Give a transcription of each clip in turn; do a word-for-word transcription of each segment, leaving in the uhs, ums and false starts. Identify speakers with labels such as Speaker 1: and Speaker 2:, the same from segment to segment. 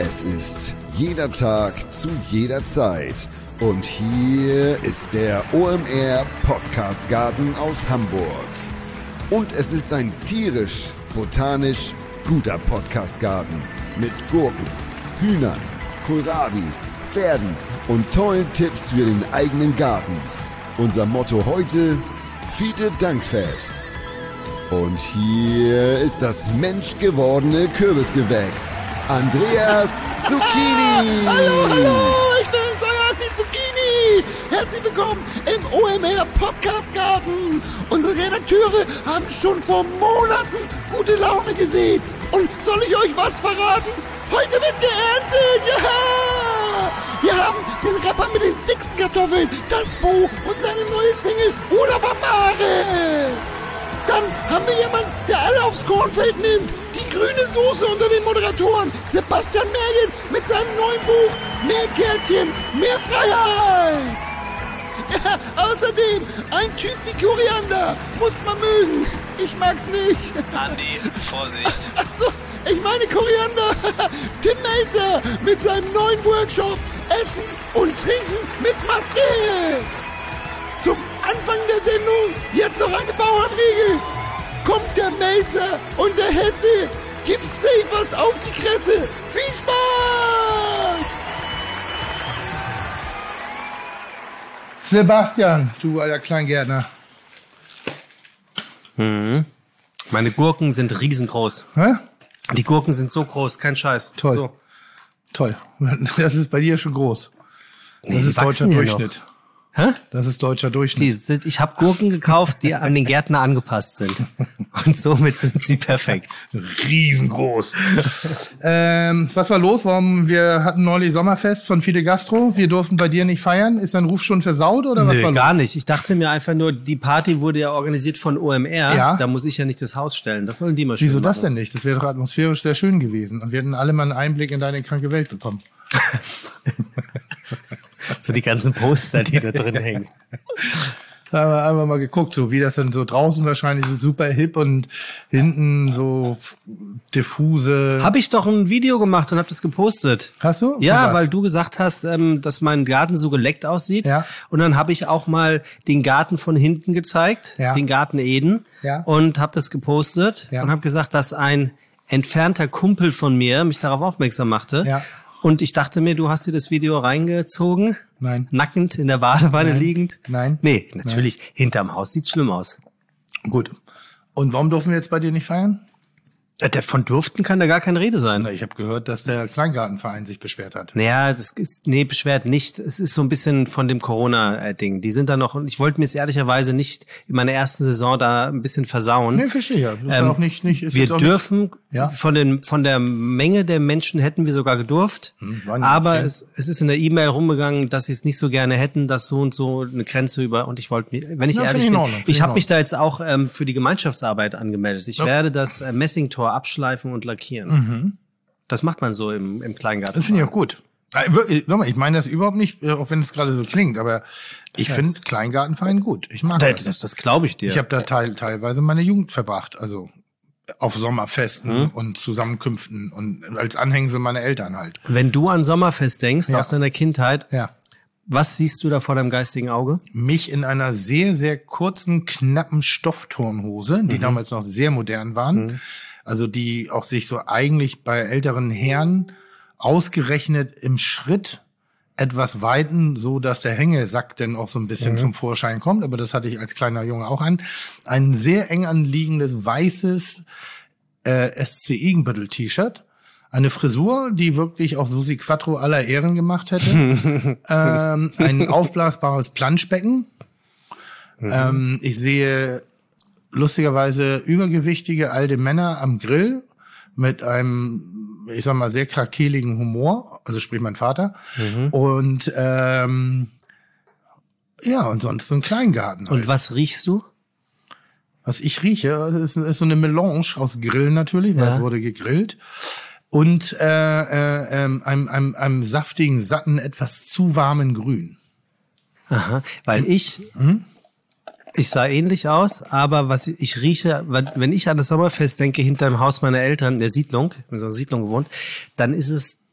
Speaker 1: Es ist jeder Tag zu jeder Zeit. Und hier ist der O M R Podcast Garten aus Hamburg. Und es ist ein tierisch, botanisch guter Podcast Garten mit Gurken, Hühnern, Kohlrabi, Pferden und tollen Tipps für den eigenen Garten. Unser Motto heute: Fiete Dankfest. Und hier ist das menschgewordene Kürbisgewächs, Andreas Zucchini.
Speaker 2: Hallo, hallo, ich bin's, euer Andi Zucchini. Herzlich willkommen im O M R Podcast Garten. Unsere Redakteure haben schon vor Monaten gute Laune gesehen. Und soll ich euch was verraten? Heute wird geerntet, ja! Wir haben den Rapper mit den dicksten Kartoffeln, das Bo und seine neue Single Oder war Mare. Dann haben wir jemanden, der alle aufs Kornfeld nimmt. Die grüne Soße unter den Moderatoren. Sebastian Mergen mit seinem neuen Buch Mehr Kärtchen, mehr Freiheit. Ja, außerdem ein Typ wie Koriander. Muss man mögen. Ich mag's nicht.
Speaker 3: Andi, Vorsicht.
Speaker 2: Achso, ich meine Koriander. Tim Melzer mit seinem neuen Workshop Essen und Trinken mit Maske. Zum Anfang der Sendung jetzt noch eine Bauernregel. Kommt der Melzer und der Hesse, gibt's safe was auf die Kresse. Viel Spaß!
Speaker 4: Sebastian, du alter Kleingärtner.
Speaker 3: Mhm. Meine Gurken sind riesengroß.
Speaker 4: Hä?
Speaker 3: Die Gurken sind so groß, kein Scheiß.
Speaker 4: Toll.
Speaker 3: So.
Speaker 4: Toll. Das ist bei dir schon groß. Das
Speaker 3: Nee,
Speaker 4: ist deutscher Durchschnitt.
Speaker 3: Noch. Hä?
Speaker 4: Das ist deutscher Durchschnitt.
Speaker 3: Die sind, ich habe Gurken gekauft, die an den Gärtner angepasst sind. Und somit sind sie perfekt.
Speaker 4: Riesengroß. ähm, was war los? Warum? Wir hatten neulich Sommerfest von Fide Gastro. Wir durften bei dir nicht feiern. Ist dein Ruf schon versaut oder was
Speaker 3: Nö,
Speaker 4: war los?
Speaker 3: gar nicht. Ich dachte mir einfach nur, die Party wurde ja organisiert von O M R.
Speaker 4: Ja.
Speaker 3: Da muss ich ja nicht das Haus stellen. Das sollen die mal schön
Speaker 4: Wieso das
Speaker 3: machen.
Speaker 4: denn nicht? Das wäre doch atmosphärisch sehr schön gewesen. Und wir hätten alle mal einen Einblick in deine kranke Welt bekommen.
Speaker 3: So die ganzen Poster, die da drin hängen.
Speaker 4: Da haben wir einfach mal geguckt, so wie das dann so draußen wahrscheinlich so super hip und hinten so diffuse.
Speaker 3: Habe ich doch ein Video gemacht und habe das gepostet.
Speaker 4: Hast du? Von
Speaker 3: Ja,
Speaker 4: was?
Speaker 3: weil du gesagt hast, ähm, dass mein Garten so geleckt aussieht.
Speaker 4: Ja.
Speaker 3: Und dann habe ich auch mal den Garten von hinten gezeigt,
Speaker 4: Ja.
Speaker 3: den Garten Eden,
Speaker 4: Ja.
Speaker 3: und habe das gepostet
Speaker 4: Ja.
Speaker 3: und habe gesagt, dass ein entfernter Kumpel von mir mich darauf aufmerksam machte.
Speaker 4: Ja.
Speaker 3: Und ich dachte mir, du hast dir das Video reingezogen,
Speaker 4: Nein.
Speaker 3: nackend in der Badewanne
Speaker 4: Nein.
Speaker 3: liegend.
Speaker 4: Nein.
Speaker 3: Nee, natürlich, hinterm Haus sieht's schlimm aus.
Speaker 4: Gut. Und warum dürfen wir jetzt bei dir nicht feiern?
Speaker 3: Äh, Von durften kann da gar keine Rede sein.
Speaker 4: Na, ich habe gehört, dass der Kleingartenverein sich beschwert hat.
Speaker 3: Naja, das ist, nee, beschwert nicht. Es ist so ein bisschen von dem Corona-Ding. Die sind da noch, und ich wollte mir es ehrlicherweise nicht in meiner ersten Saison da ein bisschen versauen.
Speaker 4: Nee, verstehe ja. Das ist
Speaker 3: Ähm,
Speaker 4: auch nicht, nicht, ist
Speaker 3: wir
Speaker 4: jetzt auch
Speaker 3: dürfen,
Speaker 4: Ja.
Speaker 3: von den, von der Menge der Menschen hätten wir sogar gedurft.
Speaker 4: Hm, waren ja
Speaker 3: aber
Speaker 4: zehn.
Speaker 3: es, es ist in der E-Mail rumgegangen, dass sie es nicht so gerne hätten, dass so und so eine Grenze über, und ich wollte mir, wenn ich
Speaker 4: Na,
Speaker 3: ehrlich
Speaker 4: finde ich in
Speaker 3: bin,
Speaker 4: Ordnung, finde ich
Speaker 3: ich
Speaker 4: in
Speaker 3: habe mich
Speaker 4: Ordnung.
Speaker 3: da jetzt auch ähm, für die Gemeinschaftsarbeit angemeldet. Ich
Speaker 4: Ja.
Speaker 3: werde das äh, Messingtor abschleifen und lackieren.
Speaker 4: Mhm.
Speaker 3: Das macht man so im, im Kleingarten.
Speaker 4: Das finde ich auch gut. Äh, wirklich, nochmal, ich meine das überhaupt nicht, äh, auch wenn es gerade so klingt, aber ich
Speaker 3: Das-
Speaker 4: finde Kleingartenverein gut. Ich mag
Speaker 3: Das,
Speaker 4: das.
Speaker 3: das, das glaube ich dir.
Speaker 4: Ich habe da teil, teilweise meine Jugend verbracht, also auf Sommerfesten
Speaker 3: Hm.
Speaker 4: und Zusammenkünften und als Anhängsel meiner Eltern halt.
Speaker 3: Wenn du an Sommerfest denkst,
Speaker 4: Ja.
Speaker 3: aus deiner Kindheit,
Speaker 4: Ja.
Speaker 3: was siehst du da vor deinem geistigen Auge?
Speaker 4: Mich in einer sehr, sehr kurzen, knappen Stoffturnhose, die damals noch sehr modern waren, also die auch sich so eigentlich bei älteren Herren ausgerechnet im Schritt etwas weiten, so dass der Hängesack dann auch so ein bisschen zum Vorschein kommt. Aber das hatte ich als kleiner Junge auch an. Ein sehr eng anliegendes weißes äh, S C Igenbüttel-T-Shirt. Eine Frisur, die wirklich auch Susi Quattro aller Ehren gemacht hätte. ähm, ein aufblasbares Planschbecken. Ähm, ich sehe lustigerweise übergewichtige alte Männer am Grill mit einem, ich sag mal, sehr krakeligen Humor, also sprich mein Vater. Und ähm, ja, und sonst so ein Kleingarten.
Speaker 3: Und
Speaker 4: Halt.
Speaker 3: was riechst du?
Speaker 4: Was ich rieche, ist, ist so eine Melange aus Grillen natürlich, weil
Speaker 3: Ja.
Speaker 4: es wurde gegrillt. Und äh, äh, ähm, einem, einem, einem saftigen, satten, etwas zu warmen Grün.
Speaker 3: Aha, weil ich, ich sah ähnlich aus, aber was ich, ich rieche, wenn wenn ich an das Sommerfest denke, hinter dem Haus meiner Eltern, in der Siedlung, in so einer Siedlung gewohnt, dann ist es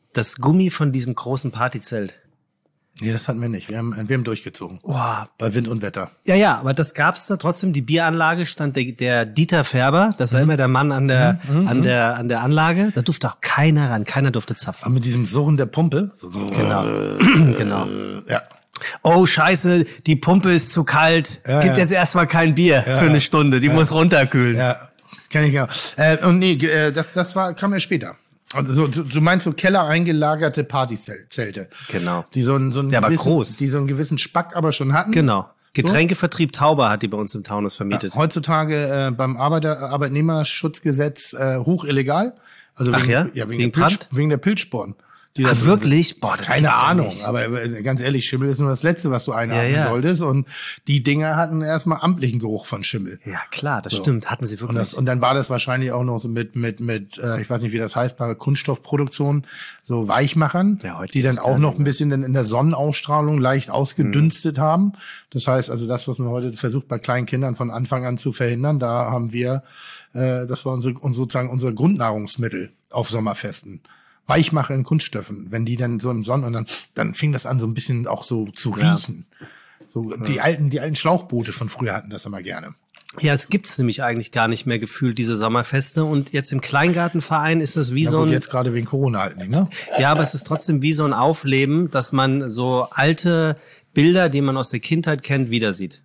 Speaker 3: Das Gummi von diesem großen Partyzelt.
Speaker 4: Nee, das hatten wir nicht. Wir haben, wir haben durchgezogen.
Speaker 3: Boah.
Speaker 4: Bei Wind und Wetter.
Speaker 3: Ja, ja, aber das gab's da trotzdem. Die Bieranlage stand der, der Dieter Färber. Das war mhm. immer der Mann an der, mhm. an der, an der Anlage. Da durfte auch keiner ran. Keiner durfte zapfen.
Speaker 4: Aber mit diesem Surren der Pumpe. So, so,
Speaker 3: genau.
Speaker 4: Äh,
Speaker 3: genau.
Speaker 4: Ja.
Speaker 3: Oh, scheiße, die Pumpe ist zu kalt.
Speaker 4: Ja,
Speaker 3: Gibt
Speaker 4: ja.
Speaker 3: jetzt erstmal kein Bier
Speaker 4: ja,
Speaker 3: für eine Stunde. Die
Speaker 4: ja.
Speaker 3: muss runterkühlen.
Speaker 4: Ja, kenn ich genau. Äh, und nee, äh, das, das war, kam ja später. Also du, du meinst so Keller eingelagerte Partyzelte.
Speaker 3: Genau.
Speaker 4: Die so einen, so einen
Speaker 3: ja, aber
Speaker 4: gewissen,
Speaker 3: groß.
Speaker 4: Die so einen gewissen Spack aber schon hatten.
Speaker 3: Genau. Getränkevertrieb Tauber hat die bei uns im Taunus vermietet.
Speaker 4: Ja, heutzutage äh, beim Arbeiter, Arbeitnehmerschutzgesetz äh, hoch illegal. Also
Speaker 3: Ach
Speaker 4: wegen,
Speaker 3: ja?
Speaker 4: ja, wegen,
Speaker 3: Wegen
Speaker 4: der Pilz,
Speaker 3: Brand?
Speaker 4: wegen der Pilzsporen. Die
Speaker 3: Ach,
Speaker 4: das-
Speaker 3: wirklich? Boah, das
Speaker 4: Keine
Speaker 3: gibt's ja
Speaker 4: Ahnung,
Speaker 3: nicht.
Speaker 4: aber äh, ganz ehrlich, Schimmel ist nur das Letzte, was du einatmen
Speaker 3: Ja, ja.
Speaker 4: solltest. Und die Dinger hatten erstmal amtlichen Geruch von Schimmel.
Speaker 3: Ja, klar, das
Speaker 4: So.
Speaker 3: stimmt. Hatten sie
Speaker 4: Und,
Speaker 3: wirklich.
Speaker 4: das, und dann war das wahrscheinlich auch noch so mit, mit, mit, äh, ich weiß nicht, wie das heißt, bei Kunststoffproduktion, so Weichmachern,
Speaker 3: Ja, heute
Speaker 4: die dann
Speaker 3: ist
Speaker 4: auch
Speaker 3: gar
Speaker 4: noch
Speaker 3: nicht
Speaker 4: ein
Speaker 3: mehr.
Speaker 4: bisschen dann in der Sonnenausstrahlung leicht ausgedünstet
Speaker 3: Mhm.
Speaker 4: haben. Das heißt also, das, was man heute versucht, bei kleinen Kindern von Anfang an zu verhindern, da haben wir, äh, das war unsere, unsere, sozusagen unser Grundnahrungsmittel auf Sommerfesten. Weichmacher in Kunststoffen, wenn die dann so im Sonnen und dann, dann fing das an, so ein bisschen auch so zu
Speaker 3: Ja.
Speaker 4: riechen. So, die alten, die alten Schlauchboote von früher hatten das immer gerne.
Speaker 3: Ja, es gibt's nämlich eigentlich gar nicht mehr gefühlt, diese Sommerfeste. Und jetzt im Kleingartenverein ist das wie
Speaker 4: Ja,
Speaker 3: so
Speaker 4: gut,
Speaker 3: ein,
Speaker 4: jetzt gerade wegen Corona halt nicht, ne?
Speaker 3: ja, aber es ist trotzdem wie so ein Aufleben, dass man so alte Bilder, die man aus der Kindheit kennt, wieder sieht.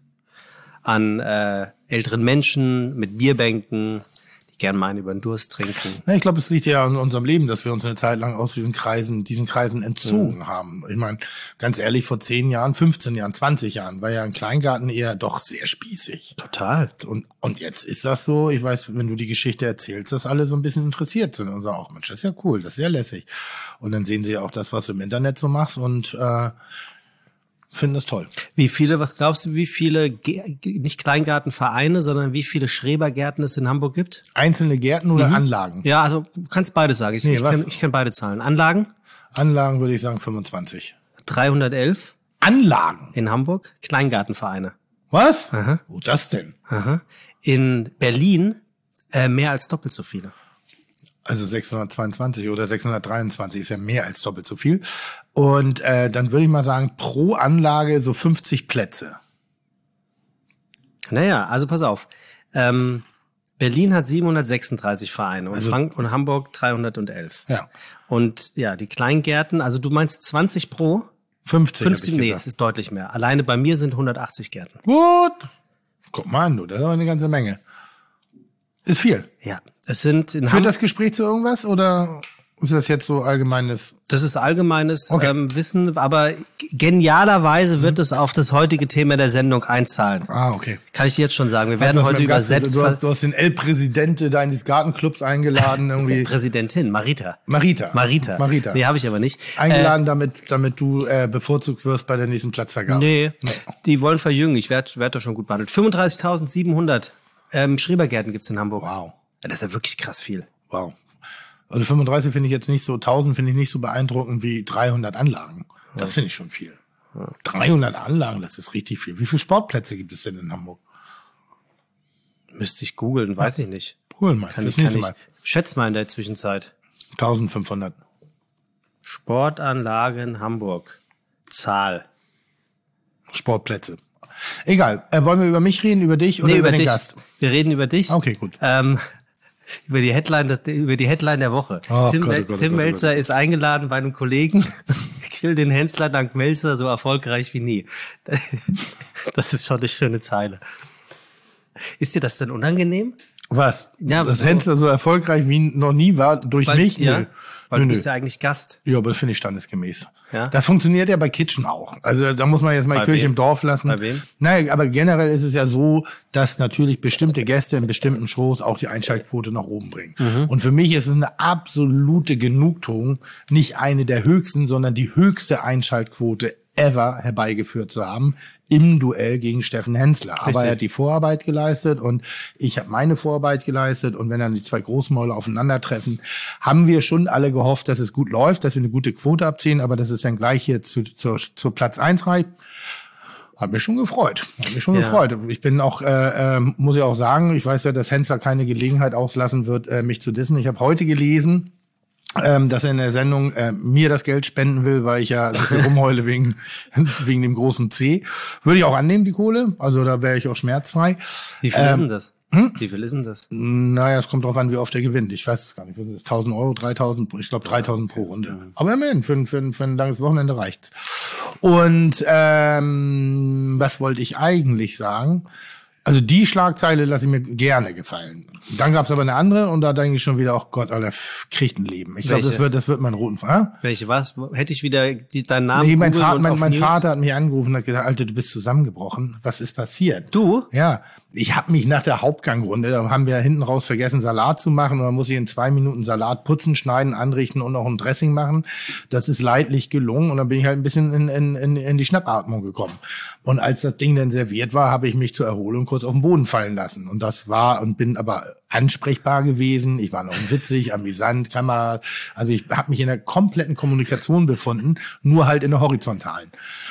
Speaker 3: An äh, älteren Menschen mit Bierbänken, die gern mal einen über den Durst trinken.
Speaker 4: Ja, ich glaube, es liegt ja an unserem Leben, dass wir uns eine Zeit lang aus diesen Kreisen, diesen Kreisen entzogen
Speaker 3: Mhm.
Speaker 4: haben. Ich meine, ganz ehrlich, vor zehn Jahren, fünfzehn Jahren, zwanzig Jahren war ja ein Kleingarten eher doch sehr spießig.
Speaker 3: Total.
Speaker 4: Und, und jetzt ist das so, ich weiß, wenn du die Geschichte erzählst, dass alle so ein bisschen interessiert sind und sagen, auch Mensch, das ist ja cool, das ist ja lässig. Und dann sehen sie ja auch das, was du im Internet so machst und äh, finden das toll.
Speaker 3: Wie viele, was glaubst du, wie viele, Ge- nicht Kleingartenvereine, sondern wie viele Schrebergärten es in Hamburg gibt?
Speaker 4: Einzelne Gärten oder Anlagen?
Speaker 3: Ja, also du kannst beides sagen. Ich,
Speaker 4: Nee,
Speaker 3: ich
Speaker 4: was?
Speaker 3: kenn- ich kenn beide Zahlen. Anlagen,
Speaker 4: Anlagen würde ich sagen fünfundzwanzig.
Speaker 3: dreihundertelf
Speaker 4: Anlagen?
Speaker 3: in Hamburg, Kleingartenvereine.
Speaker 4: Was?
Speaker 3: Aha.
Speaker 4: Wo das denn?
Speaker 3: Aha. In Berlin äh, mehr als doppelt so viele.
Speaker 4: Also sechshundertzweiundzwanzig oder sechshundertdreiundzwanzig ist ja mehr als doppelt so viel. Und äh, dann würde ich mal sagen, pro Anlage so fünfzig Plätze.
Speaker 3: Naja, also pass auf. Ähm, Berlin hat siebenhundertsechsunddreißig Vereine und,
Speaker 4: Also-
Speaker 3: Frank und Hamburg dreihundertelf.
Speaker 4: Ja,
Speaker 3: Und ja, die Kleingärten, also du meinst zwanzig pro?
Speaker 4: fünfzig. hab
Speaker 3: fünfzig,
Speaker 4: ich
Speaker 3: nee,
Speaker 4: gesagt.
Speaker 3: es ist deutlich mehr. Alleine bei mir sind hundertachtzig Gärten.
Speaker 4: Gut. Guck mal an, du, das ist aber eine ganze Menge. Ist viel.
Speaker 3: Ja, es sind in
Speaker 4: Führt
Speaker 3: Hamburg,
Speaker 4: das Gespräch zu irgendwas oder ist das jetzt so allgemeines?
Speaker 3: das ist allgemeines
Speaker 4: Okay.
Speaker 3: ähm, Wissen, aber genialerweise wird es auf das heutige Thema der Sendung einzahlen.
Speaker 4: Ah, okay.
Speaker 3: Kann ich dir jetzt schon sagen. Wir
Speaker 4: Hat
Speaker 3: werden
Speaker 4: was
Speaker 3: heute
Speaker 4: mit dem Gast-
Speaker 3: übersetzt.
Speaker 4: Du hast, du hast den El-Präsidente deines Gartenclubs eingeladen,
Speaker 3: Der
Speaker 4: irgendwie.
Speaker 3: Präsidentin, Marita.
Speaker 4: Marita.
Speaker 3: Marita.
Speaker 4: Marita.
Speaker 3: Nee, habe ich aber nicht.
Speaker 4: Eingeladen, damit, damit du äh, bevorzugt wirst bei der nächsten Platzvergabe.
Speaker 3: Nee, die wollen verjüngen. Ich werde werd da schon gut behandelt. fünfunddreißigtausendsiebenhundert ähm, Schrebergärten gibt's in Hamburg.
Speaker 4: Wow.
Speaker 3: Ja, das ist ja wirklich krass viel.
Speaker 4: Wow. Also fünfunddreißig finde ich jetzt nicht so, tausend finde ich nicht so beeindruckend wie dreihundert Anlagen. Das finde ich schon viel. dreihundert Anlagen, das ist richtig viel. Wie viele Sportplätze gibt es denn in Hamburg?
Speaker 3: Müsste ich googeln, weiß ich nicht.
Speaker 4: Cool, mal.
Speaker 3: Kann
Speaker 4: Das
Speaker 3: ich, kann
Speaker 4: nächste
Speaker 3: ich.
Speaker 4: Mal.
Speaker 3: Schätz mal in der Zwischenzeit.
Speaker 4: eintausendfünfhundert.
Speaker 3: Sportanlagen Hamburg. Zahl.
Speaker 4: Sportplätze. Egal. Äh, wollen wir über mich reden, über dich oder
Speaker 3: Nee,
Speaker 4: über,
Speaker 3: über
Speaker 4: den
Speaker 3: dich.
Speaker 4: Gast?
Speaker 3: Wir reden über dich.
Speaker 4: Okay, gut.
Speaker 3: Ähm, über die Headline, das, über die Headline der Woche.
Speaker 4: Oh
Speaker 3: Tim,
Speaker 4: Gott, oh
Speaker 3: Mel-
Speaker 4: Gott, oh
Speaker 3: Tim
Speaker 4: Gott, oh
Speaker 3: Melzer ist eingeladen bei einem Kollegen. Grill den Hensler dank Melzer so erfolgreich wie nie. Das ist schon eine schöne Zeile. Ist dir das denn unangenehm?
Speaker 4: Was?
Speaker 3: Ja,
Speaker 4: das
Speaker 3: so-
Speaker 4: Fenster so erfolgreich wie noch nie war durch
Speaker 3: Weil,
Speaker 4: mich?
Speaker 3: ja,
Speaker 4: Nö.
Speaker 3: weil
Speaker 4: Nö,
Speaker 3: du
Speaker 4: nö.
Speaker 3: bist ja eigentlich Gast.
Speaker 4: Ja, aber das finde ich standesgemäß.
Speaker 3: Ja?
Speaker 4: Das funktioniert ja bei Kitchen auch. Also da muss man jetzt mal
Speaker 3: Bei
Speaker 4: die Kirche
Speaker 3: wem?
Speaker 4: im Dorf lassen.
Speaker 3: Bei wem?
Speaker 4: Nein, aber generell ist es ja so, dass natürlich bestimmte Gäste in bestimmten Shows auch die Einschaltquote nach oben bringen.
Speaker 3: Mhm.
Speaker 4: Und für mich ist es eine absolute Genugtuung, nicht eine der höchsten, sondern die höchste Einschaltquote ever herbeigeführt zu haben im Duell gegen Steffen Hensler. Aber
Speaker 3: Richtig.
Speaker 4: er hat die Vorarbeit geleistet und ich habe meine Vorarbeit geleistet und wenn dann die zwei Großmäuler aufeinandertreffen, haben wir schon alle gehofft, dass es gut läuft, dass wir eine gute Quote abziehen, aber dass es dann gleich hier zu, zu, zu Platz eins reicht. Hat mich schon gefreut. Hat mich schon
Speaker 3: Ja.
Speaker 4: gefreut. Ich bin auch, äh, äh, muss ich auch sagen, ich weiß ja, dass Hensler keine Gelegenheit auslassen wird, äh, mich zu dissen. Ich habe heute gelesen, ähm, dass er in der Sendung äh, mir das Geld spenden will, weil ich ja so viel rumheule wegen, wegen dem großen C. Würde ich auch annehmen, die Kohle. Also da wäre ich auch schmerzfrei.
Speaker 3: Wie viel
Speaker 4: ähm,
Speaker 3: ist denn das? Hm? Wie viel ist denn das?
Speaker 4: Naja, es kommt drauf an, wie oft er gewinnt. Ich weiß es gar nicht. tausend Euro, dreitausend, ich glaube dreitausend pro Runde. Aber immerhin, für, für, für ein langes Wochenende reicht's. Und ähm, was wollte ich eigentlich sagen? Also die Schlagzeile lasse ich mir gerne gefallen. Dann gab's aber eine andere und da denke ich schon wieder, oh Gott, Alter, kriegt ein Leben. Ich glaube, das wird, das wird mein roten Fall.
Speaker 3: Welche was? Hätte ich wieder die, deinen Namen
Speaker 4: Nee, mein, Vater,
Speaker 3: und
Speaker 4: mein,
Speaker 3: auf
Speaker 4: mein
Speaker 3: News?
Speaker 4: Vater hat mich angerufen und hat gesagt, Alter, du bist zusammengebrochen. Was ist passiert?
Speaker 3: Du?
Speaker 4: Ja, ich habe mich nach der Hauptgangrunde, da haben wir hinten raus vergessen, Salat zu machen. Und dann muss ich in zwei Minuten Salat putzen, schneiden, anrichten und noch ein Dressing machen. Das ist leidlich gelungen und dann bin ich halt ein bisschen in, in, in, in die Schnappatmung gekommen. Und als das Ding dann serviert war, habe ich mich zur Erholung kurz auf den Boden fallen lassen. Und das war und bin aber ansprechbar gewesen. Ich war noch witzig, amüsant, Kamera. Also ich habe mich in der kompletten Kommunikation befunden, nur halt in der horizontalen.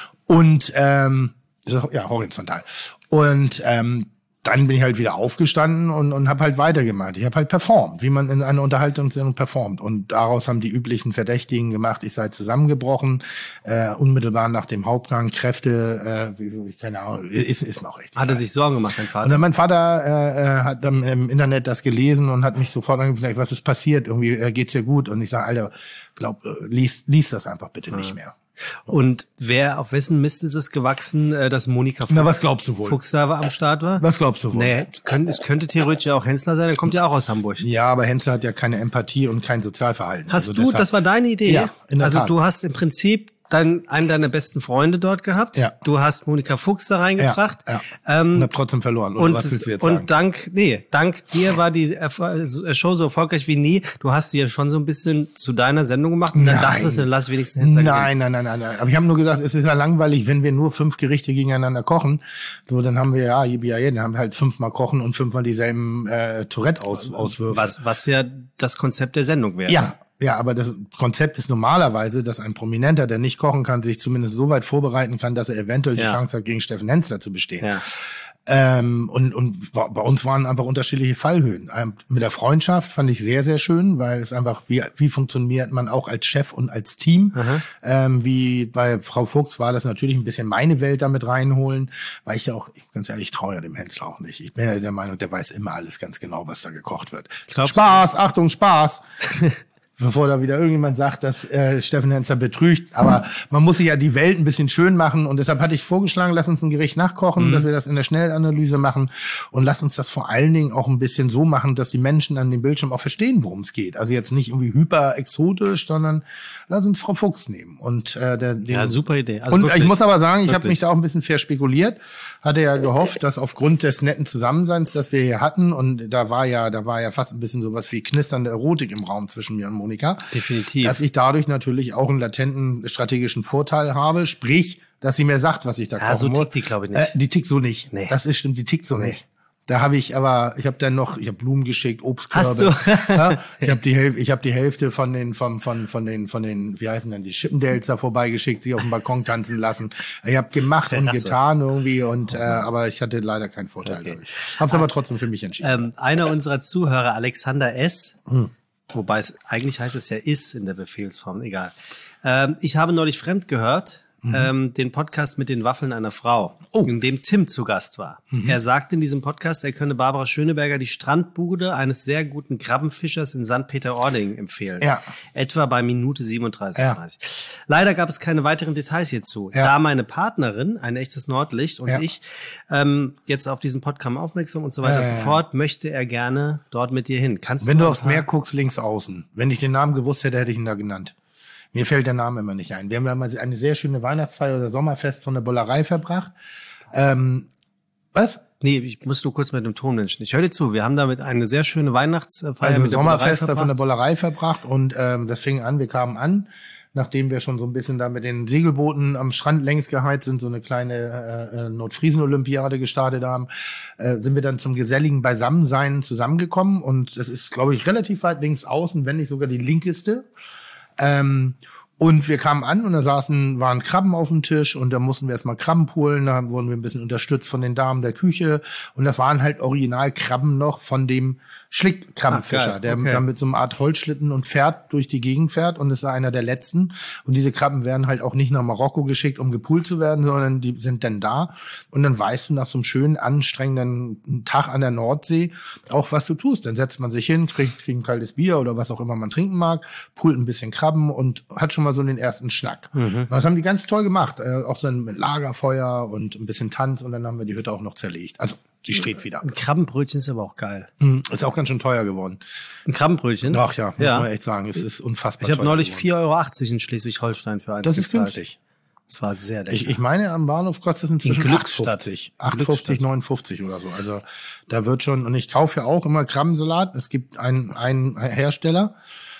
Speaker 4: Und ähm, ja, horizontal. Und ähm, dann bin ich halt wieder aufgestanden und, und habe halt weitergemacht. Ich habe halt performt, wie man in einer Unterhaltungssendung performt. Und daraus haben die üblichen Verdächtigen gemacht, ich sei zusammengebrochen, äh, unmittelbar nach dem Hauptgang, Kräfte, äh, wie, wie, keine Ahnung, ist, ist mir auch recht.
Speaker 3: Hat er sich Sorgen gemacht, dein Vater?
Speaker 4: Und dann mein Vater äh, hat dann im Internet das gelesen und hat mich sofort angesagt, was ist passiert? Irgendwie äh, geht's dir gut? Und ich sage, Alter, glaub, äh, lies, lies das einfach bitte ja. nicht mehr.
Speaker 3: Und wer, auf wessen Mist ist es gewachsen, äh, dass Monika Fuchs,
Speaker 4: Na, was glaubst du wohl?
Speaker 3: Fuchs da am Start war?
Speaker 4: Was glaubst du wohl?
Speaker 3: Nee, können, es könnte theoretisch ja auch Hensler sein, der kommt ja auch aus Hamburg.
Speaker 4: Ja, aber Hensler hat ja keine Empathie und kein Sozialverhalten.
Speaker 3: Hast
Speaker 4: also
Speaker 3: du,
Speaker 4: deshalb,
Speaker 3: das war deine Idee?
Speaker 4: Ja, in der
Speaker 3: Also
Speaker 4: Tat.
Speaker 3: du hast im Prinzip dein, einen deiner besten Freunde dort gehabt.
Speaker 4: Ja.
Speaker 3: Du hast Monika Fuchs da reingebracht.
Speaker 4: Ja, ja.
Speaker 3: Ähm,
Speaker 4: und hab trotzdem verloren. Oder
Speaker 3: und,
Speaker 4: was willst du jetzt
Speaker 3: und
Speaker 4: sagen?
Speaker 3: dank, nee, dank dir war die Show so erfolgreich wie nie. Du hast sie ja schon so ein bisschen zu deiner Sendung gemacht und dann
Speaker 4: Nein.
Speaker 3: dachtest du, lass wenigstens Hensler
Speaker 4: Nein, nein, nein, nein, nein. Aber ich habe nur gesagt, es ist ja langweilig, wenn wir nur fünf Gerichte gegeneinander kochen. So, dann haben wir ja, yibi, dann haben wir halt fünfmal kochen und fünfmal dieselben äh, Tourette-Auswürfe.
Speaker 3: Was, was ja das Konzept der Sendung wäre.
Speaker 4: Ja, ja, aber das Konzept ist normalerweise, dass ein Prominenter, der nicht kochen kann, sich zumindest so weit vorbereiten kann, dass er eventuell die
Speaker 3: Ja.
Speaker 4: Chance hat, gegen Steffen Hensler zu bestehen.
Speaker 3: Ja.
Speaker 4: Ähm, und, und bei uns waren einfach unterschiedliche Fallhöhen. Ähm, mit der Freundschaft fand ich sehr, sehr schön, weil es einfach, wie, wie funktioniert man auch als Chef und als Team. Ähm, wie bei Frau Fuchs war das natürlich ein bisschen meine Welt damit reinholen, weil ich ja auch, ganz ehrlich, ich traue ja dem Hensler auch nicht. Ich bin ja der Meinung, der weiß immer alles ganz genau, was da gekocht wird.
Speaker 3: Glaubst
Speaker 4: Spaß, Achtung, Spaß. Bevor da wieder irgendjemand sagt, dass äh, Steffen Hensler betrügt. Aber man muss sich ja die Welt ein bisschen schön machen. Und deshalb hatte ich vorgeschlagen, lass uns ein Gericht nachkochen, mhm. dass wir das in der Schnellanalyse machen. Und lass uns das vor allen Dingen auch ein bisschen so machen, dass die Menschen an dem Bildschirm auch verstehen, worum es geht. Also jetzt nicht irgendwie hyper exotisch, sondern lass uns Frau Fuchs nehmen. Und äh, der, den,
Speaker 3: Ja, super Idee. Also
Speaker 4: und
Speaker 3: wirklich,
Speaker 4: ich muss aber sagen, ich habe
Speaker 3: wirklich.
Speaker 4: mich da auch ein bisschen verspekuliert. Hatte ja gehofft, dass aufgrund des netten Zusammenseins, das wir hier hatten, und da war ja, da war ja fast ein bisschen sowas wie knisternde Erotik im Raum zwischen mir und Monika.
Speaker 3: Definitiv.
Speaker 4: Dass ich dadurch natürlich auch einen latenten strategischen Vorteil habe, sprich, dass sie mir sagt, was ich da
Speaker 3: Ja,
Speaker 4: kochen
Speaker 3: so
Speaker 4: muss.
Speaker 3: tickt die, glaube ich, nicht.
Speaker 4: Äh, die tickt so nicht.
Speaker 3: Nee.
Speaker 4: Das ist stimmt, die tickt so
Speaker 3: Nee.
Speaker 4: nicht. Da habe ich aber, ich habe dann noch, ich habe Blumen geschickt, Obstkörbe.
Speaker 3: Hast du?
Speaker 4: Ja, ich habe die Hälfte, ich habe die Hälfte von den, von, von, von den, von den, wie heißen denn die Chippendales da vorbeigeschickt, die auf dem Balkon tanzen lassen. Ich habe gemacht und
Speaker 3: Ach so.
Speaker 4: getan irgendwie und, äh, aber ich hatte leider keinen Vorteil
Speaker 3: Okay.
Speaker 4: dadurch. Hab's aber trotzdem für mich entschieden.
Speaker 3: Ähm, einer unserer Zuhörer, Alexander S., wobei es eigentlich heißt es ja ist in der Befehlsform, egal. Ähm, ich habe neulich fremd gehört, ähm, den Podcast mit den Waffeln einer Frau,
Speaker 4: Oh.
Speaker 3: in dem Tim zu Gast war. Er sagte in diesem Podcast, er könne Barbara Schöneberger die Strandbude eines sehr guten Krabbenfischers in Sankt Peter-Ording empfehlen.
Speaker 4: Ja.
Speaker 3: Etwa bei Minute siebenunddreißig.
Speaker 4: Ja.
Speaker 3: dreißig. Leider gab es keine weiteren Details hierzu.
Speaker 4: Ja.
Speaker 3: Da meine Partnerin, ein echtes Nordlicht, und
Speaker 4: Ja.
Speaker 3: ich ähm, jetzt auf diesen Podcast aufmerksam und so weiter
Speaker 4: Ja,
Speaker 3: und so
Speaker 4: ja, ja.
Speaker 3: fort, möchte er gerne dort mit dir hin. Kannst
Speaker 4: Wenn du
Speaker 3: ein
Speaker 4: aufs
Speaker 3: paar-
Speaker 4: Meer guckst, links außen. Wenn ich den Namen gewusst hätte, hätte ich ihn da genannt. Mir fällt der Name immer nicht ein. Wir haben damals eine sehr schöne Weihnachtsfeier oder Sommerfest von der Bollerei verbracht. Ähm, was?
Speaker 3: Nee, ich muss nur kurz mit dem Ton wünschen. Ich höre dir zu. Wir haben damit eine sehr schöne Weihnachtsfeier
Speaker 4: Also
Speaker 3: mit der
Speaker 4: Sommerfest
Speaker 3: Bullerei
Speaker 4: da von der
Speaker 3: verbracht.
Speaker 4: Bollerei verbracht und ähm, das fing an, wir kamen an, nachdem wir schon so ein bisschen da mit den Segelbooten am Strand längs geheizt sind, so eine kleine äh, äh, Nordfriesen-Olympiade gestartet haben, äh, sind wir dann zum geselligen Beisammensein zusammengekommen und das ist, glaube ich, relativ weit links außen, wenn nicht sogar die linkeste. Ähm, Und wir kamen an und da saßen, waren Krabben auf dem Tisch und da mussten wir erstmal Krabben poolen. Da wurden wir ein bisschen unterstützt von den Damen der Küche. Und das waren halt Originalkrabben noch von dem Schlickkrabbenfischer,
Speaker 3: Ach,
Speaker 4: der
Speaker 3: okay.
Speaker 4: dann mit so einer Art Holzschlitten und Pferd durch die Gegend fährt und ist einer der letzten. Und diese Krabben werden halt auch nicht nach Marokko geschickt, um gepoolt zu werden, sondern die sind dann da. Und dann weißt du nach so einem schönen, anstrengenden Tag an der Nordsee auch, was du tust. Dann setzt man sich hin, kriegt, kriegt ein kaltes Bier oder was auch immer man trinken mag, poolt ein bisschen Krabben und hat schon mal so den ersten Schnack. Mhm. Das haben die ganz toll gemacht. Äh, auch so mit Lagerfeuer und ein bisschen Tanz und dann haben wir die Hütte auch noch zerlegt. Also die steht wieder.
Speaker 3: Ein Krabbenbrötchen ist aber auch geil.
Speaker 4: Ist auch ganz schön teuer geworden.
Speaker 3: Ein Krabbenbrötchen?
Speaker 4: Ach ja, muss
Speaker 3: Ja.
Speaker 4: man echt sagen. Es ist unfassbar
Speaker 3: Ich habe
Speaker 4: teuer
Speaker 3: neulich
Speaker 4: geworden.
Speaker 3: vier Euro achtzig in Schleswig-Holstein für eins
Speaker 4: Das ist
Speaker 3: gezahlt.
Speaker 4: günstig.
Speaker 3: Das war sehr lecker.
Speaker 4: Ich, ich meine, am Bahnhof kostet es inzwischen
Speaker 3: In
Speaker 4: acht
Speaker 3: Glückstadt.
Speaker 4: fünfzig.
Speaker 3: In
Speaker 4: acht fünfzig,
Speaker 3: Glückstadt.
Speaker 4: neunundfünfzig oder so. Also da wird schon, und ich kaufe ja auch immer Krabbensalat. Es gibt einen, einen Hersteller,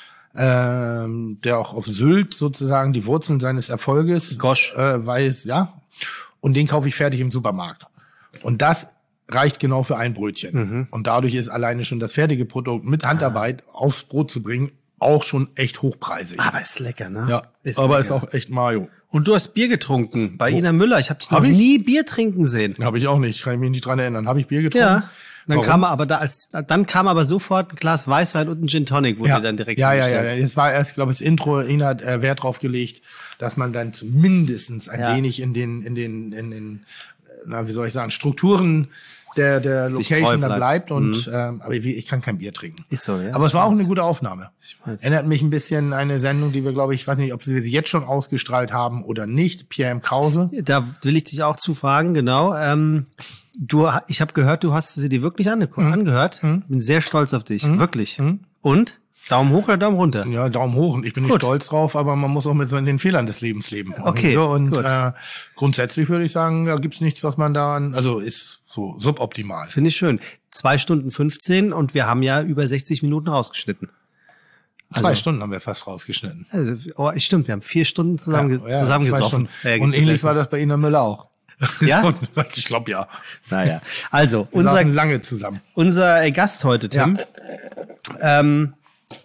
Speaker 4: ähm, der auch auf Sylt sozusagen die Wurzeln seines Erfolges
Speaker 3: Gosch.
Speaker 4: äh, weiß, ja. Und den kaufe ich fertig im Supermarkt. Und das reicht genau für ein Brötchen.
Speaker 3: Mhm.
Speaker 4: Und dadurch ist alleine schon das fertige Produkt mit Handarbeit aufs Brot zu bringen auch schon echt hochpreisig.
Speaker 3: aber ist lecker, ne?
Speaker 4: Ja,
Speaker 3: ist
Speaker 4: aber
Speaker 3: lecker.
Speaker 4: ist auch echt Mayo.
Speaker 3: Und du hast Bier getrunken bei Ina Müller. Ich habe dich noch
Speaker 4: Hab ich?
Speaker 3: nie Bier trinken sehen.
Speaker 4: Habe ich auch nicht, kann ich mich nicht dran erinnern. Habe ich Bier getrunken?
Speaker 3: Ja. Dann
Speaker 4: Warum?
Speaker 3: kam aber da als dann kam aber sofort ein Glas Weißwein und ein Gin Tonic, wurde
Speaker 4: Ja,
Speaker 3: dann direkt
Speaker 4: ja, ja,
Speaker 3: hingestellt.
Speaker 4: ja. Das war erst, glaube ich, das Intro. Ina hat äh, Wert drauf gelegt, dass man dann zumindestens ein
Speaker 3: Ja.
Speaker 4: wenig in den, in den, in den, äh, na, wie soll ich sagen, Strukturen der der
Speaker 3: Sich
Speaker 4: Location
Speaker 3: treu
Speaker 4: da
Speaker 3: bleibt.
Speaker 4: bleibt. Und ähm, aber ich, ich kann kein Bier trinken.
Speaker 3: Ist so, ja.
Speaker 4: Aber es war auch
Speaker 3: Ich
Speaker 4: eine
Speaker 3: weiß.
Speaker 4: gute Aufnahme.
Speaker 3: weiß.
Speaker 4: Erinnert mich ein bisschen an eine Sendung, die wir, glaube ich, ich weiß nicht, ob sie sie jetzt schon ausgestrahlt haben oder nicht. Pierre M. Krause.
Speaker 3: Da will ich dich auch zu fragen, genau. Ähm, du, ich habe gehört, du hast sie dir wirklich ange
Speaker 4: Mhm.
Speaker 3: angehört. Bin sehr stolz auf dich, wirklich. Und? Daumen hoch oder Daumen runter?
Speaker 4: Ja, Daumen hoch. Und ich bin nicht
Speaker 3: Gut.
Speaker 4: stolz drauf, aber man muss auch mit so den Fehlern des Lebens leben.
Speaker 3: Okay,
Speaker 4: So, und
Speaker 3: gut.
Speaker 4: äh, grundsätzlich würde ich sagen, da gibt's nichts, was man da an, also ist so suboptimal.
Speaker 3: Finde ich schön. Zwei Stunden fünfzehn und wir haben ja über sechzig Minuten rausgeschnitten.
Speaker 4: Zwei Stunden haben wir fast rausgeschnitten.
Speaker 3: Also, oh, stimmt, wir haben vier Stunden zusammen,
Speaker 4: Ja, ja,
Speaker 3: zusammengesoffen.
Speaker 4: zwei
Speaker 3: Äh,
Speaker 4: Stunden. Und ähnlich
Speaker 3: gesessen.
Speaker 4: war das bei Ina Müller auch.
Speaker 3: Ja?
Speaker 4: Ich glaube ja.
Speaker 3: Naja, also,
Speaker 4: Wir
Speaker 3: unser,
Speaker 4: saßen lange zusammen.
Speaker 3: unser Gast heute, Tim, ähm,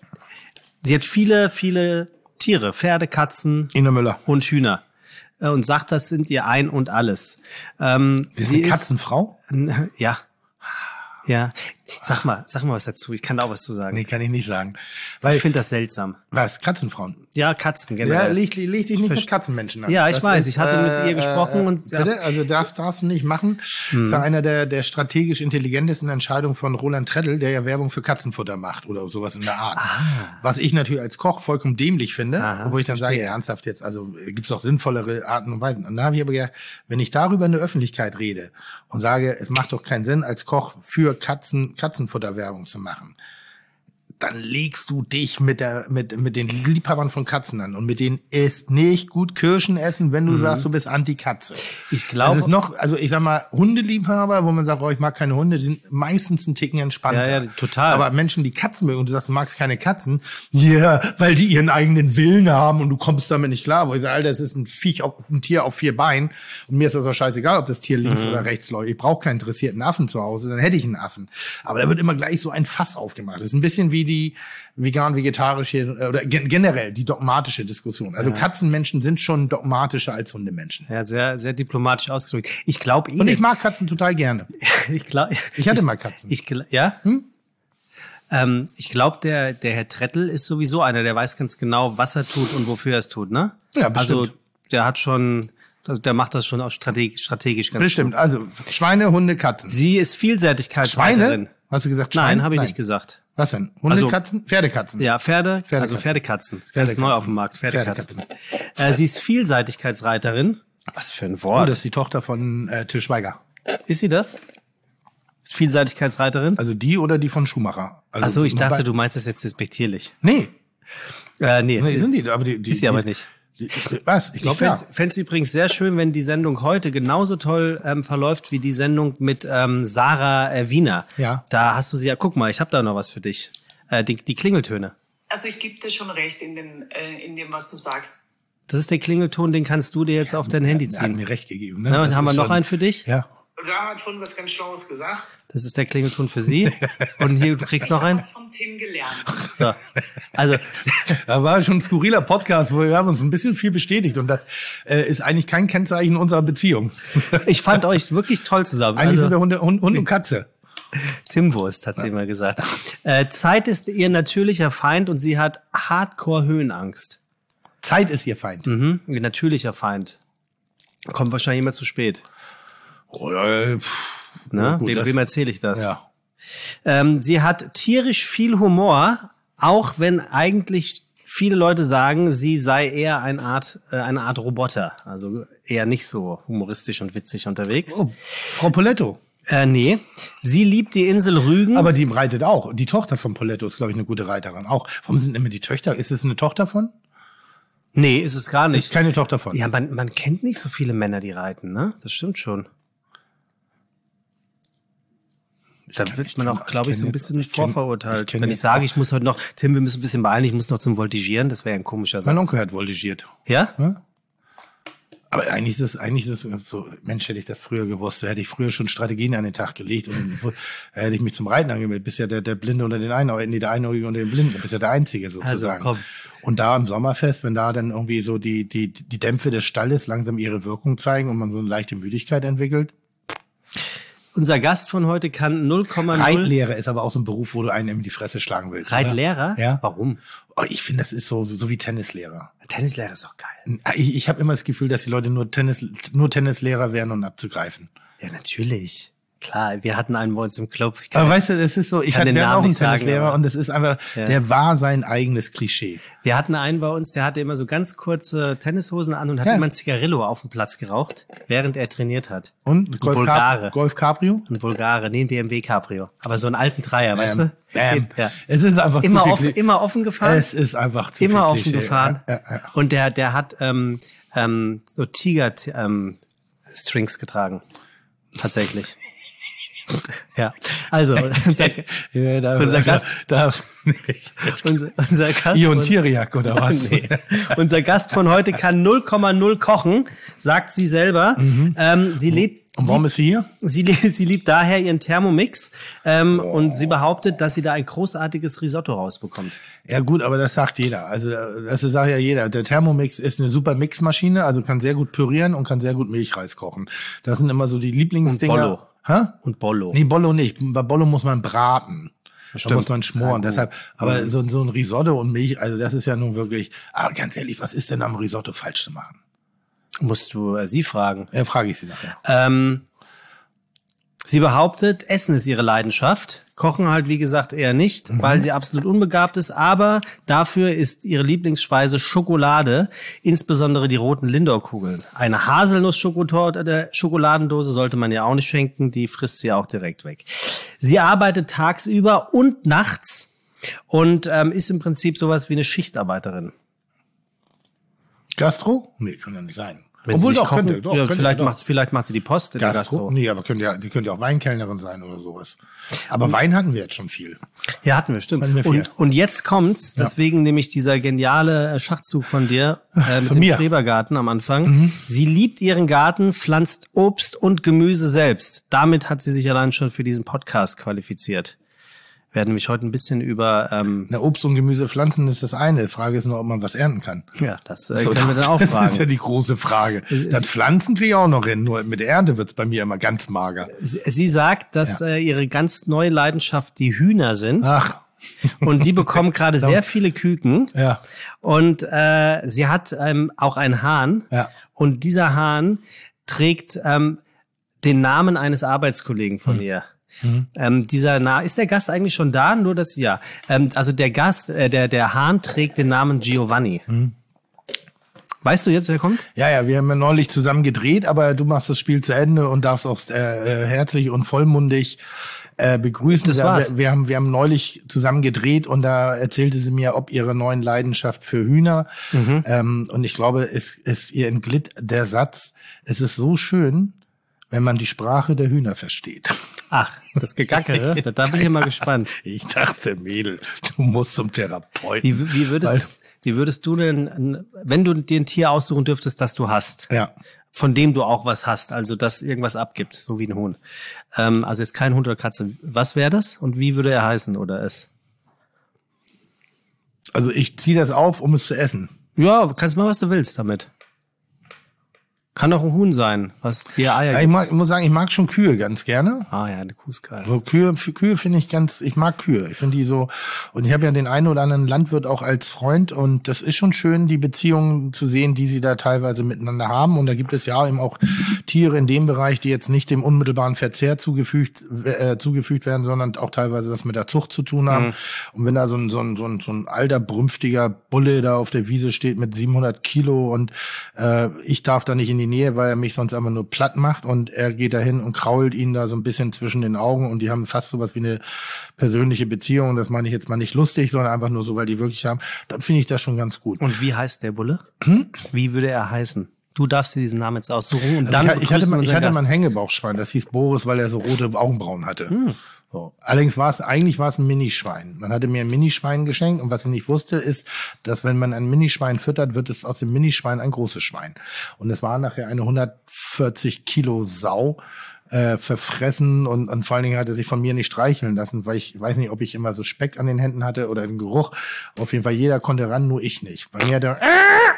Speaker 3: sie hat viele, viele Tiere, Pferde, Katzen
Speaker 4: Ina Müller.
Speaker 3: und Hühner. Äh, Und sagt, das sind ihr Ein und Alles. Ähm,
Speaker 4: Sie ist
Speaker 3: sie
Speaker 4: eine Katzenfrau?
Speaker 3: Ja. Ja. Sag mal, sag mal was dazu. Ich kann da auch was zu sagen.
Speaker 4: Nee, kann ich nicht sagen. Weil,
Speaker 3: Ich finde das seltsam.
Speaker 4: was, Katzenfrauen?
Speaker 3: Ja, Katzen
Speaker 4: Ja,
Speaker 3: generell.
Speaker 4: leg, leg dich nicht mit
Speaker 3: Verst-
Speaker 4: Katzenmenschen an.
Speaker 3: Ja, ich
Speaker 4: Das
Speaker 3: weiß, ich hatte mit ihr gesprochen
Speaker 4: äh,
Speaker 3: und- ja.
Speaker 4: bitte? Also das darfst du nicht machen. Das ist ja einer der, der strategisch intelligentesten Entscheidungen von Roland Treddel, der ja Werbung für Katzenfutter macht oder sowas in der Art. Was ich natürlich als Koch vollkommen dämlich finde,
Speaker 3: Aha,
Speaker 4: wo ich dann sage, ja, ernsthaft jetzt, also äh, gibt's auch sinnvollere Arten und Weisen. Und da habe ich aber gedacht, wenn ich darüber in der Öffentlichkeit rede und sage, es macht doch keinen Sinn, als Koch für Katzen Katzenfutterwerbung zu machen, dann legst du dich mit der mit mit den Liebhabern von Katzen an und mit denen ist nicht gut Kirschen essen, wenn du sagst, du bist Anti-Katze.
Speaker 3: Ich glaube-
Speaker 4: Das ist noch, also ich sag mal, Hundeliebhaber, wo man sagt, oh, ich mag keine Hunde, die sind meistens ein Ticken entspannter.
Speaker 3: Ja, ja, total.
Speaker 4: Aber Menschen, die Katzen mögen und du sagst, du magst keine Katzen, ja, weil die ihren eigenen Willen haben und du kommst damit nicht klar. Wo ich sage, Alter, das ist ein Viech, auf, ein Tier auf vier Beinen und mir ist das auch scheißegal, ob das Tier links
Speaker 3: Mhm.
Speaker 4: oder rechts läuft. Ich brauche keinen interessierten Affen zu Hause, dann hätte ich einen Affen. Aber da wird immer gleich so ein Fass aufgemacht. Das ist ein bisschen wie die vegan-vegetarische oder gen generell die dogmatische Diskussion. Also Katzenmenschen sind schon dogmatischer als Hundemenschen.
Speaker 3: Ja, sehr, sehr diplomatisch ausgedrückt. Ich glaube eh.
Speaker 4: Und ich mag Katzen total gerne.
Speaker 3: ich glaube,
Speaker 4: Ich hatte mal Katzen.
Speaker 3: Ich, gl- ja? Ähm, ich glaube, der, der Herr Trettel ist sowieso einer, der weiß ganz genau, was er tut und wofür er es tut, ne?
Speaker 4: Ja, bestimmt.
Speaker 3: Also, der hat schon, also der macht das schon auch strategisch, strategisch ganz
Speaker 4: Bestimmt.
Speaker 3: gut.
Speaker 4: Also Schweine, Hunde, Katzen.
Speaker 3: Sie ist Vielseitigkeitsreiterin.
Speaker 4: Schweine? Hast du gesagt Schweine?
Speaker 3: Nein, habe ich nicht gesagt.
Speaker 4: Was denn? Hunde,
Speaker 3: Also-
Speaker 4: Katzen? Pferdekatzen?
Speaker 3: Ja, Pferde,
Speaker 4: Pferdekatzen.
Speaker 3: also Pferdekatzen. Ganz
Speaker 4: Pferdekatzen.
Speaker 3: neu auf dem Markt, Pferdekatzen.
Speaker 4: Pferdekatzen.
Speaker 3: Äh, sie ist Vielseitigkeitsreiterin. Was für ein
Speaker 4: Oh,
Speaker 3: Wort.
Speaker 4: das ist die Tochter von äh, Til Schweiger.
Speaker 3: Ist sie das? Vielseitigkeitsreiterin?
Speaker 4: Also die oder die von Schumacher? Also
Speaker 3: Ach so, ich dachte,
Speaker 4: bei-
Speaker 3: du meinst das jetzt despektierlich.
Speaker 4: Nee,
Speaker 3: Äh, nee,
Speaker 4: nee, sind die. Aber die, die
Speaker 3: ist sie aber nicht.
Speaker 4: Die, was? Ich
Speaker 3: Ich
Speaker 4: glaube ja.
Speaker 3: fände es übrigens sehr schön, wenn die Sendung heute genauso toll ähm, verläuft wie die Sendung mit ähm, Sarah äh, Wiener.
Speaker 4: Ja.
Speaker 3: Da hast du sie ja, guck mal, ich habe da noch was für dich. Äh, die, die Klingeltöne.
Speaker 5: Also ich gebe dir schon recht in, den, äh, in dem, was du sagst.
Speaker 3: Das ist der Klingelton, den kannst du dir jetzt auf dein Handy
Speaker 4: Er hat
Speaker 3: ziehen.
Speaker 4: mir recht gegeben. Ne?
Speaker 3: Na, und
Speaker 4: Das
Speaker 3: haben wir
Speaker 4: ist
Speaker 3: noch
Speaker 4: schon-
Speaker 3: einen für dich?
Speaker 4: Ja. Sarah hat vorhin was ganz Schlaues gesagt.
Speaker 3: Das ist der Klingelton für Sie. Und hier, du kriegst noch einen.
Speaker 5: Ich habe was vom Tim gelernt.
Speaker 3: So. Also,
Speaker 4: Da war schon ein skurriler Podcast, wo wir haben uns ein bisschen viel bestätigt. Und das äh, ist eigentlich kein Kennzeichen unserer Beziehung.
Speaker 3: ich fand euch wirklich toll zusammen.
Speaker 4: Eigentlich
Speaker 3: Also,
Speaker 4: sind wir Hunde, Hund, Hund und Katze.
Speaker 3: Timwurst, hat sie immer gesagt. Äh, Zeit ist ihr natürlicher Feind und sie hat Hardcore-Höhenangst.
Speaker 4: Zeit ist ihr Feind.
Speaker 3: Mhm, ihr natürlicher Feind. Kommt wahrscheinlich immer zu spät.
Speaker 4: Oder, pff,
Speaker 3: Ne?
Speaker 4: gut,
Speaker 3: Wem,
Speaker 4: das-
Speaker 3: wem erzähle ich das?
Speaker 4: Ja.
Speaker 3: Ähm, sie hat tierisch viel Humor, auch wenn eigentlich viele Leute sagen, sie sei eher eine Art, äh, eine Art Roboter. Also eher nicht so humoristisch und witzig unterwegs.
Speaker 4: Oh, Frau Poletto.
Speaker 3: Äh, nee. Sie liebt die Insel Rügen.
Speaker 4: Aber die reitet auch. Die Tochter von Poletto ist, glaube ich, eine gute Reiterin. Auch. Warum sind immer die Töchter? Ist es eine Tochter von?
Speaker 3: nee, ist es gar
Speaker 4: Ist
Speaker 3: nicht.
Speaker 4: keine Tochter von.
Speaker 3: Ja, man, man kennt nicht so viele Männer, die reiten, ne? Das stimmt schon. Da
Speaker 4: kenn-
Speaker 3: wird
Speaker 4: ich
Speaker 3: man
Speaker 4: kenn-
Speaker 3: auch, glaube ich,
Speaker 4: ich
Speaker 3: so ein
Speaker 4: kenn
Speaker 3: bisschen
Speaker 4: jetzt- ich kenn-
Speaker 3: vorverurteilt.
Speaker 4: ich kenn
Speaker 3: Wenn ich
Speaker 4: jetzt
Speaker 3: sage,
Speaker 4: auch-
Speaker 3: ich muss heute noch, Tim, wir müssen ein bisschen beeilen, ich muss noch zum Voltigieren, das wäre ein komischer Satz.
Speaker 4: Mein Onkel hat voltigiert.
Speaker 3: Ja?
Speaker 4: Aber eigentlich ist es, eigentlich ist es so, Mensch, hätte ich das früher gewusst, da hätte ich früher schon Strategien an den Tag gelegt und wo- da hätte ich mich zum Reiten angemeldet. Bist ja der, der Blinde unter den Einäugigen, nee, der Einäugige unter den Blinden, du bist ja der Einzige sozusagen.
Speaker 3: Also, komm.
Speaker 4: Und da im Sommerfest, wenn da dann irgendwie so die, die, die Dämpfe des Stalles langsam ihre Wirkung zeigen und man so eine leichte Müdigkeit entwickelt.
Speaker 3: Unser Gast von heute kann null Komma null.
Speaker 4: Reitlehrer ist aber auch so ein Beruf, wo du einen in die Fresse schlagen willst. oder?
Speaker 3: Reitlehrer?
Speaker 4: Ja.
Speaker 3: Warum?
Speaker 4: Oh, ich finde, das ist so, so wie Tennislehrer.
Speaker 3: Tennislehrer ist doch geil.
Speaker 4: Ich, ich habe immer das Gefühl, dass die Leute nur Tennis, nur Tennislehrer wären, um abzugreifen.
Speaker 3: Ja, natürlich. Klar, wir hatten einen bei uns im Club. Ich kann
Speaker 4: Aber
Speaker 3: ja-
Speaker 4: weißt du, das ist so, ich
Speaker 3: kann
Speaker 4: hatte
Speaker 3: den
Speaker 4: wir hatten
Speaker 3: Namen
Speaker 4: auch einen
Speaker 3: nicht sagen,
Speaker 4: Tennislehrer
Speaker 3: aber-
Speaker 4: und das ist einfach,
Speaker 3: Ja.
Speaker 4: der war sein eigenes Klischee.
Speaker 3: wir hatten einen bei uns, der hatte immer so ganz kurze Tennishosen an und hat
Speaker 4: Ja.
Speaker 3: immer ein Zigarillo auf dem Platz geraucht, während er trainiert hat.
Speaker 4: Und Golf,
Speaker 3: Bulgare.
Speaker 4: Cap, Golf Cabrio?
Speaker 3: Ein Bulgare, nee, ein B M W Cabrio. Aber so einen alten Dreier, weißt
Speaker 4: Ähm,
Speaker 3: du?
Speaker 4: ähm,
Speaker 3: Ja.
Speaker 4: Es ist einfach
Speaker 3: Immer,
Speaker 4: zu
Speaker 3: offen,
Speaker 4: viel Kli-
Speaker 3: immer offen gefahren.
Speaker 4: Es ist einfach zu
Speaker 3: immer
Speaker 4: viel
Speaker 3: offen
Speaker 4: Klischee.
Speaker 3: gefahren.
Speaker 4: Ja, ja, ja.
Speaker 3: Und der, der hat ähm, ähm, so Tiger-Strings ähm, Strings getragen. Tatsächlich. ja. Also, unser,
Speaker 4: Ja, da,
Speaker 3: Unser Gast-
Speaker 4: Da,
Speaker 3: unser, unser Gast.
Speaker 4: Ion
Speaker 3: von-
Speaker 4: Tiriak oder was?
Speaker 3: Nee. Unser Gast von heute kann null Komma null kochen, sagt sie selber. Ähm, sie lebt.
Speaker 4: Und warum ist sie hier?
Speaker 3: Sie, lie- sie liebt daher ihren Thermomix ähm, und sie behauptet, dass sie da ein großartiges Risotto rausbekommt.
Speaker 4: Ja gut, aber das sagt jeder. Also das sagt ja jeder. Der Thermomix ist eine super Mixmaschine, also kann sehr gut pürieren und kann sehr gut Milchreis kochen. Das sind immer so die Lieblingsdinger.
Speaker 3: Und Bollo.
Speaker 4: Hä?
Speaker 3: Und Bollo.
Speaker 4: Nee, Bollo nicht. Bei Bollo muss man braten. Da
Speaker 3: Stimmt.
Speaker 4: muss man schmoren.
Speaker 3: Ja,
Speaker 4: Deshalb, aber so, so ein Risotto und Milch, also das ist ja nun wirklich, aber ganz ehrlich, was ist denn am Risotto falsch zu machen?
Speaker 3: Musst du äh, sie fragen.
Speaker 4: Ja, frage ich sie nachher.
Speaker 3: Ähm, sie behauptet, Essen ist ihre Leidenschaft. Kochen halt, wie gesagt, eher nicht,
Speaker 4: Mhm.
Speaker 3: weil sie absolut unbegabt ist. Aber dafür ist ihre Lieblingsspeise Schokolade, insbesondere die roten Lindor-Kugeln. Eine Haselnuss-Schokotorte der Schokoladendose sollte man ja auch nicht schenken, die frisst sie auch direkt weg. Sie arbeitet tagsüber und nachts und ähm, ist im Prinzip sowas wie eine Schichtarbeiterin.
Speaker 4: Gastro? Nee, kann ja nicht sein.
Speaker 3: Wenn sie
Speaker 4: Obwohl
Speaker 3: nicht
Speaker 4: doch,
Speaker 3: kochen,
Speaker 4: könnte, doch,
Speaker 3: ja,
Speaker 4: könnte,
Speaker 3: vielleicht,
Speaker 4: doch.
Speaker 3: macht, vielleicht macht sie die Post in der
Speaker 4: Gastro?
Speaker 3: Gastro.
Speaker 4: Nee, aber könnte ja, die könnte ja auch Weinkellnerin sein oder sowas. Aber Wein hatten wir jetzt schon viel.
Speaker 3: Ja, hatten wir, stimmt.
Speaker 4: Hatten wir viel.
Speaker 3: und, und jetzt kommt's, deswegen nämlich dieser geniale äh, Schachzug von dir äh, mit
Speaker 4: Von
Speaker 3: dem
Speaker 4: mir.
Speaker 3: Schrebergarten am Anfang. Sie liebt ihren Garten, pflanzt Obst und Gemüse selbst. Damit hat sie sich allein schon für diesen Podcast qualifiziert. Wir werden nämlich heute ein bisschen über, ähm,
Speaker 4: Na, Obst und Gemüse pflanzen ist das eine. Die Frage ist nur, ob man was ernten kann.
Speaker 3: ja, das äh,
Speaker 4: So,
Speaker 3: können wir dann auch
Speaker 4: das
Speaker 3: fragen.
Speaker 4: ist ja die große Frage. Das Pflanzen kriege ich auch noch hin, nur mit der Ernte wird's bei mir immer ganz mager.
Speaker 3: Sie, sie sagt, dass
Speaker 4: Ja.
Speaker 3: äh, ihre ganz neue Leidenschaft die Hühner sind.
Speaker 4: Ach,
Speaker 3: Und die bekommen gerade sehr viele Küken.
Speaker 4: ja.
Speaker 3: Und äh, sie hat ähm, auch einen Hahn.
Speaker 4: Ja.
Speaker 3: Und dieser Hahn trägt ähm, den Namen eines Arbeitskollegen von ihr. Ähm, dieser Na ist der Gast eigentlich schon da? Nur das ja. Ähm, also der Gast, äh, der der Hahn trägt den Namen Giovanni. Weißt du jetzt, wer kommt?
Speaker 4: Ja, ja, wir haben ja neulich zusammen gedreht, aber du machst das Spiel zu Ende und darfst auch äh, äh, herzlich und vollmundig äh, begrüßen.
Speaker 3: Das
Speaker 4: wir,
Speaker 3: war's.
Speaker 4: Wir, wir haben wir haben neulich zusammen gedreht und da erzählte sie mir, ob ihre neuen Leidenschaft für Hühner.
Speaker 3: Mhm.
Speaker 4: Ähm, und ich glaube, es, es ihr entglitt der Satz: Es ist so schön, wenn man die Sprache der Hühner versteht.
Speaker 3: Ach, das Gegackere. da, da bin ich immer gespannt.
Speaker 4: Ich dachte, Mädel, du musst zum Therapeuten.
Speaker 3: Wie, wie
Speaker 4: Weil-
Speaker 3: würdest wie würdest du denn, wenn du dir ein Tier aussuchen dürftest, das du hast?
Speaker 4: Ja.
Speaker 3: von dem du auch was hast, also das irgendwas abgibt, so wie ein Huhn. Ähm, also jetzt kein Hund oder Katze. Was wäre das und wie würde er heißen oder es?
Speaker 4: Also ich ziehe das auf, um es zu essen.
Speaker 3: Ja, kannst machen, was du willst damit. Kann auch ein Huhn sein, was dir Eier
Speaker 4: Ja,
Speaker 3: gibt.
Speaker 4: ich, mag, ich muss sagen, ich mag schon Kühe ganz gerne.
Speaker 3: Ah ja, eine Kuh ist geil.
Speaker 4: So Kühe, für Kühe finde ich ganz, ich mag Kühe. Ich finde die so, und ich habe ja den einen oder anderen Landwirt auch als Freund und das ist schon schön, die Beziehungen zu sehen, die sie da teilweise miteinander haben. Und da gibt es ja eben auch Tiere in dem Bereich, die jetzt nicht dem unmittelbaren Verzehr zugefügt, äh, zugefügt werden, sondern auch teilweise was mit der Zucht zu tun haben. Mhm. Und wenn da so ein, so ein, so ein, so ein alter, brünftiger Bulle da auf der Wiese steht mit siebenhundert Kilo und äh, ich darf da nicht in die Nähe, weil er mich sonst einfach nur platt macht und er geht da hin und krault ihn da so ein bisschen zwischen den Augen und die haben fast sowas wie eine persönliche Beziehung. Das meine ich jetzt mal nicht lustig, sondern einfach nur so, weil die wirklich haben. Dann finde ich das schon ganz gut.
Speaker 3: Und wie heißt der Bulle? Hm? Wie würde er heißen? Du darfst dir diesen Namen jetzt aussuchen und
Speaker 4: also
Speaker 3: dann
Speaker 4: ich, ich hatte mal, ich hatte
Speaker 3: Gast.
Speaker 4: mal ein Hängebauchschwein, das hieß Boris, weil er so rote Augenbrauen hatte. Hm. So. Allerdings war es, eigentlich war es ein Minischwein. Man hatte mir ein Minischwein geschenkt und was ich nicht wusste, ist, dass wenn man ein Minischwein füttert, wird es aus dem Minischwein ein großes Schwein. Und es war nachher eine hundertvierzig Kilo Sau, äh, verfressen und, und vor allen Dingen hat er sich von mir nicht streicheln lassen, weil ich, ich weiß nicht, ob ich immer so Speck an den Händen hatte oder den Geruch. Auf jeden Fall, jeder konnte ran, nur ich nicht. Bei mir hat er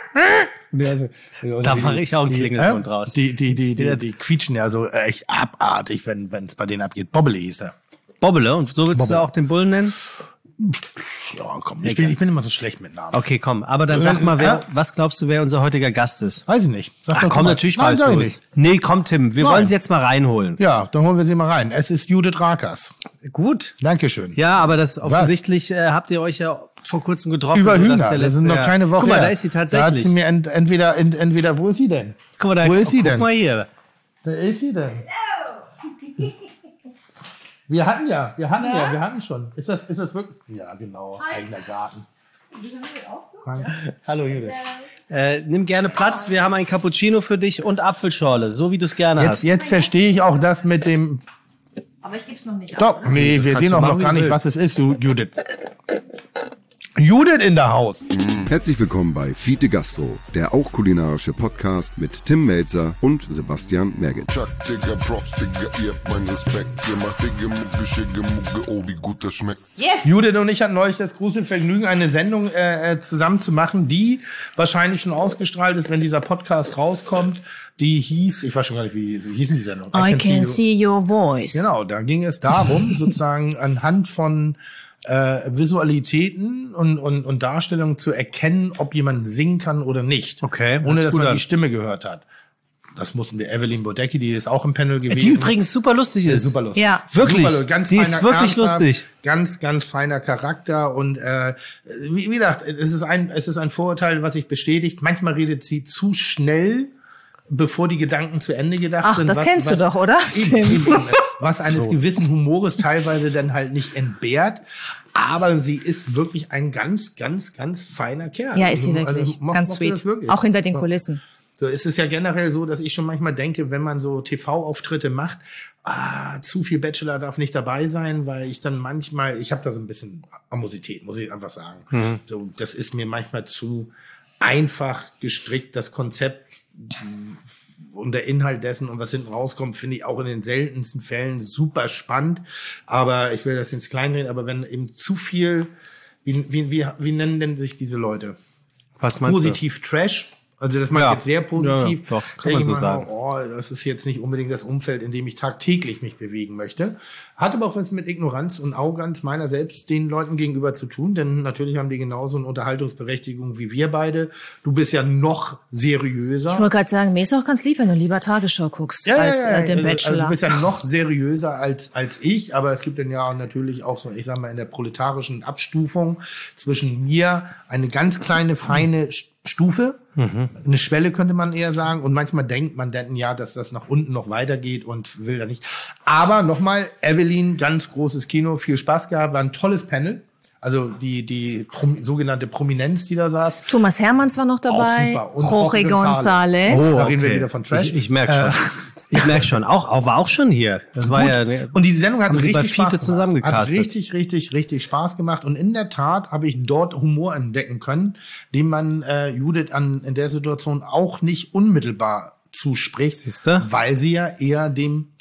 Speaker 3: da mache ich auch einen Klingelton draus.
Speaker 4: Die, die, die, die, die quietschen ja so echt abartig, wenn es bei denen abgeht. Bobbele hieß er.
Speaker 3: Bobbele? Und so willst
Speaker 4: Bobbele.
Speaker 3: du auch den Bullen nennen?
Speaker 4: Ja, komm, ich bin, ich bin immer so schlecht mit Namen.
Speaker 3: Okay, komm. Aber dann sag mal, wer, was glaubst du, wer unser heutiger Gast ist?
Speaker 4: Weiß ich nicht. Sag
Speaker 3: Ach
Speaker 4: doch
Speaker 3: komm,
Speaker 4: mal.
Speaker 3: natürlich
Speaker 4: Nein,
Speaker 3: weißt
Speaker 4: sag
Speaker 3: du
Speaker 4: ich
Speaker 3: es.
Speaker 4: nicht.
Speaker 3: Nee, komm, Tim, wir
Speaker 4: Nein.
Speaker 3: wollen sie jetzt mal reinholen.
Speaker 4: Ja, dann holen wir sie mal rein. Es ist Judith Rakers.
Speaker 3: Gut.
Speaker 4: Dankeschön.
Speaker 3: Ja, aber das offensichtlich äh, habt ihr euch ja vor kurzem getroffen.
Speaker 4: Über
Speaker 3: sodass
Speaker 4: Hühner.
Speaker 3: der
Speaker 4: Das
Speaker 3: letzte-
Speaker 4: sind noch
Speaker 3: ja.
Speaker 4: keine Woche
Speaker 3: Guck mal,
Speaker 4: her.
Speaker 3: da ist sie
Speaker 4: Da hat
Speaker 3: tatsächlich.
Speaker 4: sie mir ent, entweder, ent, entweder, wo ist sie denn?
Speaker 3: Guck mal, da,
Speaker 4: Wo ist sie
Speaker 3: guck
Speaker 4: denn?
Speaker 3: mal hier.
Speaker 4: Da ist sie denn? Wir hatten ja, wir hatten ja, wir hatten schon. Ist das, ist das wirklich? Ja, genau. Eigener Garten.
Speaker 3: Hallo Judith. Äh, nimm gerne Platz. Wir haben ein Cappuccino für dich und Apfelschorle, so wie du es gerne
Speaker 4: Jetzt,
Speaker 3: hast.
Speaker 4: jetzt verstehe ich auch das mit dem.
Speaker 6: Aber ich geb's noch nicht.
Speaker 4: Stopp. Nee, wir
Speaker 3: kannst
Speaker 4: sehen
Speaker 3: du
Speaker 4: auch
Speaker 3: machen,
Speaker 4: noch
Speaker 3: wie
Speaker 4: gar
Speaker 3: du
Speaker 4: nicht,
Speaker 3: willst.
Speaker 4: was es ist, du, Judith. Judith in der Haus.
Speaker 1: Herzlich willkommen bei Fiete Gastro, der auch kulinarische Podcast mit Tim Melzer und Sebastian Merget.
Speaker 7: Chuck, Digga, Props, Digga, ihr habt meinen Respekt. Ihr macht Digga, Mucke, Schicke, Mucke, oh, wie gut das schmeckt.
Speaker 6: Yes!
Speaker 4: Judith und ich hatten neulich das große Vergnügen, eine Sendung äh, äh, zusammen zu machen, die wahrscheinlich schon ausgestrahlt ist, wenn dieser Podcast rauskommt. Die hieß, ich weiß schon gar nicht, wie, wie hieß denn die Sendung?
Speaker 6: I can see your voice.
Speaker 4: Genau, da ging es darum, sozusagen anhand von äh, Visualitäten und, und, und Darstellungen zu erkennen, ob jemand singen kann oder nicht.
Speaker 3: Okay, hört
Speaker 4: Ohne
Speaker 3: sich
Speaker 4: dass
Speaker 3: gut
Speaker 4: man
Speaker 3: an.
Speaker 4: die Stimme gehört hat. Das mussten wir. Evelyn Bodecki, die ist auch im Panel gewesen.
Speaker 3: Die übrigens super lustig
Speaker 4: Ja,
Speaker 3: ist.
Speaker 4: super lustig.
Speaker 6: Ja.
Speaker 3: Wirklich.
Speaker 4: Super, ganz
Speaker 3: Die ist
Speaker 4: feiner,
Speaker 3: wirklich
Speaker 4: ernsthaft,
Speaker 3: lustig.
Speaker 4: Ganz, ganz feiner Charakter und äh, wie, wie gesagt, es ist ein, es ist ein Vorurteil, was sich bestätigt. Manchmal redet sie zu schnell, bevor die Gedanken zu Ende gedacht
Speaker 6: Ach,
Speaker 4: sind.
Speaker 6: das kennst du doch, oder,
Speaker 4: Eben,
Speaker 6: Tim?
Speaker 4: eben, eben. Was eines gewissen Humores teilweise dann halt nicht entbehrt. Aber sie ist wirklich ein ganz, ganz, ganz feiner Kerl.
Speaker 6: Ja, ist sie
Speaker 4: Also,
Speaker 6: wirklich.
Speaker 4: also, mo-
Speaker 6: Ganz
Speaker 4: mochte das
Speaker 6: sweet.
Speaker 4: wirklich.
Speaker 6: Auch hinter den
Speaker 4: So.
Speaker 6: Kulissen.
Speaker 4: So ist es ja generell so, dass ich schon manchmal denke, wenn man so T V-Auftritte macht, ah, zu viel Bachelor darf nicht dabei sein, weil ich dann manchmal, ich habe da so ein bisschen Amosität, muss ich einfach sagen.
Speaker 3: Mhm.
Speaker 4: So, das ist mir manchmal zu einfach gestrickt, das Konzept und der Inhalt dessen und was hinten rauskommt, finde ich auch in den seltensten Fällen super spannend. Aber ich will das ins Kleinreden, aber wenn eben zu viel, wie, wie, wie, wie nennen denn sich diese Leute?
Speaker 3: Was meinst
Speaker 4: Positiv Trash. Also das meine
Speaker 3: Ja.
Speaker 4: ich jetzt sehr positiv.
Speaker 3: Ja, ja, doch, kann
Speaker 4: Denke
Speaker 3: man
Speaker 4: ich
Speaker 3: so
Speaker 4: mal,
Speaker 3: sagen.
Speaker 4: Oh, das ist jetzt nicht unbedingt das Umfeld, in dem ich tagtäglich mich bewegen möchte. Hat aber auch was mit Ignoranz und Arroganz meiner selbst den Leuten gegenüber zu tun, denn natürlich haben die genauso eine Unterhaltungsberechtigung wie wir beide. Du bist ja noch seriöser.
Speaker 6: Ich wollte gerade sagen, mir ist auch ganz lieb, wenn du lieber Tagesschau guckst, als äh, den
Speaker 4: Also,
Speaker 6: Bachelor.
Speaker 4: Also du bist ja noch seriöser als als ich, aber es gibt dann ja natürlich auch so, ich sag mal, in der proletarischen Abstufung zwischen mir eine ganz kleine, feine St- Stufe,
Speaker 3: Mhm.
Speaker 4: eine Schwelle könnte man eher sagen, und manchmal denkt man dann, ja, dass das nach unten noch weitergeht und will da nicht. Aber nochmal, Evelyn, ganz großes Kino, viel Spaß gehabt, war ein tolles Panel. Also die die Prom sogenannte Prominenz, die da saß.
Speaker 6: Thomas Hermanns war noch dabei,
Speaker 4: super. Und
Speaker 6: Jorge
Speaker 4: González.
Speaker 6: González.
Speaker 4: Oh, da reden wir wieder von Trash.
Speaker 3: Ich, ich merke schon. Ich merke schon. Auch, auch war auch schon hier. Das war ja.
Speaker 4: Und die Sendung hat
Speaker 3: Haben Sie
Speaker 4: richtig
Speaker 3: bei
Speaker 4: Spaß
Speaker 3: Fiete
Speaker 4: gemacht.
Speaker 3: zusammengecastet?
Speaker 4: Hat richtig, richtig, richtig Spaß gemacht. Und in der Tat habe ich dort Humor entdecken können, den man äh, Judith an in der Situation auch nicht unmittelbar zuspricht,
Speaker 3: Siehste?
Speaker 4: weil sie ja eher dem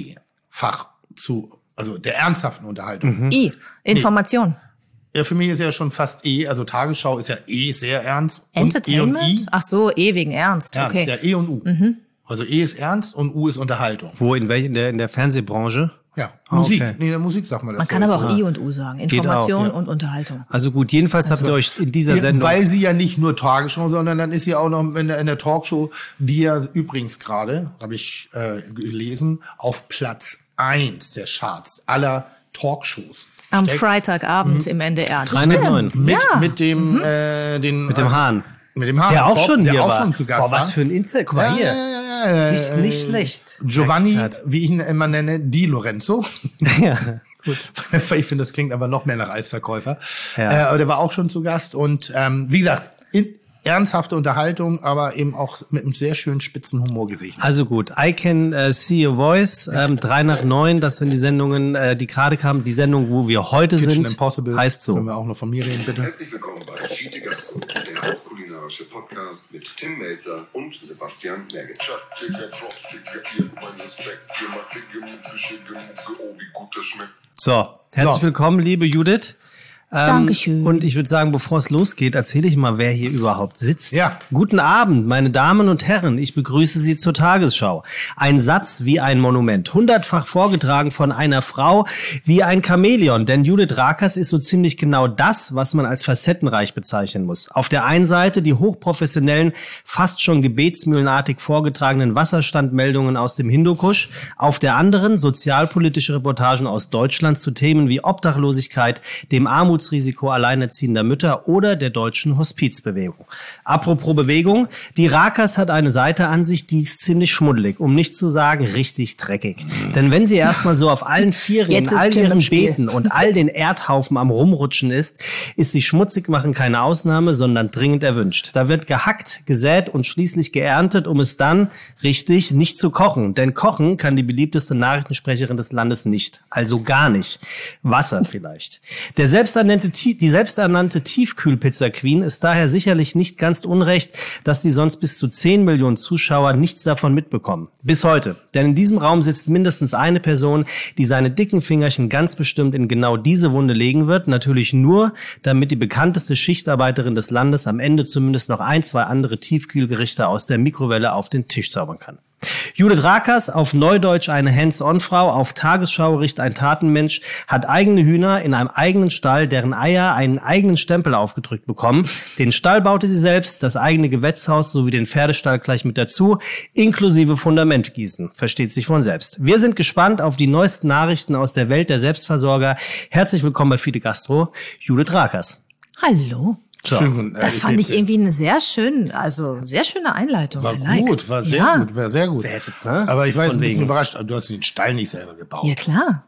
Speaker 4: E-Fach zu, also der ernsthaften Unterhaltung.
Speaker 3: Mhm.
Speaker 6: I, Information.
Speaker 4: Ja, für mich ist ja schon fast E, also Tagesschau ist ja E sehr ernst.
Speaker 6: Entertainment?
Speaker 4: Und E und I,
Speaker 6: Ach so, E wegen Ernst.
Speaker 4: ernst,
Speaker 6: Okay.
Speaker 4: ja, E und U.
Speaker 6: Mhm.
Speaker 4: Also E ist ernst und U ist Unterhaltung.
Speaker 3: Wo, in welcher, in der, in der Fernsehbranche?
Speaker 4: Ja,
Speaker 3: Ah,
Speaker 4: Musik.
Speaker 3: okay.
Speaker 4: Nee, in der Musik sagt man das.
Speaker 6: Man kann aber auch
Speaker 4: so.
Speaker 6: I und U sagen. Information
Speaker 3: auch, ja.
Speaker 6: und Unterhaltung.
Speaker 3: Also gut, jedenfalls habt ihr euch in dieser
Speaker 4: Ja,
Speaker 3: Sendung...
Speaker 4: weil sie ja nicht nur Tagesschau, sondern dann ist sie auch noch in der, in der Talkshow, die ja übrigens gerade, habe ich äh, gelesen, auf Platz eins der Charts aller Talkshows.
Speaker 6: Am
Speaker 4: steckt.
Speaker 6: Freitagabend im N D R. Das
Speaker 3: dreihundertneun.
Speaker 6: stimmt.
Speaker 4: Mit,
Speaker 6: Ja.
Speaker 4: mit dem, äh, den,
Speaker 3: Mit dem Hahn.
Speaker 4: Mit dem Hahn.
Speaker 3: Der auch
Speaker 4: Bob,
Speaker 3: schon
Speaker 4: der
Speaker 3: hier
Speaker 4: auch
Speaker 3: war.
Speaker 4: schon zu Gast
Speaker 3: Boah, was
Speaker 4: war.
Speaker 3: für ein Insel. Guck mal
Speaker 4: Ja,
Speaker 3: hier.
Speaker 4: ja, ja, ja, ja.
Speaker 3: Nicht, nicht schlecht.
Speaker 4: Giovanni,
Speaker 3: Hat.
Speaker 4: wie ich ihn immer nenne, Di Lorenzo.
Speaker 3: Ja, gut.
Speaker 4: Ich finde, das klingt aber noch mehr nach Eisverkäufer.
Speaker 3: Ja.
Speaker 4: Äh, aber der war auch schon zu Gast. Und ähm, wie gesagt, in, ernsthafte Unterhaltung, aber eben auch mit einem sehr schönen spitzen Humorgesicht.
Speaker 3: Also gut, I Can uh, See Your Voice, ähm, drei nach neun, das sind die Sendungen, äh, die gerade kamen. Die Sendung, wo wir heute
Speaker 4: Kitchen
Speaker 3: sind,
Speaker 4: Impossible.
Speaker 3: heißt
Speaker 4: Können
Speaker 3: so.
Speaker 4: wir auch noch von mir reden, bitte.
Speaker 7: Herzlich willkommen bei Fiete Gastro, der auch kulinarische Podcast mit Tim Melzer und Sebastian Merget. Digga, Props, Digga, ihr habt meinen Respekt. Ihr macht Digga, Mucke, Schicke, Mucke, oh, wie gut das schmeckt.
Speaker 3: So, herzlich
Speaker 4: So.
Speaker 3: willkommen, liebe Judith. Ähm,
Speaker 6: Dankeschön.
Speaker 3: Und ich würde sagen, bevor es losgeht, erzähle ich mal, wer hier überhaupt sitzt.
Speaker 4: Ja.
Speaker 3: Guten Abend, meine Damen und Herren. Ich begrüße Sie zur Tagesschau. Ein Satz wie ein Monument. Hundertfach vorgetragen von einer Frau wie ein Chamäleon. Denn Judith Rakers ist so ziemlich genau das, was man als facettenreich bezeichnen muss. Auf der einen Seite die hochprofessionellen, fast schon gebetsmühlenartig vorgetragenen Wasserstandmeldungen aus dem Hindukusch. Auf der anderen sozialpolitische Reportagen aus Deutschland zu Themen wie Obdachlosigkeit, dem Armutsrisiko alleinerziehender Mütter oder der deutschen Hospizbewegung. Apropos Bewegung, die Rakers hat eine Seite an sich, die ist ziemlich schmuddelig, um nicht zu sagen richtig dreckig. Denn wenn sie erstmal so auf allen Vieren,
Speaker 6: Jetzt
Speaker 3: in
Speaker 6: ist
Speaker 3: all
Speaker 6: Tim
Speaker 3: ihren
Speaker 6: im Spiel.
Speaker 3: Beeten und all den Erdhaufen am Rumrutschen ist, ist sie schmutzig machen keine Ausnahme, sondern dringend erwünscht. Da wird gehackt, gesät und schließlich geerntet, um es dann, richtig, nicht zu kochen. Denn kochen kann die beliebteste Nachrichtensprecherin des Landes nicht. Also gar nicht. Wasser vielleicht. Der selbsternannte, die selbsternannte Tiefkühlpizza-Queen ist daher sicherlich nicht ganz unrecht, dass die sonst bis zu zehn Millionen Zuschauer nichts davon mitbekommen. Bis heute. Denn in diesem Raum sitzt mindestens eine Person, die seine dicken Fingerchen ganz bestimmt in genau diese Wunde legen wird. Natürlich nur, damit die bekannteste Schichtarbeiterin des Landes am Ende zumindest noch ein, zwei andere Tiefkühlgerichte aus der Mikrowelle auf den Tisch zaubern kann. Judith Rakers, auf Neudeutsch eine Hands-on-Frau, auf Tagesschau-Richt ein Tatenmensch, hat eigene Hühner in einem eigenen Stall, deren Eier einen eigenen Stempel aufgedrückt bekommen. Den Stall baute sie selbst, das eigene Gewächshaus sowie den Pferdestall gleich mit dazu, inklusive Fundamentgießen. Versteht sich von selbst. Wir sind gespannt auf die neuesten Nachrichten aus der Welt der Selbstversorger. Herzlich willkommen bei Fiete Gastro, Judith Rakers.
Speaker 6: Hallo.
Speaker 3: So.
Speaker 4: Schön,
Speaker 6: Das
Speaker 4: äh,
Speaker 6: fand ich
Speaker 4: ich
Speaker 6: irgendwie eine sehr schön, also sehr schöne Einleitung.
Speaker 4: war
Speaker 6: I like.
Speaker 4: gut, war sehr
Speaker 6: ja.
Speaker 4: gut, war sehr gut.
Speaker 3: ne?
Speaker 4: Aber ich war jetzt
Speaker 3: Von
Speaker 4: ein bisschen
Speaker 3: wegen.
Speaker 4: überrascht, du hast den Stall nicht selber gebaut.
Speaker 6: Ja, klar.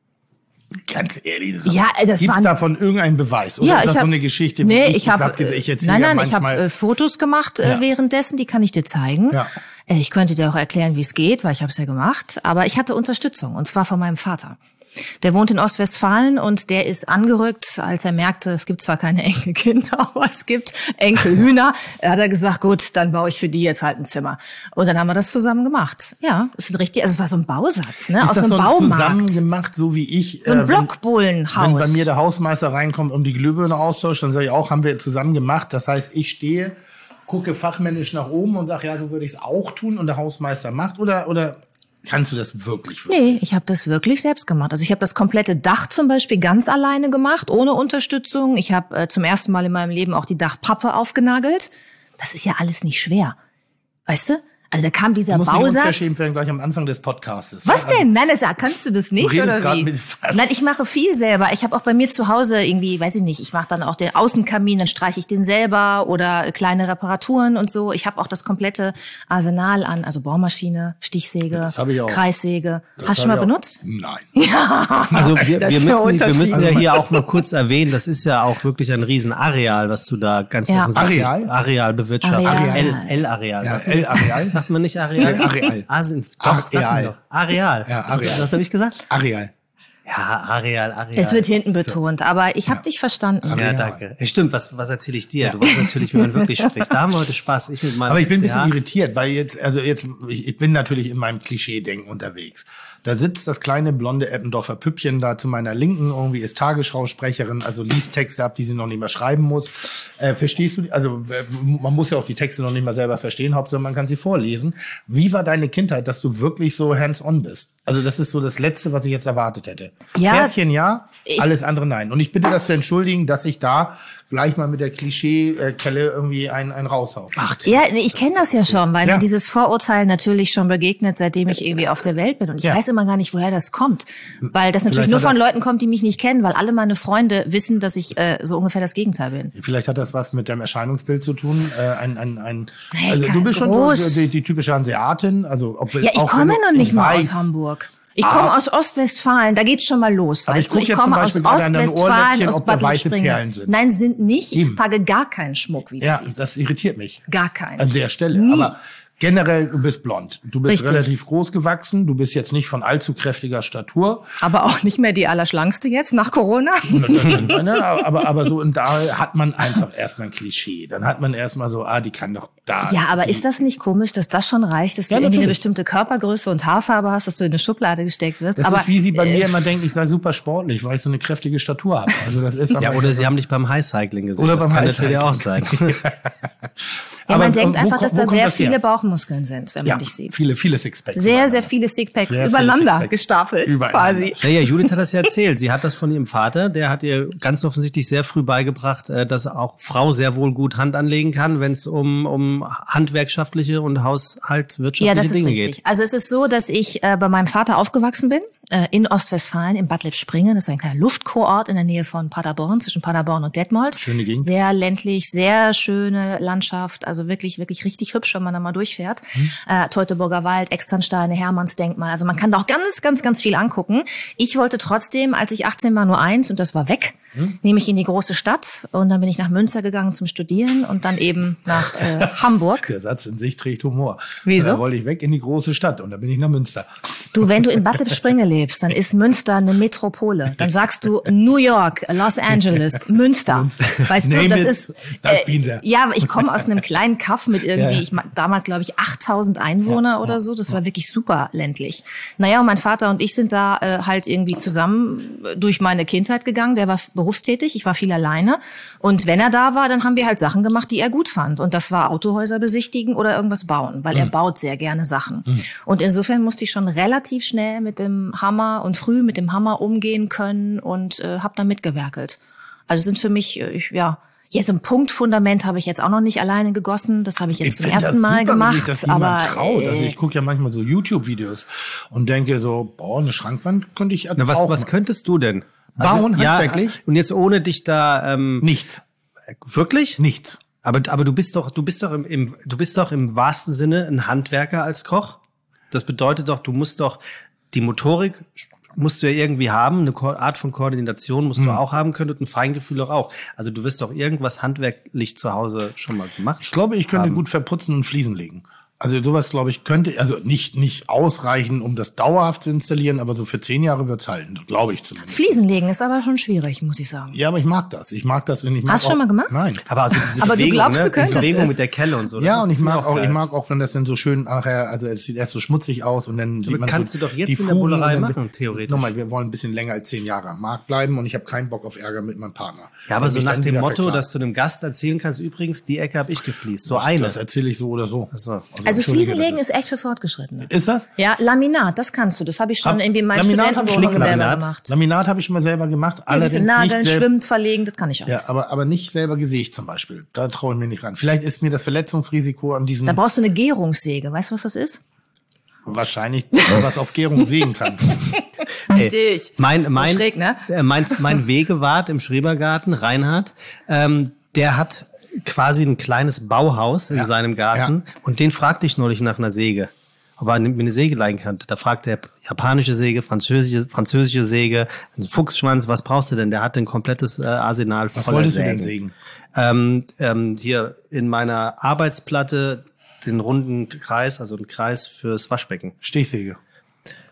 Speaker 4: Ganz ehrlich, das
Speaker 6: Ja, das
Speaker 4: gibt's
Speaker 6: waren-
Speaker 4: davon irgendeinen Beweis? Oder
Speaker 6: Ja,
Speaker 4: ist das
Speaker 6: ich
Speaker 4: so
Speaker 6: hab,
Speaker 4: eine Geschichte?
Speaker 6: Nee,
Speaker 4: wie
Speaker 6: ich habe
Speaker 4: hab gesagt, ich erzähle
Speaker 6: nein,
Speaker 4: ja
Speaker 6: nein, ich habe
Speaker 4: manchmal,
Speaker 6: äh, Fotos gemacht äh,
Speaker 4: Ja.
Speaker 6: währenddessen, die kann ich dir zeigen.
Speaker 4: Ja.
Speaker 6: Äh, ich könnte dir auch erklären, wie es geht, weil ich habe es ja gemacht. Aber ich hatte Unterstützung und zwar von meinem Vater. Der wohnt in Ostwestfalen und der ist angerückt, als er merkte, es gibt zwar keine Enkelkinder, aber es gibt Enkelhühner. Er hat er gesagt, gut, dann baue ich für die jetzt halt ein Zimmer. Und dann haben wir das zusammen gemacht. Ja, es ist richtig, also es war so ein Bausatz, ne,
Speaker 4: ist
Speaker 6: aus
Speaker 4: das
Speaker 6: einem
Speaker 4: so
Speaker 6: Baumarkt.
Speaker 4: zusammen gemacht, so wie ich?
Speaker 6: So ein
Speaker 4: äh, wenn-
Speaker 6: Blockbullenhaus.
Speaker 4: Wenn bei mir der Hausmeister reinkommt und die Glühbirne austauscht, dann sage ich auch, haben wir zusammen gemacht. Das heißt, ich stehe, gucke fachmännisch nach oben und sage, ja, so würde ich es auch tun und der Hausmeister macht. Oder, oder kannst du das wirklich? wirklich?
Speaker 6: Nee, ich habe das wirklich selbst gemacht. Also ich habe das komplette Dach zum Beispiel ganz alleine gemacht, ohne Unterstützung. Ich habe äh, zum ersten Mal in meinem Leben auch die Dachpappe aufgenagelt. Das ist ja alles nicht schwer. Weißt du? Also da kam dieser
Speaker 4: Du musst nicht
Speaker 6: Bausatz.
Speaker 4: unverschämt werden gleich am Anfang des Podcastes.
Speaker 6: Was
Speaker 4: Also,
Speaker 6: denn? Nein, das, kannst du das nicht,
Speaker 4: Du redest
Speaker 6: oder
Speaker 4: grad
Speaker 6: wie?
Speaker 4: mit was?
Speaker 6: Nein, ich mache viel selber. Ich habe auch bei mir zu Hause irgendwie, weiß ich nicht, ich mache dann auch den Außenkamin, dann streiche ich den selber oder kleine Reparaturen und so. Ich habe auch das komplette Arsenal an, also Bohrmaschine, Stichsäge,
Speaker 4: Das hab ich auch.
Speaker 6: Kreissäge.
Speaker 4: Das
Speaker 6: Hast du schon
Speaker 4: hab
Speaker 6: mal
Speaker 4: ich auch-
Speaker 6: benutzt?
Speaker 4: Nein.
Speaker 3: Also wir,
Speaker 6: Das
Speaker 3: wir
Speaker 6: ist
Speaker 3: müssen,
Speaker 6: der
Speaker 3: wir
Speaker 6: Unterschied.
Speaker 3: müssen ja hier auch mal kurz erwähnen, das ist ja auch wirklich ein Riesenareal, was du da ganz
Speaker 6: Ja.
Speaker 3: offensichtlich
Speaker 4: Areal?
Speaker 3: Areal bewirtschaftest.
Speaker 6: Areal.
Speaker 3: L- L-Areal.
Speaker 4: Ja,
Speaker 3: ne?
Speaker 4: L-Areal.
Speaker 3: Sagt man nicht Areal?
Speaker 4: Nee, Areal.
Speaker 3: Ah, sind, doch, sagt man
Speaker 4: Areal.
Speaker 3: doch. Areal.
Speaker 4: Ja,
Speaker 3: Was,
Speaker 4: Areal.
Speaker 3: was habe ich gesagt?
Speaker 4: Areal.
Speaker 3: Ja, Areal, Areal.
Speaker 6: Es wird hinten betont, aber ich habe
Speaker 4: Ja.
Speaker 6: dich verstanden.
Speaker 3: Ja, danke. Stimmt, was, was erzähle ich dir? Du weißt natürlich, wie man wirklich spricht. Da haben wir heute Spaß. Ich mit meinem
Speaker 4: Aber ich bin ein bisschen
Speaker 3: S C H.
Speaker 4: irritiert, weil jetzt, also jetzt, ich, ich bin natürlich in meinem Klischee-Denken unterwegs. Da sitzt das kleine blonde Eppendorfer Püppchen da zu meiner Linken, irgendwie ist Tagesschausprecherin, also liest Texte ab, die sie noch nicht mehr schreiben muss. Äh, verstehst du, also äh, man muss ja auch die Texte noch nicht mal selber verstehen, Hauptsache man kann sie vorlesen. Wie war deine Kindheit, dass du wirklich so hands-on bist? Also das ist so das Letzte, was ich jetzt erwartet hätte.
Speaker 6: Ja,
Speaker 4: Pferdchen ja,
Speaker 6: ich-
Speaker 4: alles andere nein. Und ich bitte das zu entschuldigen, dass ich da gleich mal mit der Klischee-Kelle irgendwie einen, einen raushau. Ach,
Speaker 6: Ja, nee, ich kenne das ja schon, weil
Speaker 4: Ja.
Speaker 6: mir dieses Vorurteil natürlich schon begegnet, seitdem ich irgendwie auf der Welt bin. Und ich
Speaker 4: Ja.
Speaker 6: weiß immer gar nicht, woher das kommt. Weil das natürlich
Speaker 4: Vielleicht
Speaker 6: nur
Speaker 4: hat
Speaker 6: von
Speaker 4: das-
Speaker 6: Leuten kommt, die mich nicht kennen, weil alle meine Freunde wissen, dass ich äh, so ungefähr das Gegenteil bin.
Speaker 4: Vielleicht hat das was mit deinem Erscheinungsbild zu tun. Äh, ein, ein, ein,
Speaker 6: Nee,
Speaker 4: also du
Speaker 6: kein
Speaker 4: bist schon
Speaker 6: groß.
Speaker 4: so die, die typische Hanseatin. Also ob wir-
Speaker 6: Ja, ich
Speaker 4: auch
Speaker 6: komme
Speaker 4: wenn du-
Speaker 6: noch nicht
Speaker 4: ich
Speaker 6: mal
Speaker 4: weiß,
Speaker 6: aus Hamburg. Ich komme
Speaker 4: Ah.
Speaker 6: aus Ostwestfalen, da geht's schon mal los.
Speaker 4: Aber ich
Speaker 6: Weißt du,
Speaker 4: guck
Speaker 6: ich
Speaker 4: jetzt
Speaker 6: komme
Speaker 4: zum
Speaker 6: aus
Speaker 4: Beispiel gerade an deinen
Speaker 6: Ostwestfalen,
Speaker 4: Ohrläppchen,
Speaker 6: aus
Speaker 4: ob da
Speaker 6: Bad
Speaker 4: weiße
Speaker 6: Lippspringe.
Speaker 4: Perlen sind.
Speaker 6: Nein, sind nicht. Ich
Speaker 4: Eben.
Speaker 6: packe gar keinen Schmuck, wie
Speaker 4: Ja,
Speaker 6: du siehst.
Speaker 4: das irritiert mich.
Speaker 6: Gar keinen.
Speaker 4: An der Stelle.
Speaker 6: Nie.
Speaker 4: Aber generell, du bist blond. Du bist
Speaker 6: Richtig.
Speaker 4: relativ groß gewachsen. Du bist jetzt nicht von allzu kräftiger Statur.
Speaker 6: Aber auch nicht mehr die Allerschlankste jetzt nach Corona.
Speaker 4: Ne, aber, aber so, und da hat man einfach erstmal ein Klischee. Dann hat man erstmal so, ah, die kann doch da.
Speaker 6: Ja, aber
Speaker 4: die,
Speaker 6: ist das nicht komisch, dass das schon reicht, dass du
Speaker 4: Ja,
Speaker 6: irgendwie eine
Speaker 4: natürlich.
Speaker 6: bestimmte Körpergröße und Haarfarbe hast, dass du in eine Schublade gesteckt wirst?
Speaker 4: Das
Speaker 6: aber
Speaker 4: ist, wie sie bei
Speaker 6: äh,
Speaker 4: mir immer denken, ich sei super sportlich, weil ich so eine kräftige Statur habe. Also das ist
Speaker 3: Ja,
Speaker 4: aber-
Speaker 3: oder sie haben dich beim Highcycling gesehen.
Speaker 4: Oder
Speaker 3: das
Speaker 4: beim
Speaker 3: kann
Speaker 4: Highcycling.
Speaker 3: natürlich auch sein.
Speaker 6: ja,
Speaker 4: aber
Speaker 6: man denkt
Speaker 4: wo
Speaker 6: einfach,
Speaker 4: ko-
Speaker 6: dass
Speaker 4: wo
Speaker 6: da
Speaker 4: kommt
Speaker 6: sehr
Speaker 4: das her?
Speaker 6: viele Bauchmuskeln sind, wenn man
Speaker 4: ja,
Speaker 6: dich sieht.
Speaker 4: viele, viele Sixpacks.
Speaker 6: Sehr, sehr viele Sixpacks
Speaker 4: Sehr viele
Speaker 6: übereinander
Speaker 4: Sixpacks.
Speaker 6: gestapelt,
Speaker 4: Übereinander.
Speaker 6: quasi.
Speaker 3: Naja, Judith hat das ja erzählt. Sie hat das von ihrem Vater. Der hat ihr ganz offensichtlich sehr früh beigebracht, äh, dass auch Frau sehr wohl gut Hand anlegen kann, wenn es um, um handwerkschaftliche und haushaltswirtschaftliche
Speaker 6: Ja, das ist
Speaker 3: Dinge
Speaker 6: richtig.
Speaker 3: geht.
Speaker 6: Also es ist so, dass ich äh, bei meinem Vater aufgewachsen bin, äh, in Ostwestfalen, in Bad Lippspringe. Das ist ein kleiner Luftkurort in der Nähe von Paderborn, zwischen Paderborn und Detmold.
Speaker 4: Schöne Gegend.
Speaker 6: Sehr ländlich, sehr schöne Landschaft, also wirklich, wirklich richtig hübsch, wenn man da mal durchfährt.
Speaker 4: Hm.
Speaker 6: Äh, Teutoburger Wald, Externsteine, Hermannsdenkmal. Also man kann da auch ganz, ganz, ganz viel angucken. Ich wollte trotzdem, als ich achtzehn war, nur eins und das war weg.
Speaker 4: Hm.
Speaker 6: Nämlich in die große Stadt und dann bin ich nach Münster gegangen zum Studieren und dann eben nach äh, Hamburg.
Speaker 4: Der Satz in sich trägt Humor.
Speaker 6: Wieso?
Speaker 4: Da wollte ich weg in die große Stadt und da bin ich nach Münster.
Speaker 6: Du, wenn du in Bad Lippspringe lebst, dann ist Münster eine Metropole. Dann sagst du New York, Los Angeles, Münster.
Speaker 4: Münster.
Speaker 6: Weißt du,
Speaker 4: Name
Speaker 6: das
Speaker 4: it,
Speaker 6: ist
Speaker 4: das bin der.
Speaker 6: ja, aber ich komme aus einem kleinen Kaff mit irgendwie,
Speaker 4: Ja.
Speaker 6: ich ma- damals glaube ich achttausend Einwohner oder so. Das war wirklich super ländlich. Naja, und mein Vater und ich sind da äh, halt irgendwie zusammen äh, durch meine Kindheit gegangen. Der war berufstätig, ich war viel alleine. Und wenn er da war, dann haben wir halt Sachen gemacht, die er gut fand. Und das war Autohäuser besichtigen oder irgendwas bauen, weil er baut sehr gerne Sachen. Und insofern musste ich schon relativ schnell mit dem Hammer und früh mit dem Hammer umgehen können und äh, habe da mitgewerkelt. Also sind für mich, äh, ich, ja, jetzt ein Punktfundament habe ich jetzt auch noch nicht alleine gegossen. Das habe ich jetzt zum
Speaker 4: find
Speaker 6: ersten
Speaker 4: das
Speaker 6: Mal
Speaker 4: super,
Speaker 6: gemacht.
Speaker 4: Wenn sich das jemand
Speaker 6: aber
Speaker 4: traut. Also
Speaker 6: äh,
Speaker 4: ich gucke ja manchmal so YouTube-Videos und denke so, boah, eine Schrankwand könnte ich
Speaker 3: Na, was,
Speaker 4: auch
Speaker 3: was
Speaker 4: machen.
Speaker 3: könntest du denn?
Speaker 4: Bauen,
Speaker 3: ja,
Speaker 4: handwerklich?
Speaker 3: und jetzt ohne dich da ähm,
Speaker 4: Nichts.
Speaker 3: wirklich?
Speaker 4: Nichts.
Speaker 3: Aber aber du bist doch du bist doch im, im du bist doch im wahrsten Sinne ein Handwerker als Koch. Das bedeutet doch, du musst doch die Motorik musst du ja irgendwie haben, eine Ko- Art von Koordination musst du auch haben können und ein Feingefühl doch auch. Also du wirst doch irgendwas handwerklich zu Hause schon mal gemacht.
Speaker 4: Ich glaube, ich könnte
Speaker 3: haben.
Speaker 4: gut verputzen und Fliesen legen. Also sowas, glaube ich, könnte, also nicht nicht ausreichen, um das dauerhaft zu installieren, aber so für zehn Jahre wird's halten, glaube ich zumindest.
Speaker 6: Fliesen legen ist aber schon schwierig, muss ich sagen.
Speaker 4: Ja, aber ich mag das. Ich mag das. Und ich mag
Speaker 6: Hast du
Speaker 4: auch,
Speaker 6: schon mal gemacht?
Speaker 4: Nein.
Speaker 3: Aber also diese
Speaker 6: Aber du
Speaker 3: Bewegung,
Speaker 6: glaubst,
Speaker 3: ne?
Speaker 6: du könntest
Speaker 3: die Bewegung
Speaker 6: es.
Speaker 3: mit der Kelle und so.
Speaker 4: Ja,
Speaker 3: das
Speaker 4: und
Speaker 3: ist
Speaker 4: ich mag auch,
Speaker 3: geil.
Speaker 4: ich mag auch, wenn das dann so schön nachher, also es sieht erst so schmutzig aus und dann sieht
Speaker 3: Aber
Speaker 4: man
Speaker 3: kannst
Speaker 4: so
Speaker 3: du doch jetzt
Speaker 4: die
Speaker 3: in der
Speaker 4: Fugen
Speaker 3: Bullerei
Speaker 4: und dann-
Speaker 3: machen, theoretisch.
Speaker 4: Nochmal, wir wollen ein bisschen länger als zehn Jahre am Markt bleiben und ich habe keinen Bock auf Ärger mit meinem Partner.
Speaker 3: Ja, aber
Speaker 4: Wenn
Speaker 3: so
Speaker 4: mich
Speaker 3: nach
Speaker 4: dann
Speaker 3: dem
Speaker 4: wieder
Speaker 3: Motto,
Speaker 4: verklagt.
Speaker 3: dass du einem Gast erzählen kannst, übrigens, die Ecke habe ich gefliest. So
Speaker 4: Das-
Speaker 3: eine.
Speaker 4: Das erzähle ich so oder so.
Speaker 3: so.
Speaker 6: Also
Speaker 4: Entschuldige,
Speaker 6: Fliesen
Speaker 4: das
Speaker 6: legen ist echt für Fortgeschrittene.
Speaker 4: Ist das?
Speaker 6: Ja, Laminat, das kannst du. Das habe ich schon
Speaker 4: Hab-
Speaker 6: irgendwie in meinen
Speaker 4: Laminat hab ich
Speaker 6: Studentenwohnungen
Speaker 3: schon
Speaker 6: selber
Speaker 3: Laminat.
Speaker 6: gemacht.
Speaker 4: Laminat habe ich schon mal selber gemacht,
Speaker 6: Ja, siehst du,
Speaker 4: allerdings
Speaker 6: Nageln,
Speaker 4: nicht selber.
Speaker 6: schwimmen, verlegen, das kann ich
Speaker 4: Ja,
Speaker 6: alles.
Speaker 4: aber, aber nicht selber gesägt zum Beispiel. Da traue ich mir nicht ran. Vielleicht ist mir das Verletzungsrisiko an diesem
Speaker 6: Da brauchst du eine Gärungssäge. Weißt du, was das ist?
Speaker 4: wahrscheinlich was auf Gärung sägen kann.
Speaker 6: Richtig.
Speaker 3: Mein, mein,
Speaker 6: schräg, ne?
Speaker 3: äh, mein, mein Wegewart im Schrebergarten, Reinhard, ähm, der hat quasi ein kleines Bauhaus in
Speaker 4: Ja.
Speaker 3: seinem Garten
Speaker 4: Ja.
Speaker 3: und den fragte ich neulich nach einer Säge. Ob er mir eine Säge leihen kann. Da fragt er japanische Säge, französische, französische Säge, ein Fuchsschwanz, was brauchst du denn? Der hat ein komplettes äh, Arsenal
Speaker 4: Was
Speaker 3: voller
Speaker 4: wolltest du
Speaker 3: Sägen.
Speaker 4: denn sägen?
Speaker 3: Ähm, ähm, hier in meiner Arbeitsplatte den runden Kreis, also einen Kreis fürs Waschbecken.
Speaker 4: Stichsäge.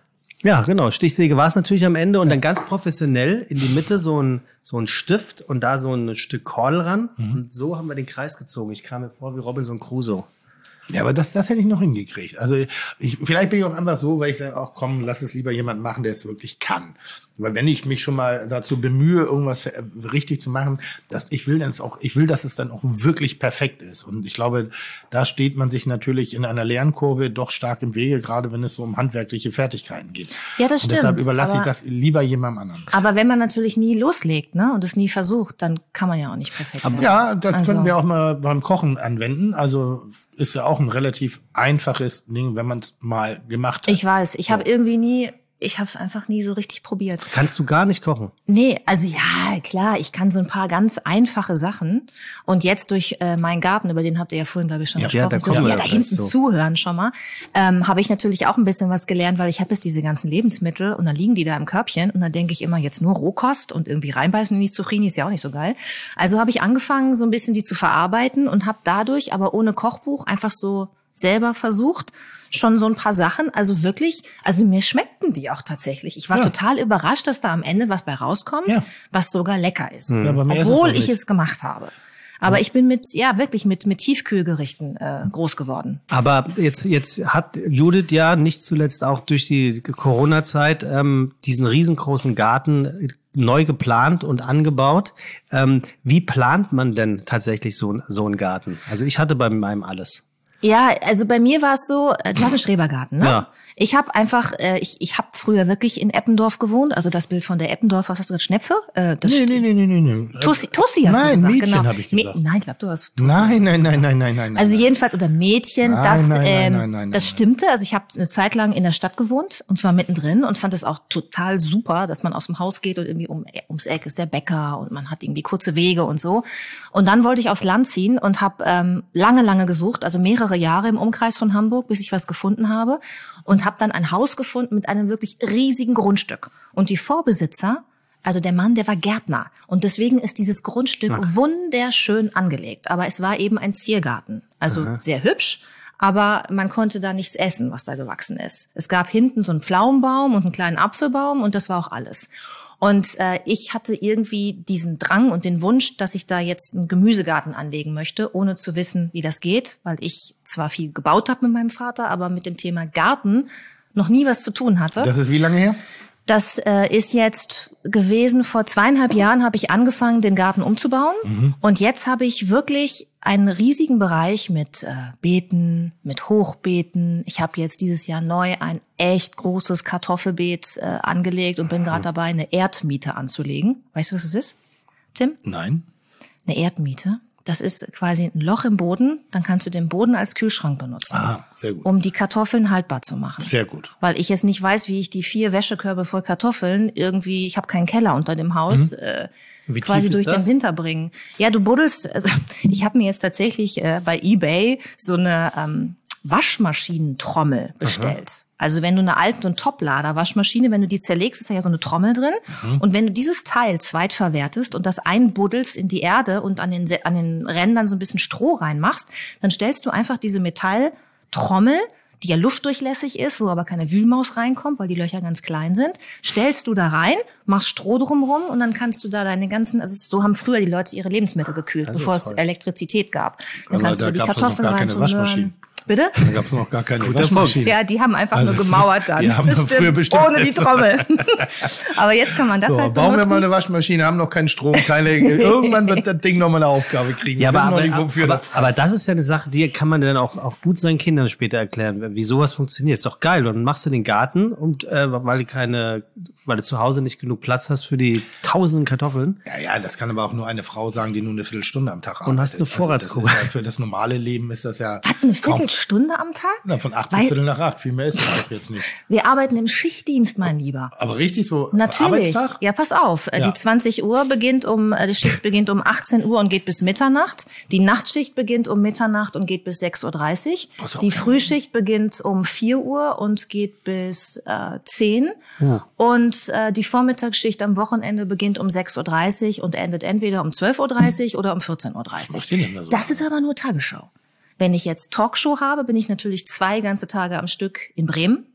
Speaker 3: Ja, genau. Stichsäge war es natürlich am Ende und dann ganz professionell in die Mitte so ein so ein Stift und da so ein Stück Kordel ran. Mhm. Und so haben wir den Kreis gezogen. Ich kam mir vor wie Robinson Crusoe.
Speaker 4: Ja, aber das, das hätte ich noch hingekriegt. Also ich, vielleicht bin ich auch einfach so, weil ich sage, ach komm, lass es lieber jemand machen, der es wirklich kann. Weil wenn ich mich schon mal dazu bemühe, irgendwas richtig zu machen, dass ich will, dass auch, ich will, dass es dann auch wirklich perfekt ist. Und ich glaube, da steht man sich natürlich in einer Lernkurve doch stark im Wege, gerade wenn es so um handwerkliche Fertigkeiten geht.
Speaker 6: Ja, das
Speaker 4: und
Speaker 6: stimmt.
Speaker 4: Deshalb überlasse ich das lieber jemandem anderen.
Speaker 6: Aber wenn man natürlich nie loslegt, ne, und es nie versucht, dann kann man ja auch nicht perfekt werden.
Speaker 4: Ja, das
Speaker 6: also.
Speaker 4: können wir auch mal beim Kochen anwenden. Also ist ja auch ein relativ einfaches Ding, wenn man es mal gemacht hat.
Speaker 6: Ich weiß, ich habe irgendwie nie, ich habe es einfach nie so richtig probiert.
Speaker 3: Kannst du gar nicht kochen?
Speaker 6: Nee, also ja, klar, ich kann so ein paar ganz einfache Sachen. Und jetzt durch äh, meinen Garten, über den habt ihr ja vorhin, glaube ich, schon
Speaker 3: ja,
Speaker 6: gesprochen,
Speaker 3: ja, da,
Speaker 6: durch die ja da hinten
Speaker 3: so.
Speaker 6: zuhören schon mal, ähm, habe ich natürlich auch ein bisschen was gelernt, weil ich habe jetzt diese ganzen Lebensmittel und dann liegen die da im Körbchen und dann denke ich immer jetzt nur Rohkost und irgendwie reinbeißen in die Zucchini ist ja auch nicht so geil. Also habe ich angefangen, so ein bisschen die zu verarbeiten und habe dadurch, aber ohne Kochbuch, einfach so selber versucht, schon so ein paar Sachen, also wirklich, also mir schmeckten die auch tatsächlich. Ich war
Speaker 4: ja.
Speaker 6: total überrascht, dass da am Ende was bei rauskommt, ja. was sogar lecker ist,
Speaker 4: ja,
Speaker 6: obwohl
Speaker 4: ist es
Speaker 6: ich es gemacht habe. Aber ja. ich bin mit, ja wirklich mit mit Tiefkühlgerichten äh, groß geworden.
Speaker 3: Aber jetzt jetzt hat Judith ja nicht zuletzt auch durch die Corona-Zeit ähm, diesen riesengroßen Garten neu geplant und angebaut. Ähm, wie plant man denn tatsächlich so, so einen Garten? Also ich hatte bei meinem alles.
Speaker 6: Ja, also bei mir war es so, du hast einen Schrebergarten, ne?
Speaker 3: Ja.
Speaker 6: Ich habe einfach, äh, ich ich habe früher wirklich in Eppendorf gewohnt, also das Bild von der Eppendorf, was hast du gesagt, Schnepfe? Äh, das
Speaker 4: nee, nee, nee, nee, nee, nee.
Speaker 6: Tussi, Tussi hast
Speaker 4: nein,
Speaker 6: du gesagt,
Speaker 4: Mädchen
Speaker 6: genau.
Speaker 4: habe ich gesagt.
Speaker 6: Me- nein, ich glaube, du hast
Speaker 4: Tussi. Nein, nein, nein, nein, nein, nein.
Speaker 6: Also
Speaker 4: nein.
Speaker 6: jedenfalls, oder Mädchen,
Speaker 4: nein,
Speaker 6: das
Speaker 4: nein, nein,
Speaker 6: ähm,
Speaker 4: nein, nein, nein,
Speaker 6: das stimmte. Also ich habe eine Zeit lang in der Stadt gewohnt und zwar mittendrin und fand es auch total super, dass man aus dem Haus geht und irgendwie um, ums Eck ist der Bäcker und man hat irgendwie kurze Wege und so. Und dann wollte ich aufs Land ziehen und habe ähm, lange, lange gesucht, also mehrere Jahre im Umkreis von Hamburg, bis ich was gefunden habe und habe dann ein Haus gefunden mit einem wirklich riesigen Grundstück. Und die Vorbesitzer, also der Mann, der war Gärtner. Und deswegen ist dieses Grundstück Ach. wunderschön angelegt. Aber es war eben ein Ziergarten. Also Aha. sehr hübsch, aber man konnte da nichts essen, was da gewachsen ist. Es gab hinten so einen Pflaumenbaum und einen kleinen Apfelbaum und das war auch alles. Und äh, ich hatte irgendwie diesen Drang und den Wunsch, dass ich da jetzt einen Gemüsegarten anlegen möchte, ohne zu wissen, wie das geht, weil ich zwar viel gebaut habe mit meinem Vater, aber mit dem Thema Garten noch nie was zu tun hatte.
Speaker 4: Das ist wie lange her?
Speaker 6: Das äh, ist jetzt gewesen, vor zweieinhalb Jahren habe ich angefangen, den Garten umzubauen. Mhm. Und jetzt habe ich wirklich einen riesigen Bereich mit äh, Beeten, mit Hochbeeten. Ich habe jetzt dieses Jahr neu ein echt großes Kartoffelbeet äh, angelegt und bin gerade dabei, eine Erdmiete anzulegen. Weißt du, was es ist, Tim?
Speaker 4: Nein.
Speaker 6: Eine Erdmiete. Das ist quasi ein Loch im Boden, dann kannst du den Boden als Kühlschrank benutzen.
Speaker 4: Ah, sehr gut.
Speaker 6: Um die Kartoffeln haltbar zu machen.
Speaker 4: Sehr gut.
Speaker 6: Weil ich jetzt nicht weiß, wie ich die vier Wäschekörbe voll Kartoffeln irgendwie, ich habe keinen Keller unter dem Haus, mhm. äh,
Speaker 3: Wie
Speaker 6: quasi
Speaker 3: tief
Speaker 6: durch
Speaker 3: ist das?
Speaker 6: den Winter bringen. Ja, du buddelst, also ich habe mir jetzt tatsächlich äh, bei eBay so eine ähm, Waschmaschinentrommel bestellt. Aha. Also wenn du eine alte und Toplader-Waschmaschine, wenn du die zerlegst, ist da ja so eine Trommel drin. Mhm. Und wenn du dieses Teil zweitverwertest und das einbuddelst in die Erde und an den, an den Rändern so ein bisschen Stroh reinmachst, dann stellst du einfach diese Metalltrommel, die ja luftdurchlässig ist, wo aber keine Wühlmaus reinkommt, weil die Löcher ganz klein sind, stellst du da rein, machst Stroh drumrum und dann kannst du da deine ganzen, also so haben früher die Leute ihre Lebensmittel gekühlt,
Speaker 4: also
Speaker 6: bevor
Speaker 4: toll.
Speaker 6: es Elektrizität gab. Dann
Speaker 4: aber
Speaker 6: kannst
Speaker 4: da
Speaker 6: du die
Speaker 4: gab's
Speaker 6: Kartoffeln
Speaker 4: noch gar keine Waschmaschinen.
Speaker 6: Bitte?
Speaker 4: Da gab es noch gar keine Waschmaschine.
Speaker 6: Ja, die haben einfach
Speaker 4: also,
Speaker 6: nur gemauert dann.
Speaker 4: Die haben
Speaker 6: bestimmt,
Speaker 4: früher bestimmt
Speaker 6: ohne die Trommel. Aber jetzt kann man das
Speaker 4: so,
Speaker 6: halt
Speaker 4: bauen
Speaker 6: benutzen.
Speaker 4: wir mal eine Waschmaschine, haben noch keinen Strom, keine, irgendwann wird das Ding noch mal eine Aufgabe kriegen.
Speaker 3: Ja,
Speaker 4: Wir
Speaker 3: aber,
Speaker 4: wissen noch
Speaker 3: aber,
Speaker 4: nicht, wofür
Speaker 3: aber,
Speaker 4: das-
Speaker 3: aber das ist ja eine Sache, die kann man dann auch, auch gut seinen Kindern später erklären, wie sowas funktioniert. Ist doch geil. Und dann machst du den Garten und äh, weil du keine, weil du zu Hause nicht genug Platz hast für die tausenden Kartoffeln.
Speaker 4: Ja, ja, das kann aber auch nur eine Frau sagen, die nur eine Viertelstunde am Tag arbeitet.
Speaker 3: Und hast eine Vorratskugel.
Speaker 4: Also das ist ja, für das normale Leben ist das ja
Speaker 6: Was, eine
Speaker 4: kaum-
Speaker 6: Viertelstunde am Tag?
Speaker 4: Na, von acht
Speaker 6: Weil-
Speaker 4: bis Viertel nach acht. Viel mehr ist das doch jetzt nicht.
Speaker 6: Wir arbeiten im Schichtdienst, mein Lieber.
Speaker 4: Aber richtig so
Speaker 6: Natürlich.
Speaker 4: Arbeitstag?
Speaker 6: Ja, pass auf. Äh,
Speaker 4: Ja.
Speaker 6: Die zwanzig Uhr beginnt um, äh, die Schicht beginnt um achtzehn Uhr und geht bis Mitternacht. Die Nachtschicht beginnt um Mitternacht und geht bis sechs Uhr dreißig.
Speaker 4: Pass auf.
Speaker 6: Die Frühschicht beginnt um vier Uhr und geht bis äh, zehn.
Speaker 3: Ja.
Speaker 6: Und äh, die Vormittagsschicht am Wochenende beginnt um sechs Uhr dreißig und endet entweder um zwölf Uhr dreißig oder um vierzehn Uhr dreißig.
Speaker 4: Was denn da so?
Speaker 6: Das ist aber nur Tagesschau. Wenn ich jetzt Talkshow habe, bin ich natürlich zwei ganze Tage am Stück in Bremen.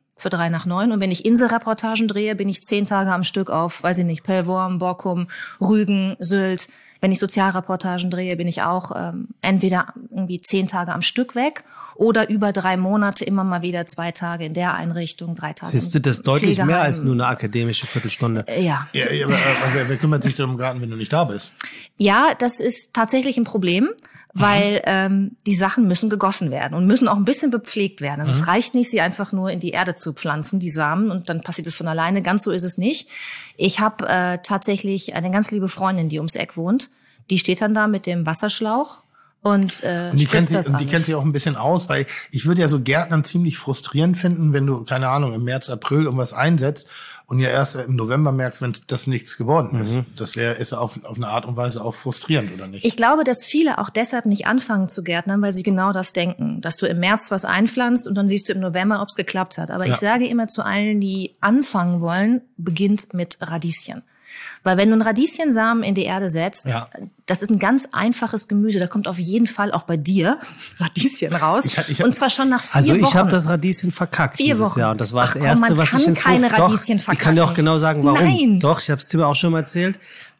Speaker 6: für drei nach neun. Und wenn ich Inselreportagen drehe, bin ich zehn Tage am Stück auf, weiß ich nicht, Pellworm, Borkum, Rügen, Sylt. Wenn ich Sozialreportagen drehe, bin ich auch ähm, entweder irgendwie zehn Tage am Stück weg oder über drei Monate immer mal wieder zwei Tage in der Einrichtung, drei Tage.
Speaker 3: Siehst du, das ist deutlich mehr als nur eine akademische Viertelstunde.
Speaker 6: Äh, ja.
Speaker 4: Ja, ja, aber, aber wer, wer kümmert sich darum Garten, wenn du nicht da bist?
Speaker 6: Ja, das ist tatsächlich ein Problem, weil ähm, die Sachen müssen gegossen werden und müssen auch ein bisschen bepflegt werden. Also mhm. es reicht nicht, sie einfach nur in die Erde zu pflanzen, die Samen, und dann passiert es von alleine. Ganz so ist es nicht. Ich habe äh, tatsächlich eine ganz liebe Freundin, die ums Eck wohnt. Die steht dann da mit dem Wasserschlauch und, äh,
Speaker 4: und die kennt
Speaker 6: spritzt das
Speaker 4: sich, und die
Speaker 6: alles.
Speaker 4: kennt sich auch ein bisschen aus, weil ich würde ja so Gärtnern ziemlich frustrierend finden, wenn du, keine Ahnung, im März, April irgendwas einsetzt und ja erst im November merkst, wenn das nichts geworden ist. Mhm. Das wäre ist auf, auf eine Art und Weise auch frustrierend, oder nicht?
Speaker 6: Ich glaube, dass viele auch deshalb nicht anfangen zu gärtnern, weil sie genau das denken, dass du im März was einpflanzt und dann siehst du im November, ob es geklappt hat. Aber
Speaker 4: Ja.
Speaker 6: ich sage immer zu allen, die anfangen wollen, beginnt mit Radieschen. Weil wenn du einen Radieschensamen in die Erde setzt,
Speaker 4: Ja.
Speaker 6: das ist ein ganz einfaches Gemüse, da kommt auf jeden Fall auch bei dir Radieschen raus.
Speaker 4: Ich hab- ich hab-
Speaker 6: und zwar schon nach vier
Speaker 3: Also ich
Speaker 6: Wochen.
Speaker 3: habe das Radieschen verkackt
Speaker 6: Vier
Speaker 3: dieses
Speaker 6: Wochen.
Speaker 3: Jahr und das war das
Speaker 6: Ach komm,
Speaker 3: Erste,
Speaker 6: man
Speaker 3: was
Speaker 6: kann
Speaker 3: ich ins
Speaker 6: keine
Speaker 3: Hof- Doch,
Speaker 6: Radieschen
Speaker 3: Ich kann dir auch
Speaker 6: verkacken.
Speaker 3: genau sagen, warum.
Speaker 6: Nein.
Speaker 3: Doch, ich habe es Tim auch schon mal erzählt.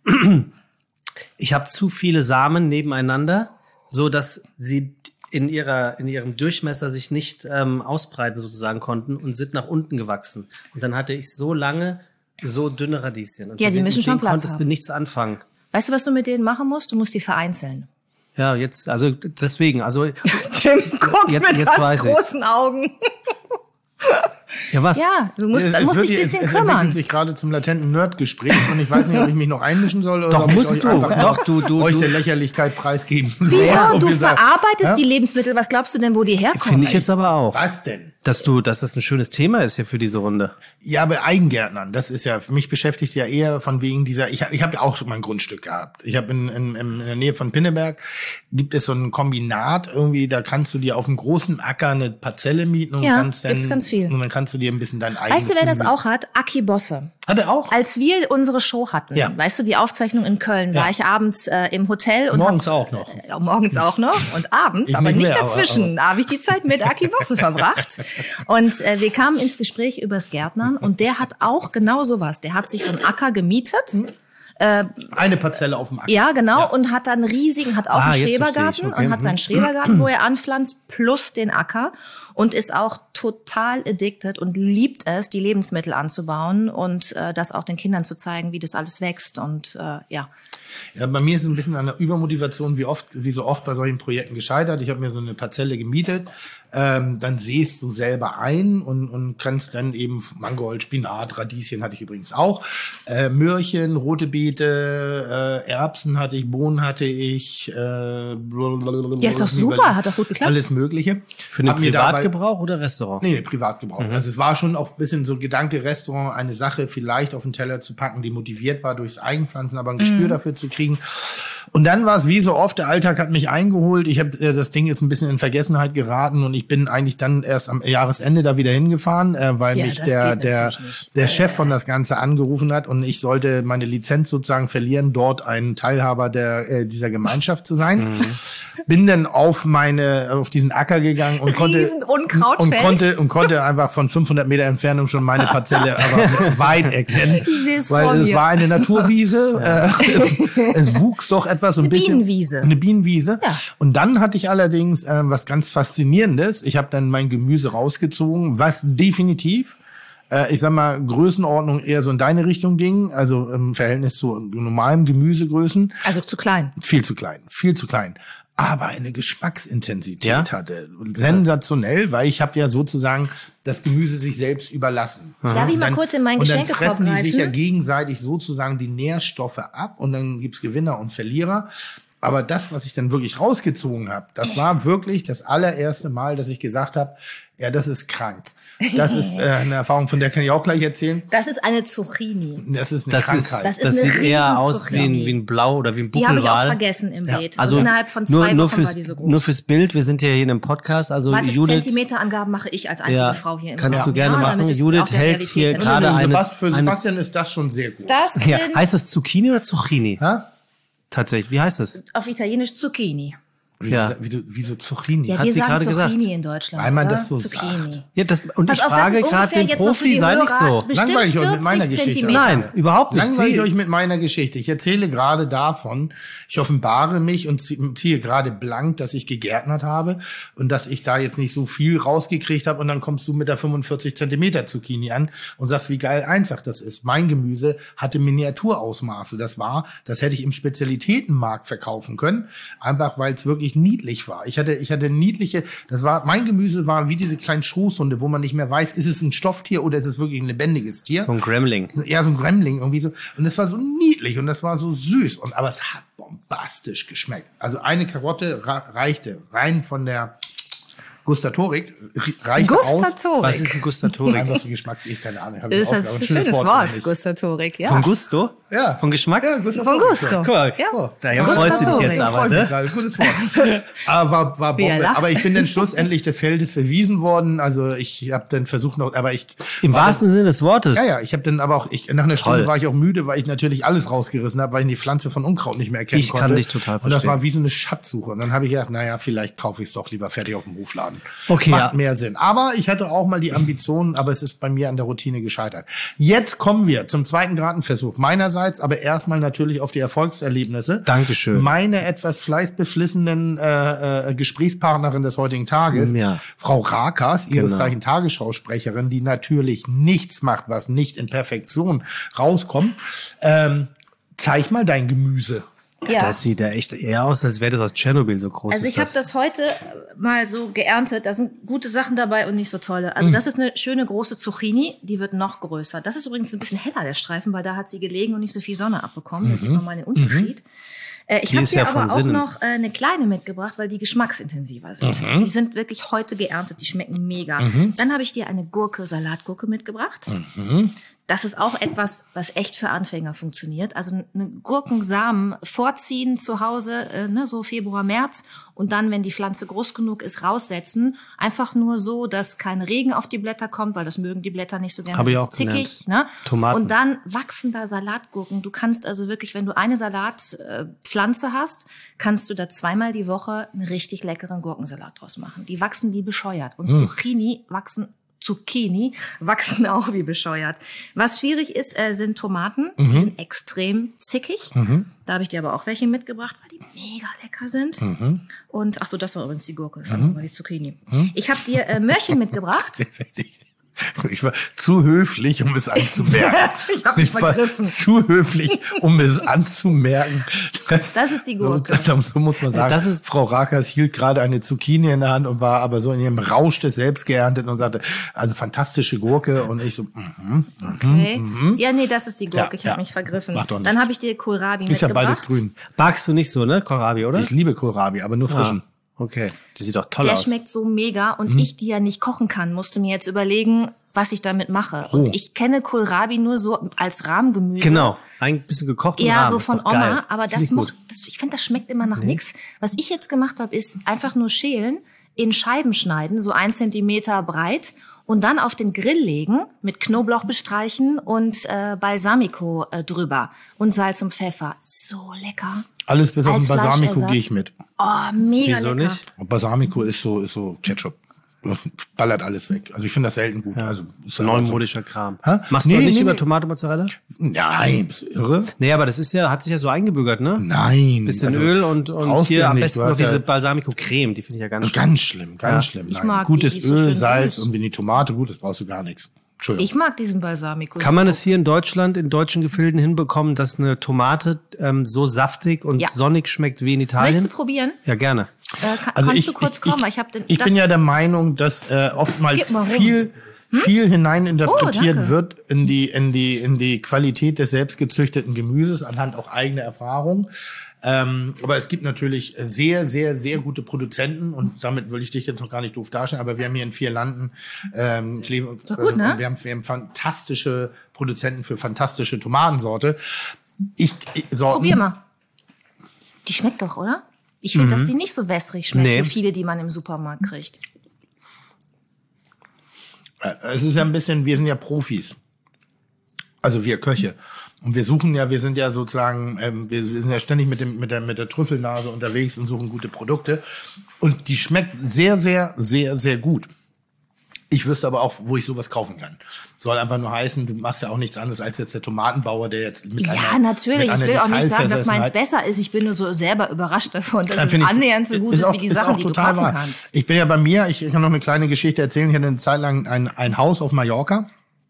Speaker 3: Ich habe zu viele Samen nebeneinander, so dass sie in ihrer in ihrem Durchmesser sich nicht ähm, ausbreiten sozusagen konnten und sind nach unten gewachsen. Und dann hatte ich so lange so dünne Radieschen. Und
Speaker 6: Ja, die
Speaker 3: mit
Speaker 6: müssen schon
Speaker 3: denen
Speaker 6: Platz
Speaker 3: konntest
Speaker 6: haben.
Speaker 3: du nichts anfangen.
Speaker 6: Weißt du, was du mit denen machen musst? Du musst die vereinzeln.
Speaker 3: Ja, jetzt, also deswegen, also
Speaker 6: Tim guckt
Speaker 3: Jetzt-
Speaker 6: mit
Speaker 3: jetzt
Speaker 6: ganz
Speaker 3: weiß ich's.
Speaker 6: großen Augen.
Speaker 3: ja was?
Speaker 6: Ja, du musst,
Speaker 4: Es-
Speaker 6: dann
Speaker 4: es
Speaker 6: musst
Speaker 4: wird-
Speaker 6: dich ein
Speaker 4: es-
Speaker 6: bisschen
Speaker 4: es
Speaker 6: kümmern.
Speaker 4: entwickelt sich gerade zum latenten Nerdgespräch und ich weiß nicht, ob ich mich noch einmischen soll oder
Speaker 3: Doch,
Speaker 4: ob ich
Speaker 3: musst
Speaker 4: euch
Speaker 3: du.
Speaker 4: einfach
Speaker 3: Doch, du, du,
Speaker 4: euch
Speaker 3: du.
Speaker 4: der Lächerlichkeit preisgeben soll.
Speaker 6: Wieso?
Speaker 4: Und
Speaker 6: Du
Speaker 4: wir sagen,
Speaker 6: verarbeitest
Speaker 4: ja?
Speaker 6: die Lebensmittel. Was glaubst du denn, wo die herkommen?
Speaker 3: Finde ich jetzt aber auch,
Speaker 4: Was denn?
Speaker 3: dass du, dass das ein schönes Thema ist hier für diese Runde.
Speaker 4: Ja, bei Eigengärtnern, das ist ja, für mich beschäftigt ja eher von wegen dieser, ich habe ich hab ja auch schon mal ein Grundstück gehabt. Ich habe in, in, in der Nähe von Pinneberg, gibt es so ein Kombinat, irgendwie, da kannst du dir auf einem großen Acker eine Parzelle mieten und
Speaker 6: Ja,
Speaker 4: kannst dann,
Speaker 6: gibt's ganz viel.
Speaker 4: und dann kannst du dir ein bisschen dein eigenes
Speaker 6: Weißt du, wer das
Speaker 4: Gemüse-
Speaker 6: auch hat? Aki Bosse.
Speaker 4: Hat er auch?
Speaker 6: Als wir unsere Show hatten,
Speaker 4: Ja.
Speaker 6: weißt du, die Aufzeichnung in Köln,
Speaker 4: Ja.
Speaker 6: war ich abends äh, im Hotel und
Speaker 4: Morgens
Speaker 6: hab,
Speaker 4: auch noch.
Speaker 6: Ja, morgens auch noch und abends,
Speaker 4: Ich
Speaker 6: aber
Speaker 4: nicht
Speaker 6: nicht
Speaker 4: mehr, aber-
Speaker 6: dazwischen. Da habe ich die Zeit mit Aki Bosse verbracht. Und äh, wir kamen ins Gespräch übers Gärtnern und der hat auch genau sowas. Der hat sich so einen Acker gemietet.
Speaker 4: Eine Parzelle auf dem Acker.
Speaker 6: Ja, genau. Und hat dann einen riesigen, hat auch
Speaker 3: Ah,
Speaker 6: einen
Speaker 3: jetzt verstehe ich,
Speaker 6: Schrebergarten
Speaker 3: okay.
Speaker 6: und hat seinen Schrebergarten, wo er anpflanzt, plus den Acker und ist auch total addicted und liebt es, die Lebensmittel anzubauen und äh, das auch den Kindern zu zeigen, wie das alles wächst und äh, ja.
Speaker 4: Ja, bei mir ist es ein bisschen an der Übermotivation, wie oft, wie so oft bei solchen Projekten gescheitert. Ich habe mir so eine Parzelle gemietet, ähm, dann sähst du selber ein und, und kannst dann eben Mangold, Spinat, Radieschen hatte ich übrigens auch, äh, Möhrchen, rote Beete, äh, Erbsen hatte ich, Bohnen hatte ich. Äh,
Speaker 6: Ja, ist doch super, hat doch gut geklappt.
Speaker 4: Alles Mögliche.
Speaker 3: Für den
Speaker 4: Hab mir dabei-
Speaker 3: Privatgebrauch oder Restaurant?
Speaker 4: Nee, nee, Privatgebrauch.
Speaker 3: Mhm.
Speaker 4: Also es war schon auch ein bisschen so Gedanke, Restaurant, eine Sache vielleicht auf den Teller zu packen, die motiviert war durchs Eigenpflanzen, aber ein Gespür
Speaker 6: Mhm.
Speaker 4: dafür zu kriegen. Und dann war es wie so oft, der Alltag hat mich eingeholt. Ich habe äh, das Ding ist ein bisschen in Vergessenheit geraten und ich bin eigentlich dann erst am Jahresende da wieder hingefahren, äh, weil
Speaker 6: Ja,
Speaker 4: mich
Speaker 6: das
Speaker 4: der
Speaker 6: geht
Speaker 4: der
Speaker 6: natürlich nicht.
Speaker 4: der Chef von das Ganze angerufen hat und ich sollte meine Lizenz sozusagen verlieren, dort ein Teilhaber der äh, dieser Gemeinschaft zu sein.
Speaker 6: Mhm.
Speaker 4: Bin dann auf meine auf diesen Acker gegangen und konnte
Speaker 6: Riesen Unkrautfeld.
Speaker 4: und konnte und konnte einfach von fünfhundert Meter Entfernung schon meine Parzelle aber weit erkennen,
Speaker 6: Ich sehe es
Speaker 4: weil
Speaker 6: vor
Speaker 4: es
Speaker 6: mir.
Speaker 4: war eine Naturwiese, äh, es, es wuchs doch etwas so ein
Speaker 6: Eine
Speaker 4: bisschen
Speaker 6: Bienenwiese.
Speaker 4: eine Bienenwiese.
Speaker 6: Ja.
Speaker 4: Und dann hatte ich allerdings äh, was ganz Faszinierendes. Ich habe dann mein Gemüse rausgezogen, was definitiv äh, ich sag mal, Größenordnung eher so in deine Richtung ging, also im Verhältnis zu normalem Gemüsegrößen.
Speaker 6: Also zu klein.
Speaker 4: Viel zu klein, viel zu klein. Aber eine Geschmacksintensität
Speaker 3: Ja?
Speaker 4: hatte. Sensationell, weil ich habe ja sozusagen das Gemüse sich selbst überlassen.
Speaker 6: Darf ich
Speaker 4: Und
Speaker 6: mal
Speaker 4: dann-
Speaker 6: kurz in meinen
Speaker 4: Und dann
Speaker 6: Geschenkekorb
Speaker 4: fressen die sich ja
Speaker 6: greifen?
Speaker 4: gegenseitig sozusagen die Nährstoffe ab und dann gibt's Gewinner und Verlierer. Aber das, was ich dann wirklich rausgezogen habe, das war wirklich das allererste Mal, dass ich gesagt habe, ja, das ist krank. Das ist äh, eine Erfahrung, von der kann ich auch gleich erzählen.
Speaker 6: Das ist eine Zucchini.
Speaker 4: Das ist eine
Speaker 3: Das,
Speaker 4: Krankheit.
Speaker 3: ist,
Speaker 6: Das
Speaker 3: das,
Speaker 6: ist eine
Speaker 3: sieht eher aus wie ein,
Speaker 6: Riesenzucchini.
Speaker 3: wie ein Blau oder wie ein
Speaker 6: Die habe ich auch
Speaker 3: Buckelwal.
Speaker 6: vergessen im
Speaker 4: Ja.
Speaker 6: Beet.
Speaker 3: Also
Speaker 6: Und innerhalb von zwei
Speaker 3: nur, nur
Speaker 6: Wochen
Speaker 3: fürs,
Speaker 6: war die so groß.
Speaker 3: nur fürs Bild, wir sind ja hier in einem Podcast, also
Speaker 6: Warte,
Speaker 3: Judith,
Speaker 6: Zentimeterangaben mache ich als einzige
Speaker 3: ja,
Speaker 6: Frau hier im
Speaker 3: kannst
Speaker 6: Raum.
Speaker 3: du gerne
Speaker 6: ja,
Speaker 3: machen.
Speaker 6: damit es
Speaker 3: Judith
Speaker 6: auch der
Speaker 3: hält
Speaker 6: Realität
Speaker 3: hier
Speaker 6: entspricht.
Speaker 3: gerade
Speaker 4: Für
Speaker 3: eine-
Speaker 4: Sebast- für
Speaker 3: eine-
Speaker 4: Sebastian ist das schon sehr gut.
Speaker 6: Das
Speaker 3: ja,
Speaker 6: sind
Speaker 3: heißt es Zucchini oder Zucchini?
Speaker 4: Ja?
Speaker 3: Tatsächlich, wie heißt es?
Speaker 6: auf Italienisch Zucchini.
Speaker 4: Wie,
Speaker 3: Ja.
Speaker 4: so, wie, du, wie so Zucchini.
Speaker 6: Ja,
Speaker 3: Hat
Speaker 6: wir
Speaker 3: sie
Speaker 6: sagen
Speaker 3: gerade
Speaker 6: Zucchini
Speaker 3: gesagt.
Speaker 6: in Deutschland.
Speaker 4: Weil man
Speaker 6: oder?
Speaker 4: das so
Speaker 6: Zucchini.
Speaker 4: sagt.
Speaker 3: Ja, das, und
Speaker 6: Pass
Speaker 3: ich
Speaker 6: auf, das
Speaker 3: frage
Speaker 6: ist
Speaker 3: gerade
Speaker 6: ungefähr
Speaker 3: den
Speaker 6: jetzt noch für
Speaker 3: Profi,
Speaker 6: die
Speaker 3: sei nicht
Speaker 6: Hörer
Speaker 3: so.
Speaker 6: bestimmt
Speaker 4: Langweilig euch mit meiner
Speaker 6: vierzig
Speaker 4: Geschichte.
Speaker 6: Zentimeter.
Speaker 3: Nein, überhaupt nicht.
Speaker 4: Langweile ich
Speaker 3: Sie,
Speaker 4: euch mit meiner Geschichte. Ich erzähle gerade davon, ich offenbare mich und zie- ziehe gerade blank, dass ich gegärtnert habe und dass ich da jetzt nicht so viel rausgekriegt habe und dann kommst du mit der fünfundvierzig Zentimeter Zucchini an und sagst, wie geil einfach das ist. Mein Gemüse hatte Miniaturausmaße. Das war, das hätte ich im Spezialitätenmarkt verkaufen können, einfach weil es wirklich niedlich war. Ich hatte, ich hatte niedliche, das war, mein Gemüse war wie diese kleinen Schoßhunde, wo man nicht mehr weiß, ist es ein Stofftier oder ist es wirklich ein lebendiges Tier?
Speaker 3: so ein Gremling.
Speaker 4: Ja, so ein Gremling irgendwie so. Und es war so niedlich und das war so süß. Und aber es hat bombastisch geschmeckt. Also eine Karotte ra- reichte rein von der Gustatorik, ri- reichte aus.
Speaker 6: Gustatorik.
Speaker 3: Was ist ein Gustatorik?
Speaker 4: Einfach so Geschmacks, ich keine Ahnung. hab ich
Speaker 6: Das ist
Speaker 4: ausgedacht.
Speaker 6: ein schönes Wort,
Speaker 4: oder nicht?
Speaker 6: Gustatorik, ja.
Speaker 3: Von Gusto?
Speaker 4: Ja.
Speaker 3: Von Geschmack?
Speaker 4: Ja, Gustatorik.
Speaker 6: Von Gusto.
Speaker 3: Guck mal,
Speaker 6: Ja.
Speaker 3: daher freut sie dich
Speaker 6: Gustatorik.
Speaker 3: jetzt aber,
Speaker 4: Freut mich
Speaker 3: ne?
Speaker 4: gerade, gutes Wort. aber war, war
Speaker 6: Wie er
Speaker 4: Bombe.
Speaker 6: lacht.
Speaker 4: Aber ich bin dann schlussendlich des Feldes verwiesen worden. Also ich habe dann versucht noch, aber ich
Speaker 3: Im
Speaker 4: war
Speaker 3: wahrsten Sinne des Wortes.
Speaker 4: Ja, ja, ich habe dann aber auch, ich, nach einer Stunde
Speaker 3: Toll.
Speaker 4: war ich auch müde, weil ich natürlich alles rausgerissen habe, weil ich die Pflanze von Unkraut nicht mehr erkennen
Speaker 3: Ich kann
Speaker 4: konnte.
Speaker 3: dich total
Speaker 4: Und das
Speaker 3: verstehen.
Speaker 4: war wie so eine Schatzsuche. Und dann habe ich gedacht, naja, vielleicht kaufe ich es doch lieber fertig auf dem Hofladen.
Speaker 3: Okay,
Speaker 4: Macht
Speaker 3: ja.
Speaker 4: mehr Sinn. Aber ich hatte auch mal die Ambitionen, aber es ist bei mir an der Routine gescheitert. Jetzt kommen wir zum zweiten Gartenversuch meinerseits, aber erstmal natürlich auf die Erfolgserlebnisse.
Speaker 3: Dankeschön.
Speaker 4: Meine etwas fleißbeflissenen äh, äh, Gesprächspartnerin des heutigen Tages,
Speaker 3: Ja.
Speaker 4: Frau Rakas, ihres
Speaker 3: Genau.
Speaker 4: Zeichen Tagesschausprecherin, die natürlich nichts macht, was nicht in Perfektion rauskommt. Ähm, zeig mal dein Gemüse.
Speaker 6: Ja.
Speaker 3: Das sieht ja echt eher aus, als wäre das aus Tschernobyl, so groß
Speaker 6: Also
Speaker 3: ist
Speaker 6: ich habe das heute mal so geerntet. Da sind gute Sachen dabei und nicht so tolle. Also das ist eine schöne große Zucchini, die wird noch größer. Das ist übrigens ein bisschen heller, der Streifen, weil da hat sie gelegen und nicht so viel Sonne abbekommen. Da sieht man mal den Unterschied. Äh, ich
Speaker 3: Die
Speaker 6: habe
Speaker 3: ist
Speaker 6: dir
Speaker 3: ja
Speaker 6: aber
Speaker 3: von
Speaker 6: auch
Speaker 3: Sinnen.
Speaker 6: noch äh, eine kleine mitgebracht, weil die geschmacksintensiver sind. Die sind wirklich heute geerntet, die schmecken mega. Dann habe ich dir eine Gurke, Salatgurke mitgebracht. Das ist auch etwas, was echt für Anfänger funktioniert. Also eine Gurkensamen vorziehen zu Hause, äh, ne, so Februar, März. Und dann, wenn die Pflanze groß genug ist, raussetzen. Einfach nur so, dass kein Regen auf die Blätter kommt, weil das mögen die Blätter nicht so gerne.
Speaker 3: Hab ich
Speaker 6: Das
Speaker 3: auch
Speaker 6: ist zickig, ne?
Speaker 3: Tomaten.
Speaker 6: Und dann wachsen da Salatgurken. Du kannst also wirklich, wenn du eine Salatpflanze hast, kannst du da zweimal die Woche einen richtig leckeren Gurkensalat draus machen. Die wachsen wie bescheuert. Und Zucchini wachsen Zucchini wachsen auch wie bescheuert. Was schwierig ist, äh, sind Tomaten. Die sind extrem zickig. Da habe ich dir aber auch welche mitgebracht, weil die mega lecker sind. Und ach so, das war übrigens die Gurke, das war die Zucchini. Ich habe dir äh, Möhrchen mitgebracht.
Speaker 4: Ich war zu höflich, um es anzumerken.
Speaker 6: Ich hab mich
Speaker 4: war
Speaker 6: vergriffen.
Speaker 4: zu höflich, um es anzumerken. Das,
Speaker 6: Das ist die Gurke.
Speaker 4: Da, da muss man sagen,
Speaker 3: Das ist-
Speaker 4: Frau Rakas hielt gerade eine Zucchini in der Hand und war aber so in ihrem Rausch des Selbstgeerntet und sagte, also fantastische Gurke. Und ich so, mhm.
Speaker 6: Okay. Ja, nee, das ist die Gurke.
Speaker 4: Ja,
Speaker 6: ich habe
Speaker 4: ja.
Speaker 6: mich vergriffen.
Speaker 4: Macht doch nichts.
Speaker 6: Dann habe ich dir Kohlrabi
Speaker 4: Ist ja
Speaker 6: mitgebracht.
Speaker 4: beides grün.
Speaker 3: Magst du nicht so, ne, Kohlrabi, oder?
Speaker 4: Ich liebe Kohlrabi, aber nur frischen.
Speaker 3: Ah, okay. Die sieht doch toll
Speaker 6: Der
Speaker 3: aus.
Speaker 6: schmeckt so mega. Und ich, die ja nicht kochen kann, musste mir jetzt überlegen, was ich damit mache.
Speaker 4: Oh.
Speaker 6: Und ich kenne Kohlrabi nur so als Rahmgemüse.
Speaker 3: Genau. Ein bisschen gekocht und
Speaker 6: Ja,
Speaker 3: Rahm.
Speaker 6: so
Speaker 3: Ist
Speaker 6: von
Speaker 3: doch geil.
Speaker 6: Oma, aber
Speaker 3: Find
Speaker 6: das,
Speaker 3: ich gut.
Speaker 6: mocht, das ich finde, das schmeckt immer nach nix. Was ich jetzt gemacht habe, ist einfach nur schälen, in Scheiben schneiden, so ein Zentimeter breit und dann auf den Grill legen, mit Knoblauch bestreichen und äh, Balsamico äh, drüber und Salz und Pfeffer. So lecker.
Speaker 4: Alles bis auf den
Speaker 6: Als
Speaker 4: Balsamico
Speaker 6: Fleischersatz.
Speaker 4: gehe ich mit.
Speaker 6: Oh, mega
Speaker 3: Wieso
Speaker 6: lecker.
Speaker 3: nicht?
Speaker 4: Und Balsamico ist so, ist so Ketchup. Ballert alles weg. Also ich finde das selten gut. Also ist aber
Speaker 3: Neumodischer Kram.
Speaker 4: Hä?
Speaker 3: Machst du
Speaker 4: Nee,
Speaker 3: doch nicht
Speaker 4: nee,
Speaker 3: über
Speaker 4: nee.
Speaker 3: Tomate Mozzarella?
Speaker 4: so, nein, bist du irre?
Speaker 3: Nee, aber das ist ja, hat sich ja so eingebürgert, ne?
Speaker 4: Nein.
Speaker 3: Bisschen
Speaker 4: also,
Speaker 3: Öl und, und
Speaker 4: brauchst du
Speaker 3: hier
Speaker 4: ja
Speaker 3: am
Speaker 4: nicht.
Speaker 3: besten
Speaker 4: Du
Speaker 3: noch
Speaker 4: hast ja-
Speaker 3: diese Balsamico-Creme, die finde ich ja ganz schön.
Speaker 4: Ganz schlimm, ganz
Speaker 3: Ja.
Speaker 4: schlimm.
Speaker 6: Ich
Speaker 4: Nein.
Speaker 6: mag die,
Speaker 4: Gutes
Speaker 6: die ist so
Speaker 4: Öl,
Speaker 6: schön
Speaker 4: Salz
Speaker 6: süß.
Speaker 4: und wenn die Tomate gut ist, brauchst du gar nichts. Entschuldigung.
Speaker 6: Ich mag diesen Balsamico.
Speaker 3: Kann man es hier in Deutschland, in deutschen Gefilden hinbekommen, dass eine Tomate ähm, so saftig und
Speaker 6: Ja.
Speaker 3: sonnig schmeckt wie in
Speaker 6: Möchtest
Speaker 3: Italien?
Speaker 6: du probieren?
Speaker 3: Ja, gerne.
Speaker 6: Äh, kann,
Speaker 4: Also
Speaker 6: kannst
Speaker 4: ich,
Speaker 6: du kurz
Speaker 4: ich,
Speaker 6: kommen?
Speaker 4: ich,
Speaker 6: weil Ich, hab den,
Speaker 4: ich
Speaker 6: das,
Speaker 4: bin ja der Meinung, dass äh, oftmals
Speaker 6: Gib mal rum.
Speaker 4: viel viel hineininterpretiert
Speaker 6: Oh, danke.
Speaker 4: wird in die in die in die Qualität des selbstgezüchteten Gemüses anhand auch eigener Erfahrung. Ähm, aber es gibt natürlich sehr, sehr, sehr gute Produzenten und damit will ich dich jetzt noch gar nicht doof darstellen, aber wir haben hier in vier Landen ähm, Kleve,
Speaker 6: Doch gut, ne?
Speaker 4: äh, wir, haben, wir haben fantastische Produzenten für fantastische Tomatensorte. Ich, ich Sorten,
Speaker 6: Probier mal. Die schmeckt doch, oder? Ich finde, dass die nicht so wässrig schmeckt,
Speaker 3: Nee.
Speaker 6: wie viele, die man im Supermarkt kriegt.
Speaker 4: Äh, Es ist ja ein bisschen, wir sind ja Profis. Also wir Köche. Und wir suchen ja, wir sind ja sozusagen, ähm, wir sind ja ständig mit dem mit der mit der Trüffelnase unterwegs und suchen gute Produkte. Und die schmeckt sehr, sehr, sehr, sehr gut. Ich wüsste aber auch, wo ich sowas kaufen kann. Soll einfach nur heißen, du machst ja auch nichts anderes als jetzt der Tomatenbauer, der jetzt mit
Speaker 6: Ja,
Speaker 4: einer,
Speaker 6: natürlich.
Speaker 4: mit einer
Speaker 6: Ich will auch nicht sagen, dass meins
Speaker 4: Detailversessenheit-
Speaker 6: besser ist. Ich bin nur so selber überrascht davon, dass
Speaker 4: Ja,
Speaker 6: es
Speaker 4: finde ich-
Speaker 6: annähernd so gut ist,
Speaker 4: auch-
Speaker 6: wie die
Speaker 4: ist
Speaker 6: Sachen,
Speaker 4: auch
Speaker 6: die du
Speaker 4: total
Speaker 6: kaufen
Speaker 4: wahr.
Speaker 6: kannst.
Speaker 4: Ich bin ja bei mir, ich, ich kann noch eine kleine Geschichte erzählen. Ich hatte eine Zeit lang ein, ein Haus auf Mallorca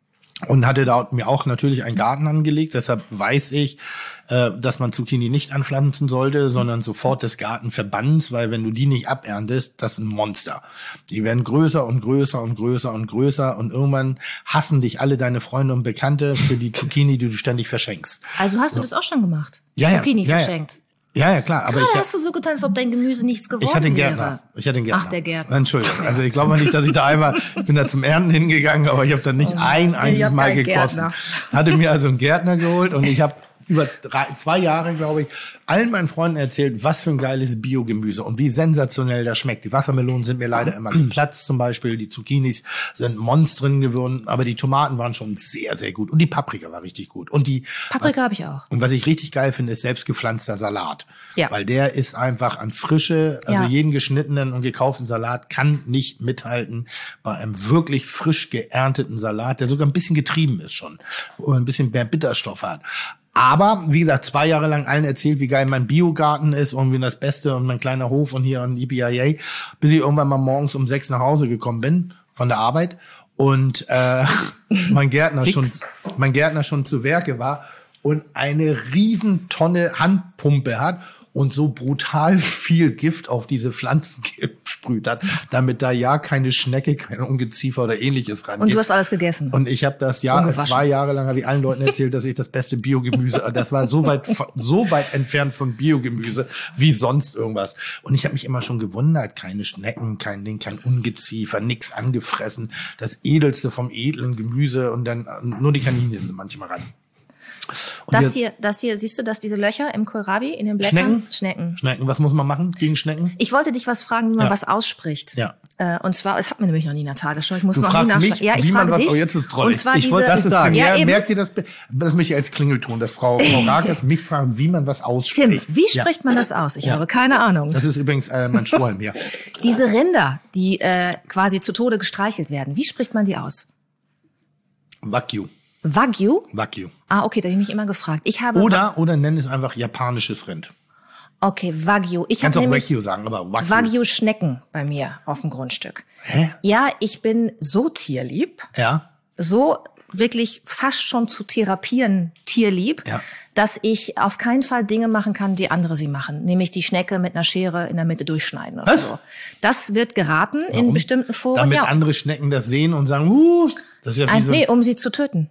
Speaker 4: und hatte da mir auch natürlich einen Garten angelegt. Deshalb weiß ich, äh, dass man Zucchini nicht anpflanzen sollte, sondern sofort des Garten verbannst, weil wenn du die nicht aberntest, das ist ein Monster. Die werden größer und größer und größer und größer und irgendwann hassen dich alle deine Freunde und Bekannte für die Zucchini, die du ständig verschenkst.
Speaker 6: Also hast du das auch schon gemacht?
Speaker 4: Ja, ja,
Speaker 6: Zucchini
Speaker 4: ja, ja.
Speaker 6: verschenkt.
Speaker 4: Ja, ja, klar. Aber
Speaker 6: Gerade
Speaker 4: ich,
Speaker 6: hast du so getan, als ob dein Gemüse nichts geworden
Speaker 4: Ich hatte einen
Speaker 6: wäre.
Speaker 4: Gärtner. Ich hatte einen Gärtner.
Speaker 6: Ach, der Gärtner.
Speaker 4: Entschuldigung. Also ich glaube nicht, dass ich da einmal, ich bin da zum Ernten hingegangen, aber ich habe da nicht ein einziges
Speaker 6: hab
Speaker 4: Mal
Speaker 6: keinen
Speaker 4: gekostet.
Speaker 6: Gärtner.
Speaker 4: Hatte mir also einen Gärtner geholt und ich habe über drei, zwei Jahre, glaube ich, allen meinen Freunden erzählt, was für ein geiles Biogemüse und wie sensationell das schmeckt. Die Wassermelonen sind mir leider immer geplatzt zum Beispiel, die Zucchinis sind Monstren geworden, aber die Tomaten waren schon sehr, sehr gut und die Paprika war richtig gut. Und die
Speaker 6: Paprika habe ich auch.
Speaker 4: Und was ich richtig geil finde, ist selbstgepflanzter Salat.
Speaker 6: Ja.
Speaker 4: Weil der ist einfach an Frische, also
Speaker 6: Ja.
Speaker 4: jeden geschnittenen und gekauften Salat kann nicht mithalten bei einem wirklich frisch geernteten Salat, der sogar ein bisschen getrieben ist schon und ein bisschen mehr Bitterstoff hat. Aber, wie gesagt, zwei Jahre lang allen erzählt, wie geil mein Biogarten ist und wie das Beste und mein kleiner Hof und hier und E P I A, bis ich irgendwann mal morgens um sechs nach Hause gekommen bin von der Arbeit und äh, mein Gärtner schon, mein Gärtner schon zu Werke war und eine Riesentonne Handpumpe hat und so brutal viel Gift auf diese Pflanzen gesprüht hat, damit da ja keine Schnecke, keine Ungeziefer oder ähnliches rangeht.
Speaker 6: Und du hast alles gegessen.
Speaker 4: Und ich habe das Jahr,
Speaker 6: Ungewaschen.
Speaker 4: zwei Jahre lang habe ich allen Leuten erzählt, dass ich das beste Biogemüse, das war so weit, so weit entfernt von Biogemüse wie sonst irgendwas. Und ich habe mich immer schon gewundert, keine Schnecken, kein Ding, kein Ungeziefer, nix angefressen, das Edelste vom edlen Gemüse und dann nur die Kaninchen sind manchmal ran. Und
Speaker 6: Das
Speaker 4: wir-
Speaker 6: hier, das hier, siehst du das, diese Löcher im Kohlrabi, in den Blättern?
Speaker 4: Schnecken?
Speaker 6: Schnecken.
Speaker 4: Schnecken, was muss man machen gegen Schnecken?
Speaker 6: Ich wollte dich was fragen, wie man
Speaker 4: Ja.
Speaker 6: was ausspricht.
Speaker 4: Ja.
Speaker 6: Äh, und zwar, es hat mir nämlich noch nie in der Tagesschau. Ich muss
Speaker 4: Du
Speaker 6: noch nie
Speaker 4: fragst
Speaker 6: nachschauen.
Speaker 4: mich,
Speaker 6: Ja, ich
Speaker 4: wie man
Speaker 6: frage
Speaker 4: was,
Speaker 6: dich.
Speaker 4: oh, jetzt ist
Speaker 6: Und zwar
Speaker 3: Ich
Speaker 6: diese,
Speaker 3: wollte das sagen.
Speaker 6: Ja,
Speaker 4: Ja,
Speaker 6: eben.
Speaker 4: merkt ihr das? Das mich als Klingelton, dass Frau, Frau Rakes mich fragen, wie man was ausspricht.
Speaker 6: Tim, wie
Speaker 4: Ja.
Speaker 6: spricht man das aus? Ich habe keine Ahnung.
Speaker 4: Das ist übrigens äh, mein Schwolm hier.
Speaker 6: Diese Rinder, die äh, quasi zu Tode gestreichelt werden, wie spricht man die aus?
Speaker 4: Wagyu.
Speaker 6: Wagyu?
Speaker 4: Wagyu.
Speaker 6: Ah, okay, da habe ich mich immer gefragt. Ich habe
Speaker 4: Oder, oder nenn es einfach japanisches Rind.
Speaker 6: Okay, Wagyu. Ich
Speaker 4: Kannst
Speaker 6: habe
Speaker 4: auch
Speaker 6: nämlich
Speaker 4: Wagyu sagen, aber Wagyu.
Speaker 6: Wagyu-Schnecken bei mir auf dem Grundstück.
Speaker 4: Hä?
Speaker 6: Ja, ich bin so tierlieb,
Speaker 4: Ja.
Speaker 6: so wirklich fast schon zu therapieren tierlieb,
Speaker 4: Ja.
Speaker 6: dass ich auf keinen Fall Dinge machen kann, die andere sie machen. Nämlich die Schnecke mit einer Schere in der Mitte durchschneiden oder
Speaker 4: Was?
Speaker 6: so. Das wird geraten in
Speaker 4: Warum?
Speaker 6: bestimmten Foren.
Speaker 4: Damit
Speaker 6: Ja,
Speaker 4: andere Schnecken das sehen und sagen, uh, das ist ja wie
Speaker 6: ein,
Speaker 4: so
Speaker 6: nee, um sie zu töten.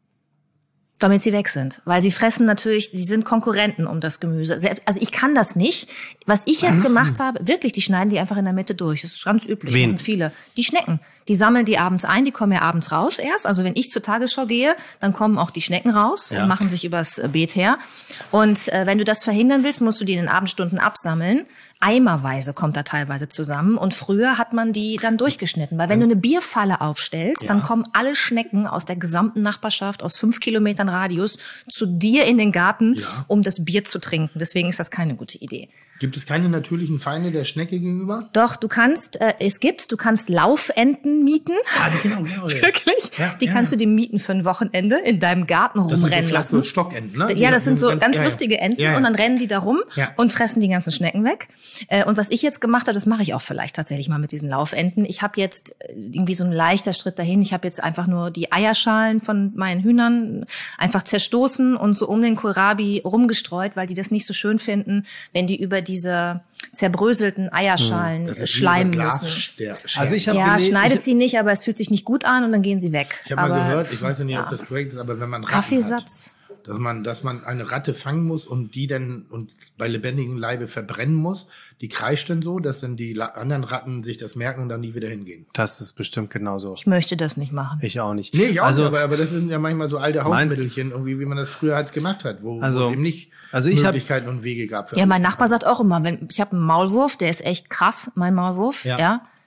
Speaker 6: Damit sie weg sind. Weil sie fressen natürlich, sie sind Konkurrenten um das Gemüse. Selbst, also ich kann das nicht. Was ich jetzt gemacht habe, wirklich, die schneiden die einfach in der Mitte durch. Das ist ganz üblich.
Speaker 3: Wen?
Speaker 6: Machen viele. Die Schnecken. Die sammeln die abends ein, die kommen ja abends raus erst. Also wenn ich zur Tagesschau gehe, dann kommen auch die Schnecken raus
Speaker 4: Ja.
Speaker 6: und machen sich übers äh, Beet her. Und äh, wenn du das verhindern willst, musst du die in den Abendstunden absammeln. Eimerweise kommt da teilweise zusammen. Und früher hat man die dann durchgeschnitten. Weil wenn du eine Bierfalle aufstellst, dann kommen alle Schnecken aus der gesamten Nachbarschaft, aus fünf Kilometern Radius, zu dir in den Garten, um das Bier zu trinken. Deswegen ist das keine gute Idee.
Speaker 4: Gibt es keine natürlichen Feinde der Schnecke gegenüber?
Speaker 6: Doch, du kannst, äh, es gibt, du kannst Laufenten mieten.
Speaker 4: Ah, genau, genau. Ja.
Speaker 6: Wirklich?
Speaker 4: Ja,
Speaker 6: die
Speaker 4: ja.
Speaker 6: kannst du dir mieten für ein Wochenende in deinem Garten
Speaker 4: Das sind so
Speaker 6: rumrennen
Speaker 4: flache
Speaker 6: lassen.
Speaker 4: Stockenten, ne?
Speaker 6: Ja, das sind so
Speaker 4: ganz,
Speaker 6: ganz
Speaker 4: ja, ja.
Speaker 6: lustige Enten
Speaker 4: Ja, ja.
Speaker 6: und dann rennen die da rum
Speaker 4: Ja.
Speaker 6: und fressen die ganzen Schnecken weg. Äh, Und was ich jetzt gemacht habe, das mache ich auch vielleicht tatsächlich mal mit diesen Laufenten. Ich habe jetzt äh, irgendwie so ein leichter Schritt dahin. Ich habe jetzt einfach nur die Eierschalen von meinen Hühnern einfach zerstoßen und so um den Kohlrabi rumgestreut, weil die das nicht so schön finden, wenn die über diese zerbröselten Eierschalen
Speaker 4: Das ist
Speaker 6: schleimen
Speaker 4: wie so
Speaker 6: müssen.
Speaker 4: Glasster-
Speaker 3: Also ich habe
Speaker 6: Ja,
Speaker 3: gelesen,
Speaker 6: schneidet
Speaker 3: ich,
Speaker 6: sie nicht, aber es fühlt sich nicht gut an und dann gehen sie weg.
Speaker 4: Ich habe mal
Speaker 6: Aber
Speaker 4: gehört, ich weiß ja nicht, ob
Speaker 6: ja.
Speaker 4: das korrekt ist, aber wenn man Ratten
Speaker 6: Kaffeesatz.
Speaker 4: hat, dass man, dass man eine Ratte fangen muss und die dann und bei lebendigem Leibe verbrennen muss, die kreischt dann so, dass dann die La- anderen Ratten sich das merken und dann nie wieder hingehen.
Speaker 3: das ist bestimmt genauso.
Speaker 6: Ich möchte das nicht machen.
Speaker 3: Ich auch nicht.
Speaker 4: Nee, ich auch
Speaker 3: also,
Speaker 4: nicht, aber, aber das sind ja manchmal so alte
Speaker 3: Meinst-
Speaker 4: Hausmittelchen, irgendwie, wie man das früher halt gemacht hat, wo,
Speaker 3: Also-
Speaker 4: wo es eben nicht
Speaker 3: also ich hab-
Speaker 4: Möglichkeiten und Wege gab. Für
Speaker 6: Ja, mein Nachbar sagt auch immer, wenn ich habe einen Maulwurf, der ist echt krass, mein Maulwurf,
Speaker 4: Ja.
Speaker 6: ja.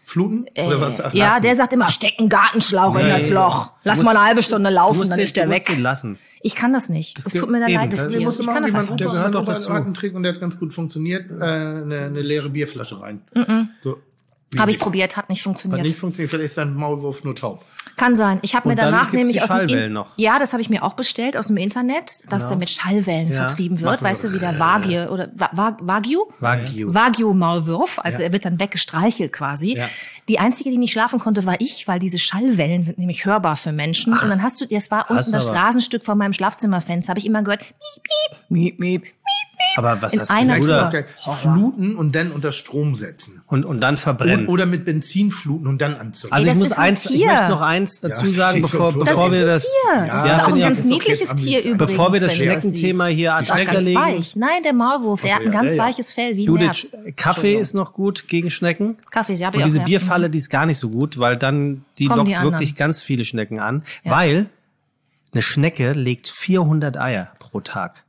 Speaker 4: Fluten? Oder was? Ach,
Speaker 6: Ja,
Speaker 4: lassen.
Speaker 6: der sagt immer, steck einen Gartenschlauch in das Loch. Lass
Speaker 3: musst-
Speaker 6: mal eine halbe Stunde
Speaker 3: Du
Speaker 6: laufen,
Speaker 3: musst
Speaker 6: dann
Speaker 3: den-
Speaker 6: ist der
Speaker 3: du
Speaker 6: weg.
Speaker 3: musst den lassen.
Speaker 6: Ich kann das nicht. Es
Speaker 3: ge-
Speaker 6: tut mir
Speaker 3: eben,
Speaker 6: leid, das
Speaker 3: das-
Speaker 6: Tier.
Speaker 4: Den musst du
Speaker 6: Ich
Speaker 4: machen,
Speaker 6: kann das
Speaker 4: wie man
Speaker 6: einfach
Speaker 4: Opa
Speaker 6: nicht.
Speaker 3: gehört doch
Speaker 4: Opa
Speaker 3: dazu.
Speaker 4: hat einen Trick und der hat ganz gut funktioniert. Äh, eine, eine leere Bierflasche rein. So. Wie
Speaker 6: Habe ich
Speaker 4: nicht?
Speaker 6: probiert, hat nicht
Speaker 4: Hat
Speaker 6: funktioniert.
Speaker 4: nicht funktioniert, vielleicht ist dein Maulwurf nur taub.
Speaker 6: Kann sein. Ich habe mir
Speaker 3: Und dann
Speaker 6: danach
Speaker 3: gibt's
Speaker 6: nämlich
Speaker 3: die
Speaker 6: aus dem
Speaker 3: Schallwellen
Speaker 6: In-
Speaker 3: noch.
Speaker 6: Ja, das habe ich mir auch bestellt aus dem Internet, dass der mit Schallwellen
Speaker 3: Ja.
Speaker 6: vertrieben wird. Weißt du, wie der Wagyu oder Wa- Wa- Wagyu?
Speaker 3: Wagyu.
Speaker 6: Wagyu-Maulwurf. Also er wird dann weggestreichelt quasi.
Speaker 4: Ja.
Speaker 6: Die einzige, die nicht schlafen konnte, war ich, weil diese Schallwellen sind nämlich hörbar für Menschen. Und dann hast du, das war
Speaker 3: Hast
Speaker 6: unten das
Speaker 3: aber-
Speaker 6: Rasenstück von meinem Schlafzimmerfenster, habe ich immer gehört, miep, miep, miep, miep, miep.
Speaker 3: Aber was
Speaker 6: In
Speaker 3: hast
Speaker 6: einer
Speaker 3: du,
Speaker 6: Tour.
Speaker 3: Bruder?
Speaker 4: Okay. Fluten und dann unter Strom setzen.
Speaker 3: Und, und dann verbrennen.
Speaker 4: Oder mit Benzin fluten und dann anzünden.
Speaker 3: Also
Speaker 6: Ey,
Speaker 3: ich
Speaker 6: das
Speaker 3: muss
Speaker 6: ist ein
Speaker 3: eins, ich
Speaker 6: Tier.
Speaker 3: möchte noch eins dazu
Speaker 4: Ja,
Speaker 3: sagen,
Speaker 4: das
Speaker 3: bevor,
Speaker 4: ist
Speaker 6: Das
Speaker 3: bevor
Speaker 6: ist
Speaker 3: wir
Speaker 6: ein
Speaker 3: das,
Speaker 6: Tier. Das
Speaker 4: Ja,
Speaker 6: ist
Speaker 3: finde
Speaker 6: auch ein
Speaker 3: ich
Speaker 6: ganz
Speaker 4: ist doch
Speaker 6: niedliches
Speaker 4: jetzt
Speaker 6: Tier
Speaker 4: amüsant.
Speaker 6: übrigens.
Speaker 3: bevor wir das
Speaker 6: wenn du
Speaker 3: Schneckenthema
Speaker 6: siehst.
Speaker 3: hier ad
Speaker 6: Doch,
Speaker 3: acta
Speaker 6: ganz
Speaker 3: legen.
Speaker 6: weich. Nein, der Maulwurf, der hat ein
Speaker 4: ja,
Speaker 6: ganz
Speaker 4: ja, ja.
Speaker 6: weiches Fell, wie ein
Speaker 3: Judith,
Speaker 6: Nerz.
Speaker 3: Kaffee ist noch gut gegen Schnecken.
Speaker 6: Kaffee, ja, hab
Speaker 3: Und
Speaker 6: ich
Speaker 3: diese
Speaker 6: auch, ja.
Speaker 3: Bierfalle, die ist gar nicht so gut, weil dann, die
Speaker 6: Kommen
Speaker 3: lockt
Speaker 6: die anderen.
Speaker 3: wirklich ganz viele Schnecken an.
Speaker 6: Ja.
Speaker 3: Weil eine Schnecke legt vierhundert Eier pro Tag.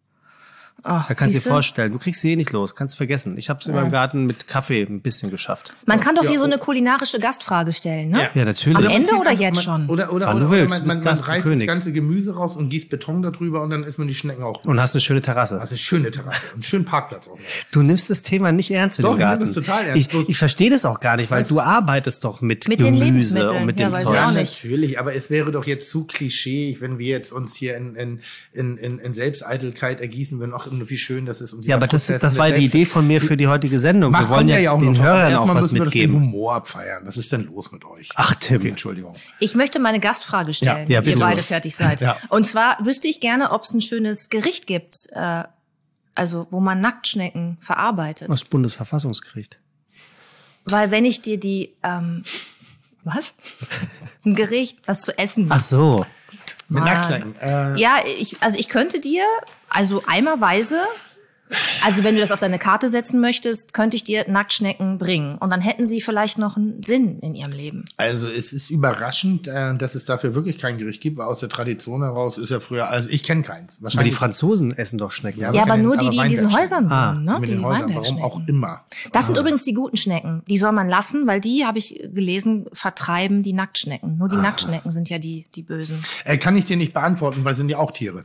Speaker 6: Ach,
Speaker 3: Da kannst du dir
Speaker 6: siehste?
Speaker 3: vorstellen, du kriegst sie eh nicht los, kannst vergessen. Ich habe es in meinem Garten mit Kaffee ein bisschen geschafft.
Speaker 6: Man kann doch hier so eine kulinarische Gastfrage stellen, ne?
Speaker 3: Ja, natürlich.
Speaker 6: Am
Speaker 4: Oder man
Speaker 6: Ende
Speaker 4: zieht
Speaker 6: oder
Speaker 4: einfach-
Speaker 6: jetzt
Speaker 4: man,
Speaker 6: schon?
Speaker 4: Oder, oder,
Speaker 3: Wann
Speaker 4: oder,
Speaker 3: du willst,
Speaker 4: oder
Speaker 3: du
Speaker 4: man,
Speaker 3: bist
Speaker 4: man, man
Speaker 3: Gast,
Speaker 4: reißt
Speaker 3: König.
Speaker 4: das ganze Gemüse raus und gießt Beton darüber und dann isst man die Schnecken auch.
Speaker 3: Und hast eine schöne Terrasse.
Speaker 4: Also schöne Terrasse und einen schönen Parkplatz auch noch.
Speaker 3: Du nimmst das Thema nicht ernst mit
Speaker 4: Doch,
Speaker 3: dem
Speaker 4: ich nehme
Speaker 3: Garten.
Speaker 4: das total ernst.
Speaker 3: Ich,
Speaker 4: Bloß-
Speaker 3: ich verstehe das auch gar nicht, weil
Speaker 4: Weißt-
Speaker 3: du arbeitest doch mit,
Speaker 6: Mit den
Speaker 3: Gemüse
Speaker 6: Lebensmitteln.
Speaker 3: und mit
Speaker 6: Ja,
Speaker 3: dem
Speaker 6: weiß ich
Speaker 3: Zeug.
Speaker 6: auch
Speaker 4: Ja,
Speaker 6: nicht.
Speaker 4: natürlich, aber es wäre doch jetzt zu klischee, wenn wir jetzt uns hier in, in, in, in, in Selbsteitelkeit ergießen würden. Ach, wie schön das ist. Und
Speaker 3: Ja, aber das,
Speaker 4: Prozess
Speaker 3: das
Speaker 4: mit
Speaker 3: war die
Speaker 4: Selbst-
Speaker 3: Idee von mir für die heutige Sendung.
Speaker 4: Mach,
Speaker 3: Wir wollen
Speaker 4: kommt
Speaker 3: ja,
Speaker 4: ja auch
Speaker 3: den
Speaker 4: noch drauf.
Speaker 3: Hörern auch
Speaker 4: Erstmal
Speaker 3: was
Speaker 4: müssen wir das mit
Speaker 3: mitgeben.
Speaker 4: Humor abfeiern. Was ist denn los mit euch?
Speaker 3: Ach, Tim.
Speaker 4: Okay, Entschuldigung.
Speaker 6: Ich möchte meine Gastfrage stellen,
Speaker 3: Ja, ja,
Speaker 6: wenn ihr
Speaker 3: bitte.
Speaker 6: beide fertig seid.
Speaker 4: Ja.
Speaker 6: Und zwar wüsste ich gerne, ob es ein schönes Gericht gibt, äh, also wo man Nacktschnecken verarbeitet.
Speaker 3: Das Bundesverfassungsgericht.
Speaker 6: Weil wenn ich dir die, ähm, was? Ein Gericht, was zu essen.
Speaker 3: Ach so.
Speaker 4: Mit
Speaker 6: Mann.
Speaker 4: Nacktschnecken. Äh,
Speaker 6: Ja, ich, also ich könnte dir, also eimerweise, also wenn du das auf deine Karte setzen möchtest, könnte ich dir Nacktschnecken bringen. Und dann hätten sie vielleicht noch einen Sinn in ihrem Leben.
Speaker 4: Also es ist überraschend, äh, dass es dafür wirklich kein Gericht gibt, weil aus der Tradition heraus ist ja früher, also ich kenne keins.
Speaker 3: Aber die
Speaker 4: Wahrscheinlich
Speaker 3: Franzosen essen doch Schnecken.
Speaker 4: Ja,
Speaker 6: Ja, aber
Speaker 4: keine-
Speaker 6: nur die,
Speaker 4: aber
Speaker 6: die in diesen
Speaker 4: Weinbergschnecken.
Speaker 6: Häusern
Speaker 3: Ah,
Speaker 6: wohnen, ne?
Speaker 4: mit
Speaker 6: Die
Speaker 4: den Häusern, warum
Speaker 6: Weinbergschnecken.
Speaker 4: auch immer.
Speaker 6: Das sind übrigens die guten Schnecken. Die soll man lassen, weil die, habe ich gelesen, vertreiben die Nacktschnecken. Nur die Nacktschnecken sind ja die, die Bösen.
Speaker 4: Äh, kann ich dir nicht beantworten, weil sind ja auch Tiere.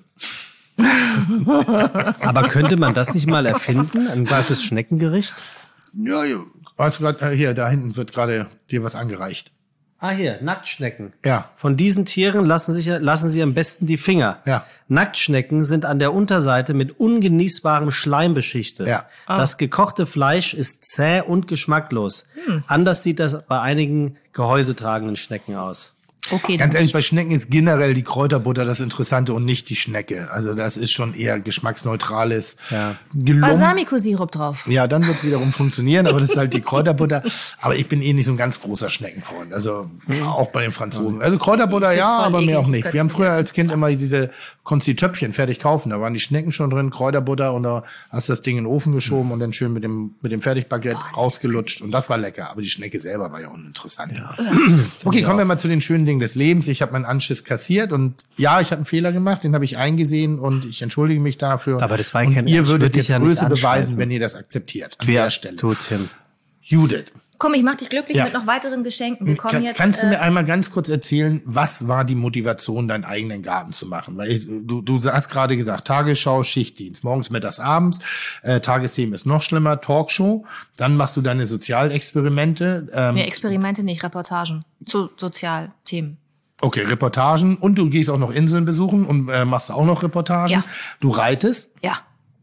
Speaker 3: Aber könnte man das nicht mal erfinden? Ein gutes Schneckengericht?
Speaker 4: Ja, ja. Weißt du grad, äh, hier, da hinten wird gerade dir was angereicht.
Speaker 3: Ah, hier, Nacktschnecken.
Speaker 4: Ja.
Speaker 3: Von diesen Tieren lassen sich, lassen Sie am besten die Finger.
Speaker 4: Ja.
Speaker 3: Nacktschnecken sind an der Unterseite mit ungenießbarem Schleim beschichtet.
Speaker 4: Ja.
Speaker 3: Das gekochte Fleisch ist zäh und geschmacklos. Anders sieht das bei einigen gehäusetragenden Schnecken aus.
Speaker 6: Okay,
Speaker 4: Ganz
Speaker 6: dann
Speaker 4: ehrlich, bei Schnecken ist generell die Kräuterbutter das Interessante und nicht die Schnecke. Also das ist schon eher geschmacksneutrales
Speaker 3: Ja.
Speaker 4: Gelungen.
Speaker 6: Balsamico-Sirup drauf.
Speaker 4: Ja, dann wird es wiederum funktionieren, aber das ist halt die Kräuterbutter. Aber ich bin eh nicht so ein ganz großer Schneckenfreund. Also auch bei den Franzosen. Also Kräuterbutter
Speaker 6: Ich
Speaker 4: ja,
Speaker 6: find's voll
Speaker 4: aber
Speaker 6: eklig,
Speaker 4: mehr auch
Speaker 6: ich
Speaker 4: nicht.
Speaker 6: könnte
Speaker 4: Wir haben
Speaker 6: es
Speaker 4: früher
Speaker 6: nicht
Speaker 4: als Kind immer diese, konntest die Töpfchen fertig kaufen. Da waren die Schnecken schon drin, Kräuterbutter und da hast du das Ding in den Ofen geschoben und dann schön mit dem, mit dem Fertigbaguette rausgelutscht. Und das war lecker. Aber die Schnecke selber war ja uninteressant. Okay, kommen wir mal zu den schönen Dingen des Lebens. Ich habe meinen Anschiss kassiert und ja, ich habe einen Fehler gemacht, den habe ich eingesehen und ich entschuldige mich dafür.
Speaker 3: Aber das war
Speaker 4: und
Speaker 3: kein-
Speaker 4: ihr
Speaker 3: ich
Speaker 4: würdet
Speaker 3: würd dich
Speaker 4: jetzt
Speaker 3: ja nicht
Speaker 4: Größe beweisen,
Speaker 3: anscheißen.
Speaker 4: wenn ihr das akzeptiert. An
Speaker 3: Wer
Speaker 4: der Stelle.
Speaker 3: tut Tim?
Speaker 4: Judith,
Speaker 6: Komm, ich mach dich glücklich
Speaker 4: Ja.
Speaker 6: mit noch weiteren Geschenken. Wir kommen
Speaker 4: kann,
Speaker 6: jetzt.
Speaker 4: kannst du
Speaker 6: äh,
Speaker 4: mir einmal ganz kurz erzählen, was war die Motivation, deinen eigenen Garten zu machen? Weil ich, du, du hast gerade gesagt, Tagesschau, Schichtdienst, morgens, mittags, abends, äh, Tagesthemen ist noch schlimmer, Talkshow, dann machst du deine Sozialexperimente. Ähm,
Speaker 6: Nee, Experimente nicht, Reportagen zu Sozialthemen.
Speaker 4: Okay, Reportagen und du gehst auch noch Inseln besuchen und äh, machst auch noch Reportagen.
Speaker 6: Ja.
Speaker 4: Du reitest
Speaker 6: Ja.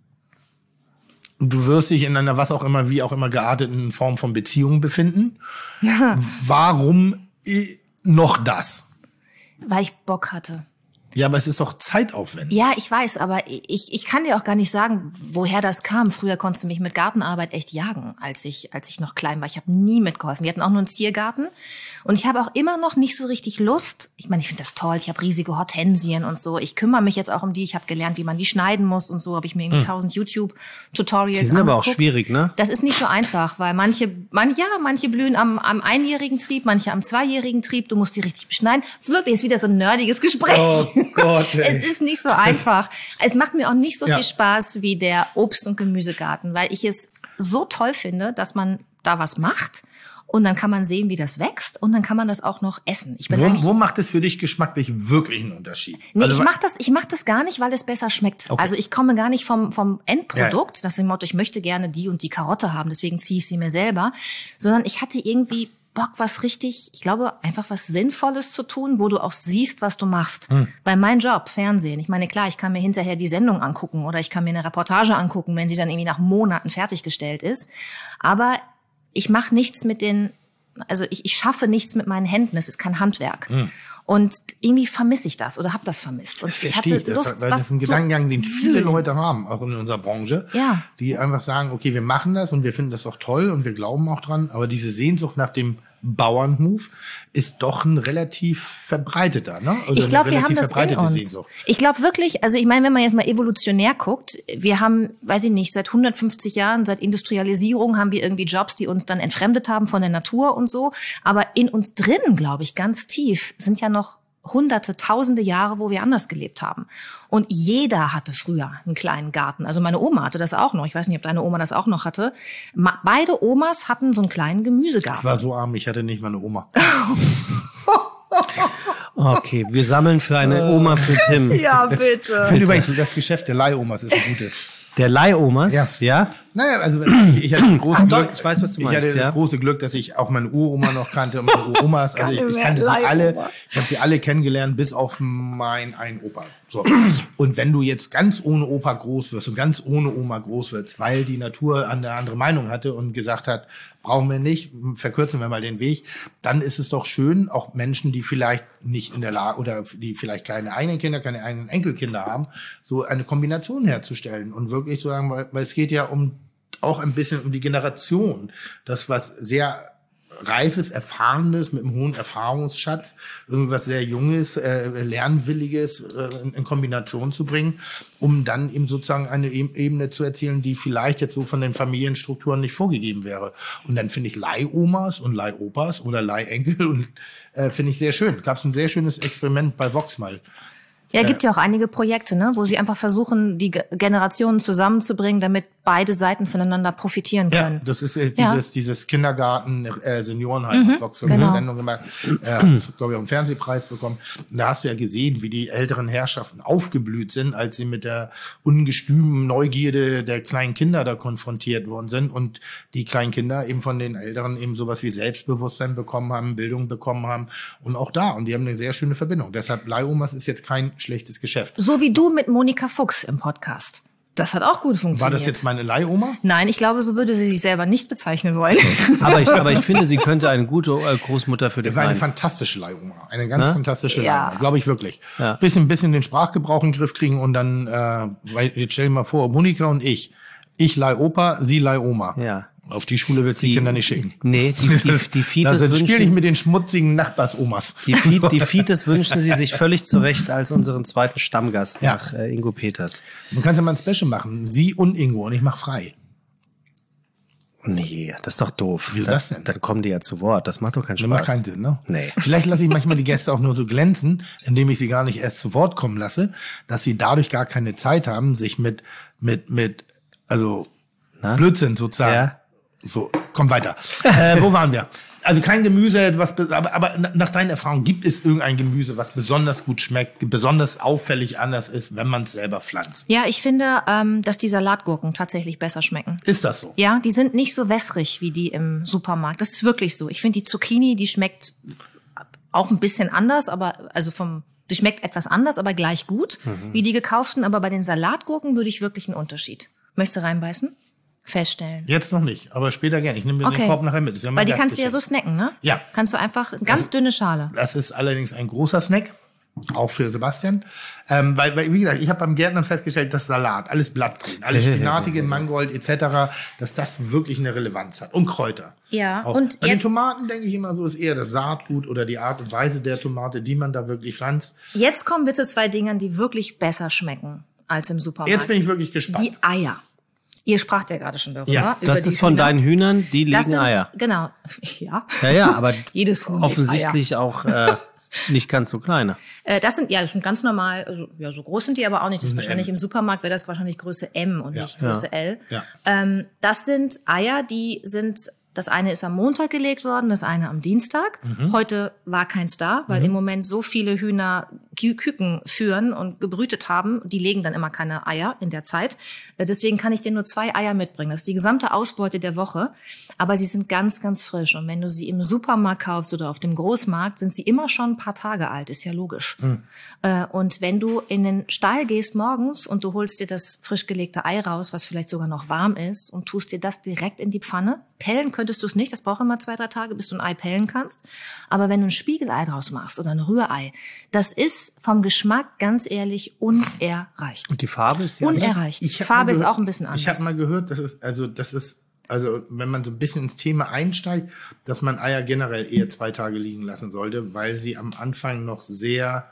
Speaker 4: und du wirst dich in einer was auch immer, wie auch immer gearteten Form von Beziehung befinden. Warum äh, noch das?
Speaker 6: Weil ich Bock hatte.
Speaker 4: Ja, aber es ist doch zeitaufwendig.
Speaker 6: Ja, ich weiß, aber ich, ich kann dir auch gar nicht sagen, woher das kam. Früher konntest du mich mit Gartenarbeit echt jagen, als ich, als ich noch klein war. Ich habe nie mitgeholfen. Wir hatten auch nur einen Ziergarten. Und ich habe auch immer noch nicht so richtig Lust. Ich meine, ich finde das toll. Ich habe riesige Hortensien und so. Ich kümmere mich jetzt auch um die. Ich habe gelernt, wie man die schneiden muss und so. Habe ich mir irgendwie tausend YouTube-Tutorials
Speaker 3: Die sind aber auch
Speaker 6: angeguckt.
Speaker 3: schwierig, ne?
Speaker 6: Das ist nicht so einfach, weil manche, man, ja, manche blühen am, am einjährigen Trieb, manche am zweijährigen Trieb. Du musst die richtig beschneiden. Wirklich, ist wieder so ein nerdiges Gespräch.
Speaker 4: Oh Gott, ey.
Speaker 6: Es ist nicht so einfach. Es macht mir auch nicht so
Speaker 4: Ja.
Speaker 6: viel Spaß wie der Obst- und Gemüsegarten, weil ich es so toll finde, dass man da was macht und dann kann man sehen, wie das wächst und dann kann man das auch noch essen. Ich bin
Speaker 4: Wo,
Speaker 6: eigentlich,
Speaker 4: wo macht es für dich geschmacklich wirklich einen Unterschied?
Speaker 6: nee,
Speaker 4: Also,
Speaker 6: ich mach das, ich mach das gar nicht, weil es besser schmeckt.
Speaker 4: Okay.
Speaker 6: Also ich komme gar nicht vom, vom Endprodukt,
Speaker 4: Ja, ja.
Speaker 6: das ist im Motto, ich möchte gerne die und die Karotte haben, deswegen ziehe ich sie mir selber, sondern ich hatte irgendwie Bock, was richtig, ich glaube, einfach was Sinnvolles zu tun, wo du auch siehst, was du machst. Hm. Weil mein Job, Fernsehen, ich meine, klar, ich kann mir hinterher die Sendung angucken oder ich kann mir eine Reportage angucken, wenn sie dann irgendwie nach Monaten fertiggestellt ist. Aber ich mache nichts mit den, also ich, ich schaffe nichts mit meinen Händen, es ist kein Handwerk. Hm. Und irgendwie vermisse ich das oder habe das vermisst. Und
Speaker 4: Das
Speaker 6: ich
Speaker 4: verstehe
Speaker 6: hatte
Speaker 4: ich,
Speaker 6: Lust,
Speaker 4: das, weil
Speaker 6: was
Speaker 4: das ist ein
Speaker 6: zu-
Speaker 4: Gedankengang, den viele Leute haben, auch in unserer Branche,
Speaker 6: Ja.
Speaker 4: die einfach sagen, okay, wir machen das und wir finden das auch toll und wir glauben auch dran, aber diese Sehnsucht nach dem Bauernhof ist doch ein relativ verbreiteter, ne? Oder
Speaker 6: Ich glaube,
Speaker 4: eine
Speaker 6: wir haben
Speaker 4: relativ
Speaker 6: das in
Speaker 4: verbreitete
Speaker 6: uns.
Speaker 4: Sehnsucht.
Speaker 6: Ich glaube wirklich, also ich meine, wenn man jetzt mal evolutionär guckt, wir haben, weiß ich nicht, seit hundertfünfzig Jahren, seit Industrialisierung haben wir irgendwie Jobs, die uns dann entfremdet haben von der Natur und so. Aber in uns drin, glaube ich, ganz tief, sind ja noch hunderte, tausende Jahre, wo wir anders gelebt haben. Und jeder hatte früher einen kleinen Garten. Also meine Oma hatte das auch noch. Ich weiß nicht, ob deine Oma das auch noch hatte. Ma- Beide Omas hatten so einen kleinen
Speaker 4: Ich
Speaker 6: Gemüsegarten.
Speaker 4: war so arm, ich hatte nicht mal eine Oma.
Speaker 3: Okay, wir sammeln für eine Oma für Tim.
Speaker 6: Ja, bitte.
Speaker 4: Ich finde übrigens, das Geschäft der Leihomas ist ein gutes.
Speaker 3: Der Leihomas?
Speaker 4: Ja.
Speaker 3: Ja?
Speaker 4: Naja, also wenn- ich, ich hatte das große
Speaker 3: doch,
Speaker 4: Glück,
Speaker 3: ich weiß, was du
Speaker 4: ich
Speaker 3: meinst,
Speaker 4: hatte
Speaker 3: ja.
Speaker 4: das große Glück, dass ich auch meine Uroma noch kannte und meine Uromas. Also ich, ich kannte sie alle, ich habe sie alle kennengelernt, bis auf mein einen Opa. So. Und wenn du jetzt ganz ohne Opa groß wirst und ganz ohne Oma groß wirst, weil die Natur eine andere Meinung hatte und gesagt hat, brauchen wir nicht, verkürzen wir mal den Weg, dann ist es doch schön, auch Menschen, die vielleicht nicht in der Lage oder die vielleicht keine eigenen Kinder, keine eigenen Enkelkinder haben, so eine Kombination herzustellen und wirklich zu sagen, weil, weil es geht ja um auch ein bisschen um die Generation, das was sehr Reifes, Erfahrenes, mit einem hohen Erfahrungsschatz, irgendwas sehr Junges, äh, Lernwilliges äh, in, in Kombination zu bringen, um dann eben sozusagen eine e- Ebene zu erzielen, die vielleicht jetzt so von den Familienstrukturen nicht vorgegeben wäre. Und dann finde ich Leihomas und Leihopas oder Leihenkel und äh, finde ich sehr schön. Gab es ein sehr schönes Experiment bei Vox mal.
Speaker 6: Ja, gibt ja auch einige Projekte, ne, wo sie einfach versuchen, die Ge- Generationen zusammenzubringen, damit beide Seiten voneinander profitieren
Speaker 4: Ja,
Speaker 6: können.
Speaker 4: das ist äh,
Speaker 6: Ja.
Speaker 4: dieses, dieses Kindergarten, äh, Seniorenheim,
Speaker 6: Mhm,
Speaker 4: Vox
Speaker 6: genau.
Speaker 4: eine Sendung gemacht, äh, das glaube ich auch einen Fernsehpreis bekommen. Und da hast du ja gesehen, wie die älteren Herrschaften aufgeblüht sind, als sie mit der ungestümen Neugierde der kleinen Kinder da konfrontiert worden sind und die kleinen Kinder eben von den Älteren eben sowas wie Selbstbewusstsein bekommen haben, Bildung bekommen haben und auch da. Und die haben eine sehr schöne Verbindung. Deshalb Leihomas ist jetzt kein schlechtes Geschäft.
Speaker 6: So wie du mit Monika Fuchs im Podcast. Das hat auch gut funktioniert.
Speaker 4: War das jetzt meine Leihoma?
Speaker 6: Nein, ich glaube, so würde sie sich selber nicht bezeichnen wollen.
Speaker 3: Aber ich, aber ich finde, sie könnte eine gute äh, Großmutter für dich
Speaker 4: Das war eine
Speaker 3: sein.
Speaker 4: fantastische Leihoma. Eine ganz
Speaker 3: Ne?
Speaker 4: fantastische
Speaker 6: Ja.
Speaker 4: Leihoma, glaube ich wirklich.
Speaker 3: Ja.
Speaker 4: Bisschen, bisschen den Sprachgebrauch in den Griff kriegen und dann, äh, weil, jetzt stell dir mal vor, Monika und ich. Ich Leihopa, sie Leihoma.
Speaker 3: Ja.
Speaker 4: Auf die Schule willst du die
Speaker 3: Die-
Speaker 4: Kinder nicht schicken.
Speaker 3: Nee, die, die, die Fites
Speaker 4: Also spiel
Speaker 3: wünschen,
Speaker 4: nicht mit den schmutzigen Nachbarsomas.
Speaker 3: die, Fi- die Fites wünschen sie sich völlig zurecht als unseren zweiten Stammgast
Speaker 4: Ja.
Speaker 3: nach äh, Ingo Peters.
Speaker 4: Du kannst ja mal ein Special machen. Sie und Ingo und ich mach frei.
Speaker 3: Nee, das ist doch doof.
Speaker 4: Wieso
Speaker 3: dann,
Speaker 4: das denn?
Speaker 3: Dann kommen die ja zu Wort. Das macht doch keinen
Speaker 4: Das macht
Speaker 3: Spaß.
Speaker 4: keinen Sinn, ne?
Speaker 3: Nee.
Speaker 4: Vielleicht lasse ich manchmal die Gäste auch nur so glänzen, indem ich sie gar nicht erst zu Wort kommen lasse, dass sie dadurch gar keine Zeit haben, sich mit, mit, mit, also,
Speaker 3: Na?
Speaker 4: Blödsinn sozusagen.
Speaker 3: Ja.
Speaker 4: So, komm weiter. äh, wo waren wir? Also kein Gemüse, was, be- aber, aber nach deinen Erfahrungen, gibt es irgendein Gemüse, was besonders gut schmeckt, besonders auffällig anders ist, wenn man es selber pflanzt?
Speaker 6: Ja, ich finde, ähm, dass die Salatgurken tatsächlich besser schmecken.
Speaker 4: Ist das so?
Speaker 6: Ja, die sind nicht so wässrig wie die im Supermarkt. Das ist wirklich so. Ich finde die Zucchini, die schmeckt auch ein bisschen anders, aber also vom, die schmeckt etwas anders, aber gleich gut wie die gekauften. Aber bei den Salatgurken würde ich wirklich einen Unterschied. Möchtest du reinbeißen? Feststellen.
Speaker 4: Jetzt noch nicht, aber später gerne. Ich nehme mir
Speaker 6: Okay.
Speaker 4: den Korb nachher mit. Das ist ja mein
Speaker 6: Weil die kannst du ja so
Speaker 4: Gastgeschenk.
Speaker 6: snacken, ne?
Speaker 4: Ja.
Speaker 6: Kannst du einfach, ganz dünne Schale.
Speaker 4: Das ist allerdings ein großer Snack, auch für Sebastian. Ähm, weil, weil, wie gesagt, ich habe beim Gärtnern festgestellt, dass Salat, alles Blattgrün, alles Spinatige, Mangold et cetera, dass das wirklich eine Relevanz hat. Und Kräuter.
Speaker 6: Ja,
Speaker 4: Auch.
Speaker 6: und
Speaker 4: Bei den
Speaker 6: jetzt-
Speaker 4: Tomaten denke ich immer so, ist eher das Saatgut oder die Art und Weise der Tomate, die man da wirklich pflanzt.
Speaker 6: Jetzt kommen wir zu zwei Dingern, die wirklich besser schmecken als im Supermarkt.
Speaker 4: Jetzt bin ich wirklich gespannt.
Speaker 6: Die Eier. Ihr spracht ja gerade schon darüber.
Speaker 4: Ja,
Speaker 6: über
Speaker 3: Das
Speaker 6: die
Speaker 3: ist von
Speaker 6: Hühner.
Speaker 3: deinen Hühnern, die
Speaker 6: Das
Speaker 3: legen
Speaker 6: sind,
Speaker 3: Eier.
Speaker 6: Genau. Ja.
Speaker 3: Ja, ja, aber
Speaker 6: Jedes Huhn legt
Speaker 3: offensichtlich auch äh, nicht ganz so kleine.
Speaker 6: Äh, das sind, ja, das sind ganz normal, also, ja, so groß sind die aber auch nicht. Das ist
Speaker 4: eine
Speaker 6: wahrscheinlich
Speaker 4: M.
Speaker 6: im Supermarkt wäre das wahrscheinlich Größe M und
Speaker 4: Ja.
Speaker 6: nicht Größe L.
Speaker 4: Ja.
Speaker 6: Ähm, das sind Eier, die sind Das eine ist am Montag gelegt worden, das eine am Dienstag. Mhm. Heute war keins da, weil mhm. im Moment so viele Hühner Kü- Küken führen und gebrütet haben. Die legen dann immer keine Eier in der Zeit. Deswegen kann ich dir nur zwei Eier mitbringen. Das ist die gesamte Ausbeute der Woche. Aber sie sind ganz, ganz frisch. Und wenn du sie im Supermarkt kaufst oder auf dem Großmarkt, sind sie immer schon ein paar Tage alt. Ist ja logisch. Mhm. Und wenn du in den Stall gehst morgens und du holst dir das frisch gelegte Ei raus, was vielleicht sogar noch warm ist, und tust dir das direkt in die Pfanne, pellen könntest du es nicht, das braucht immer zwei, drei Tage, bis du ein Ei pellen kannst. Aber wenn du ein Spiegelei draus machst oder ein Rührei, das ist vom Geschmack ganz ehrlich unerreicht.
Speaker 3: Und die Farbe ist die
Speaker 6: unerreicht. Die Farbe ist auch ein bisschen anders.
Speaker 4: Ich habe mal gehört, das ist also das ist also wenn man so ein bisschen ins Thema einsteigt, dass man Eier generell eher zwei Tage liegen lassen sollte, weil sie am Anfang noch sehr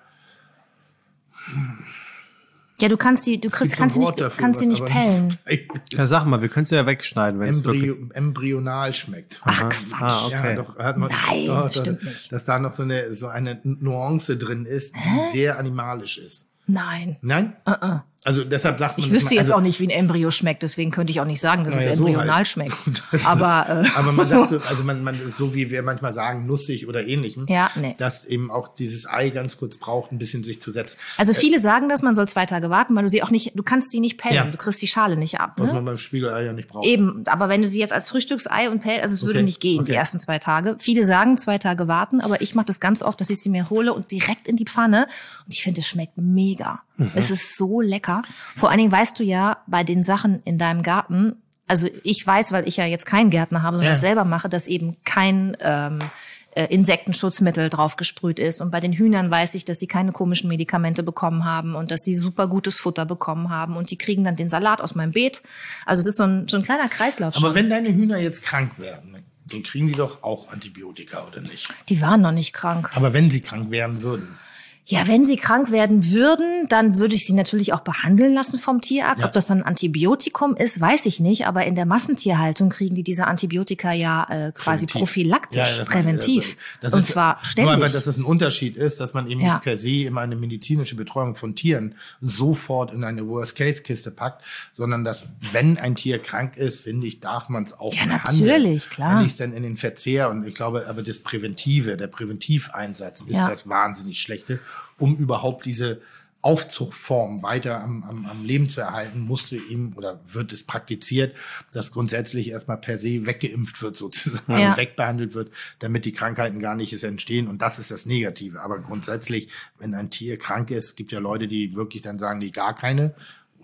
Speaker 6: Ja, du kannst die, du kriegst, kannst nicht, dafür, kannst sie nicht pellen.
Speaker 3: Ja, sag mal, wir können sie ja wegschneiden, wenn es
Speaker 4: Embryo, embryonal schmeckt.
Speaker 6: Ach, Quatsch.
Speaker 3: Ah, okay.
Speaker 4: Ja, doch, hat man,
Speaker 6: Nein,
Speaker 4: doch,
Speaker 6: das
Speaker 4: doch,
Speaker 6: stimmt nicht.
Speaker 4: Dass da noch so eine, so eine Nuance drin ist, die Hä? sehr animalisch ist.
Speaker 6: Nein.
Speaker 4: Nein?
Speaker 6: Uh-uh.
Speaker 4: Also deshalb sagt man.
Speaker 6: Ich wüsste
Speaker 4: mal, also,
Speaker 6: jetzt auch nicht, wie ein Embryo schmeckt, deswegen könnte ich auch nicht sagen, dass
Speaker 4: naja,
Speaker 6: es embryonal
Speaker 4: so halt.
Speaker 6: schmeckt. Aber, äh,
Speaker 4: aber man sagt, also man, man ist so, wie wir manchmal sagen, nussig oder ähnlichem,
Speaker 6: ja, nee.
Speaker 4: dass eben auch dieses Ei ganz kurz braucht, ein bisschen sich zu setzen.
Speaker 6: Also viele äh, sagen das, man soll zwei Tage warten, weil du sie auch nicht, du kannst sie nicht pellen,
Speaker 4: ja.
Speaker 6: du kriegst die Schale nicht ab.
Speaker 4: Was
Speaker 6: ne?
Speaker 4: man beim Spiegelei ja nicht braucht.
Speaker 6: Eben, aber wenn du sie jetzt als Frühstücksei und pellst, also es
Speaker 4: okay.
Speaker 6: würde nicht gehen,
Speaker 4: okay.
Speaker 6: die ersten zwei Tage. Viele sagen zwei Tage warten, aber ich mache das ganz oft, dass ich sie mir hole und direkt in die Pfanne. Und ich finde, es schmeckt mega. Mhm. Es ist so lecker. Vor allen Dingen weißt du ja, bei den Sachen in deinem Garten, also ich weiß, weil ich ja jetzt keinen Gärtner habe, sondern
Speaker 4: ja.
Speaker 6: das selber mache, dass eben kein ähm, äh, Insektenschutzmittel drauf gesprüht ist. Und bei den Hühnern weiß ich, dass sie keine komischen Medikamente bekommen haben und dass sie super gutes Futter bekommen haben. Und die kriegen dann den Salat aus meinem Beet. Also es ist so ein, so ein kleiner Kreislauf schon.
Speaker 4: Aber wenn deine Hühner jetzt krank werden, dann kriegen die doch auch Antibiotika, oder nicht?
Speaker 6: Die waren noch nicht krank.
Speaker 4: Aber wenn sie krank werden würden?
Speaker 6: Ja, wenn sie krank werden würden, dann würde ich sie natürlich auch behandeln lassen vom Tierarzt. Ja. Ob das dann ein Antibiotikum ist, weiß ich nicht. Aber in der Massentierhaltung kriegen die diese Antibiotika ja äh, quasi präventiv. prophylaktisch, ja, präventiv.
Speaker 4: Das
Speaker 6: und
Speaker 4: ist,
Speaker 6: zwar ständig.
Speaker 4: Nur weil das ein Unterschied ist, dass man eben
Speaker 6: ja.
Speaker 4: nicht per se immer eine medizinische Betreuung von Tieren sofort in eine Worst-Case-Kiste packt, sondern dass, wenn ein Tier krank ist, finde ich, darf man es auch
Speaker 6: ja,
Speaker 4: behandeln.
Speaker 6: natürlich, klar.
Speaker 4: Wenn ich es dann in den Verzehr, und ich glaube, aber das Präventive, der Präventiveinsatz ist
Speaker 6: ja.
Speaker 4: das wahnsinnig Schlechte, um überhaupt diese Aufzuchtform weiter am, am, am Leben zu erhalten, musste ihm oder wird es praktiziert, dass grundsätzlich erstmal per se weggeimpft wird, sozusagen,
Speaker 6: ja.
Speaker 4: wegbehandelt wird, damit die Krankheiten gar nicht entstehen. Und das ist das Negative. Aber grundsätzlich, wenn ein Tier krank ist, gibt ja Leute, die wirklich dann sagen, die gar keine.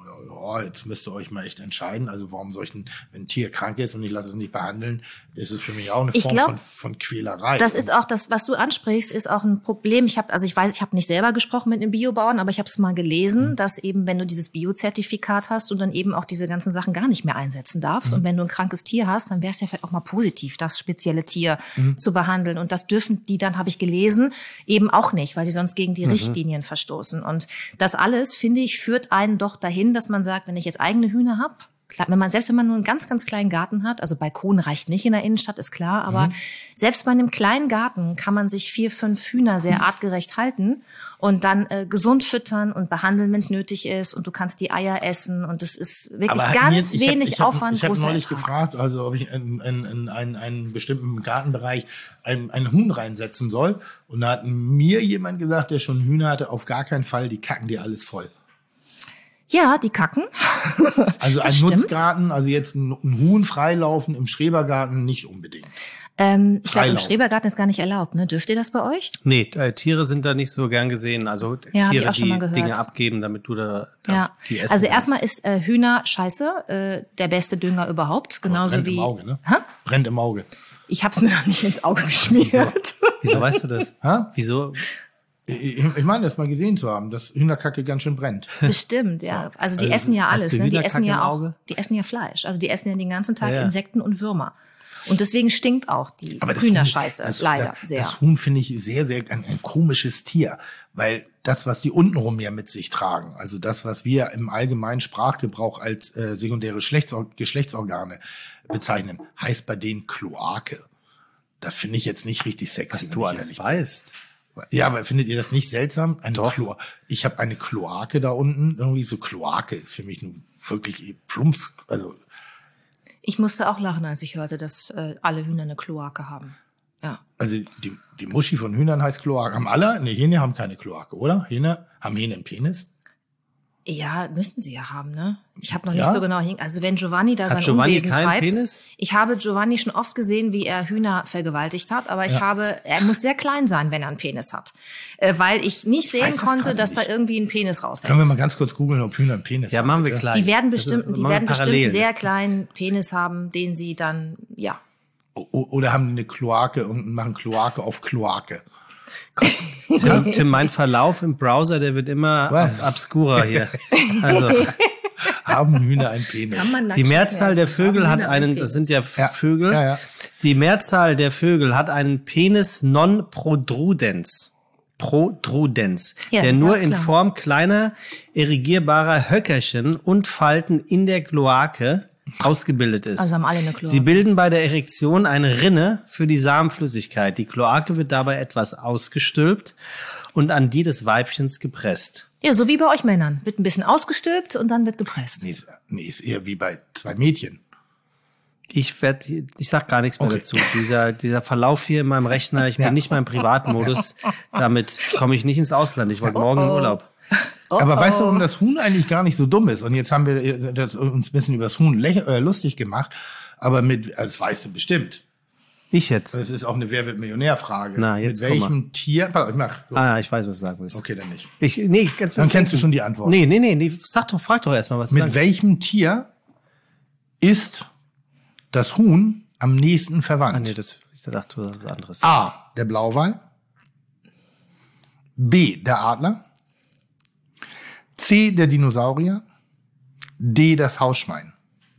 Speaker 4: Ja, jetzt müsst ihr euch mal echt entscheiden. Also warum soll ich denn, wenn ein Tier krank ist und ich lasse es nicht behandeln, ist es für mich auch eine
Speaker 6: ich
Speaker 4: Form
Speaker 6: glaub,
Speaker 4: von, von Quälerei.
Speaker 6: Das ist auch das, was du ansprichst, ist auch ein Problem. Ich habe, also ich weiß, ich habe nicht selber gesprochen mit einem Biobauern, aber ich habe es mal gelesen, mhm. dass eben, wenn du dieses Bio-Zertifikat hast, du dann eben auch diese ganzen Sachen gar nicht mehr einsetzen darfst. Mhm. Und wenn du ein krankes Tier hast, dann wäre es ja vielleicht auch mal positiv, das spezielle Tier mhm. zu behandeln. Und das dürfen die dann, habe ich gelesen, eben auch nicht, weil sie sonst gegen die mhm. Richtlinien verstoßen. Und das alles, finde ich, führt einen doch dahin, dass man sagt, wenn ich jetzt eigene Hühner habe, wenn man, selbst wenn man nur einen ganz, ganz kleinen Garten hat, also Balkon reicht nicht in der Innenstadt, ist klar, aber mhm. selbst bei einem kleinen Garten kann man sich vier, fünf Hühner sehr artgerecht halten und dann äh, gesund füttern und behandeln, wenn es nötig ist, und du kannst die Eier essen, und es ist wirklich
Speaker 4: aber
Speaker 6: ganz
Speaker 4: mir,
Speaker 6: wenig
Speaker 4: ich hab, ich
Speaker 6: Aufwand.
Speaker 4: Ich habe neulich Ertrag. gefragt, also ob ich in, in, in einen, einen bestimmten Gartenbereich einen, einen Huhn reinsetzen soll, und da hat mir jemand gesagt, der schon Hühner hatte, auf gar keinen Fall, die kacken dir alles voll.
Speaker 6: Ja, die kacken.
Speaker 4: Also ein
Speaker 6: stimmt.
Speaker 4: Nutzgarten, also jetzt ein, ein Huhn freilaufen im Schrebergarten nicht unbedingt.
Speaker 6: Ähm, ich glaube, im Schrebergarten ist gar nicht erlaubt, ne? Dürft ihr das bei euch?
Speaker 3: Nee, äh, Tiere sind da nicht so gern gesehen. Also
Speaker 6: ja,
Speaker 3: Tiere,
Speaker 6: die
Speaker 3: Dinge abgeben, damit du da, da
Speaker 6: ja.
Speaker 3: die essen
Speaker 6: Also
Speaker 3: kannst.
Speaker 6: erstmal ist äh, Hühner scheiße, äh, der beste Dünger überhaupt. Genauso
Speaker 4: brennt
Speaker 6: wie.
Speaker 4: Im Auge, ne?
Speaker 6: Hä?
Speaker 4: Brennt im Auge.
Speaker 6: Ich hab's mir noch nicht ins Auge geschmiert.
Speaker 3: Wieso, Wieso weißt du das?
Speaker 4: Hä?
Speaker 3: Wieso?
Speaker 4: Ich, ich meine, das mal gesehen zu haben, dass Hühnerkacke ganz schön brennt.
Speaker 6: Bestimmt, ja. Also die
Speaker 4: Also,
Speaker 6: essen ja
Speaker 3: hast
Speaker 6: alles,
Speaker 3: du
Speaker 6: ne? Die essen
Speaker 3: Hühnerkacke
Speaker 6: ja
Speaker 3: im
Speaker 6: auch,
Speaker 3: Auge?
Speaker 6: die essen ja Fleisch. Also die essen ja den ganzen Tag
Speaker 3: Ja, ja.
Speaker 6: Insekten und Würmer. Und deswegen stinkt auch die
Speaker 4: Aber das
Speaker 6: Hühnerscheiße
Speaker 4: Huhn, das,
Speaker 6: leider
Speaker 4: das,
Speaker 6: sehr.
Speaker 4: Das Huhn finde ich sehr, sehr ein, ein komisches Tier, weil das, was die untenrum ja mit sich tragen, also das, was wir im allgemeinen Sprachgebrauch als äh, sekundäre Geschlechtsor- Geschlechtsorgane bezeichnen, heißt bei denen Kloake. Das finde ich jetzt nicht richtig sexy.
Speaker 3: Was du alles weißt.
Speaker 4: Ja, aber findet ihr das nicht seltsam? Eine
Speaker 3: Doch.
Speaker 4: Klo- ich habe eine Kloake da unten. Irgendwie so Kloake ist für mich nun wirklich plumps. Also
Speaker 6: Ich musste auch lachen, als ich hörte, dass äh, alle Hühner eine Kloake haben. Ja.
Speaker 4: Also die, die Muschi von Hühnern heißt Kloake. Haben alle? Ne, Hähne haben keine Kloake, oder? Hähne, haben Hähne einen Penis?
Speaker 6: Ja, müssten sie ja haben, ne? Ich habe noch nicht
Speaker 4: Ja?
Speaker 6: so genau hin. Also wenn Giovanni da
Speaker 3: Hat
Speaker 6: sein
Speaker 3: Giovanni
Speaker 6: Unwesen
Speaker 3: keinen
Speaker 6: treibt.
Speaker 3: Penis?
Speaker 6: Ich habe Giovanni schon oft gesehen, wie er Hühner vergewaltigt hat, aber ich
Speaker 4: Ja.
Speaker 6: habe, er muss sehr klein sein, wenn er einen Penis hat. Äh, weil ich nicht sehen
Speaker 4: weiß es
Speaker 6: konnte,
Speaker 4: gerade
Speaker 6: dass
Speaker 4: nicht.
Speaker 6: da irgendwie ein Penis
Speaker 4: Können wir
Speaker 6: raushängt.
Speaker 4: mal ganz kurz googeln, ob Hühner einen Penis
Speaker 3: Ja,
Speaker 4: haben?
Speaker 3: machen wir
Speaker 4: bitte?
Speaker 3: klein.
Speaker 6: Die werden
Speaker 3: Das
Speaker 6: bestimmt, die
Speaker 3: machen wir
Speaker 6: werden bestimmt
Speaker 3: parallel.
Speaker 6: einen sehr kleinen Penis haben, den sie dann, ja.
Speaker 4: O- Oder haben die eine Kloake und machen Kloake auf Kloake?
Speaker 3: Tim, Tim, mein Verlauf im Browser, der wird immer
Speaker 4: Was?
Speaker 3: ab obskurer hier. Also,
Speaker 4: Haben Hühner einen Penis?
Speaker 3: die Mehrzahl der Vögel hat einen, das sind ja,
Speaker 4: Ja.
Speaker 3: Vögel,
Speaker 4: Ja, ja.
Speaker 3: die Mehrzahl der Vögel hat einen Penis non protrudenz. Protrudenz,
Speaker 6: Ja,
Speaker 3: der
Speaker 6: das
Speaker 3: nur
Speaker 6: ist
Speaker 3: in
Speaker 6: klar.
Speaker 3: Form kleiner, erigierbarer Höckerchen und Falten in der Kloake ausgebildet ist.
Speaker 6: Also haben alle eine Kloake.
Speaker 3: Sie bilden bei der Erektion eine Rinne für die Samenflüssigkeit. Die Kloake wird dabei etwas ausgestülpt und an die des Weibchens gepresst.
Speaker 6: Ja, so wie bei euch Männern. Wird ein bisschen ausgestülpt und dann wird gepresst.
Speaker 4: Nee, ist- nee, ist eher wie bei zwei Mädchen.
Speaker 3: Ich werde, ich sag gar nichts mehr
Speaker 4: Okay.
Speaker 3: dazu. Dieser, dieser Verlauf hier in meinem Rechner, ich bin
Speaker 4: Ja.
Speaker 3: nicht mal im Privatmodus. Damit komme ich nicht ins Ausland. Ich wollte morgen in Urlaub.
Speaker 4: Aber weißt du, warum das Huhn eigentlich gar nicht so dumm ist? Und jetzt haben wir äh, das, uns ein bisschen über das Huhn läch- äh, lustig gemacht. Aber mit, das weißt du bestimmt.
Speaker 3: Ich jetzt.
Speaker 4: Das ist auch eine Wer wird Millionär-Frage.
Speaker 3: Na, jetzt
Speaker 4: Mit
Speaker 3: komm
Speaker 4: welchem Tier? Ich mach so.
Speaker 3: Ah, ich weiß, was du sagen willst.
Speaker 4: Okay, dann nicht.
Speaker 3: Ich, nee, ganz
Speaker 4: Dann kennst du schon die Antwort.
Speaker 3: Nee, nee, nee, nee. Sag doch, frag doch erstmal, was du
Speaker 4: Mit
Speaker 3: sagst.
Speaker 4: welchem Tier ist das Huhn am nächsten
Speaker 3: Ah,
Speaker 4: verwandt?
Speaker 3: nee, das, ich dachte, das was anderes.
Speaker 4: A, der Blauwal. B, der Adler. C, der Dinosaurier. D, das Hausschwein.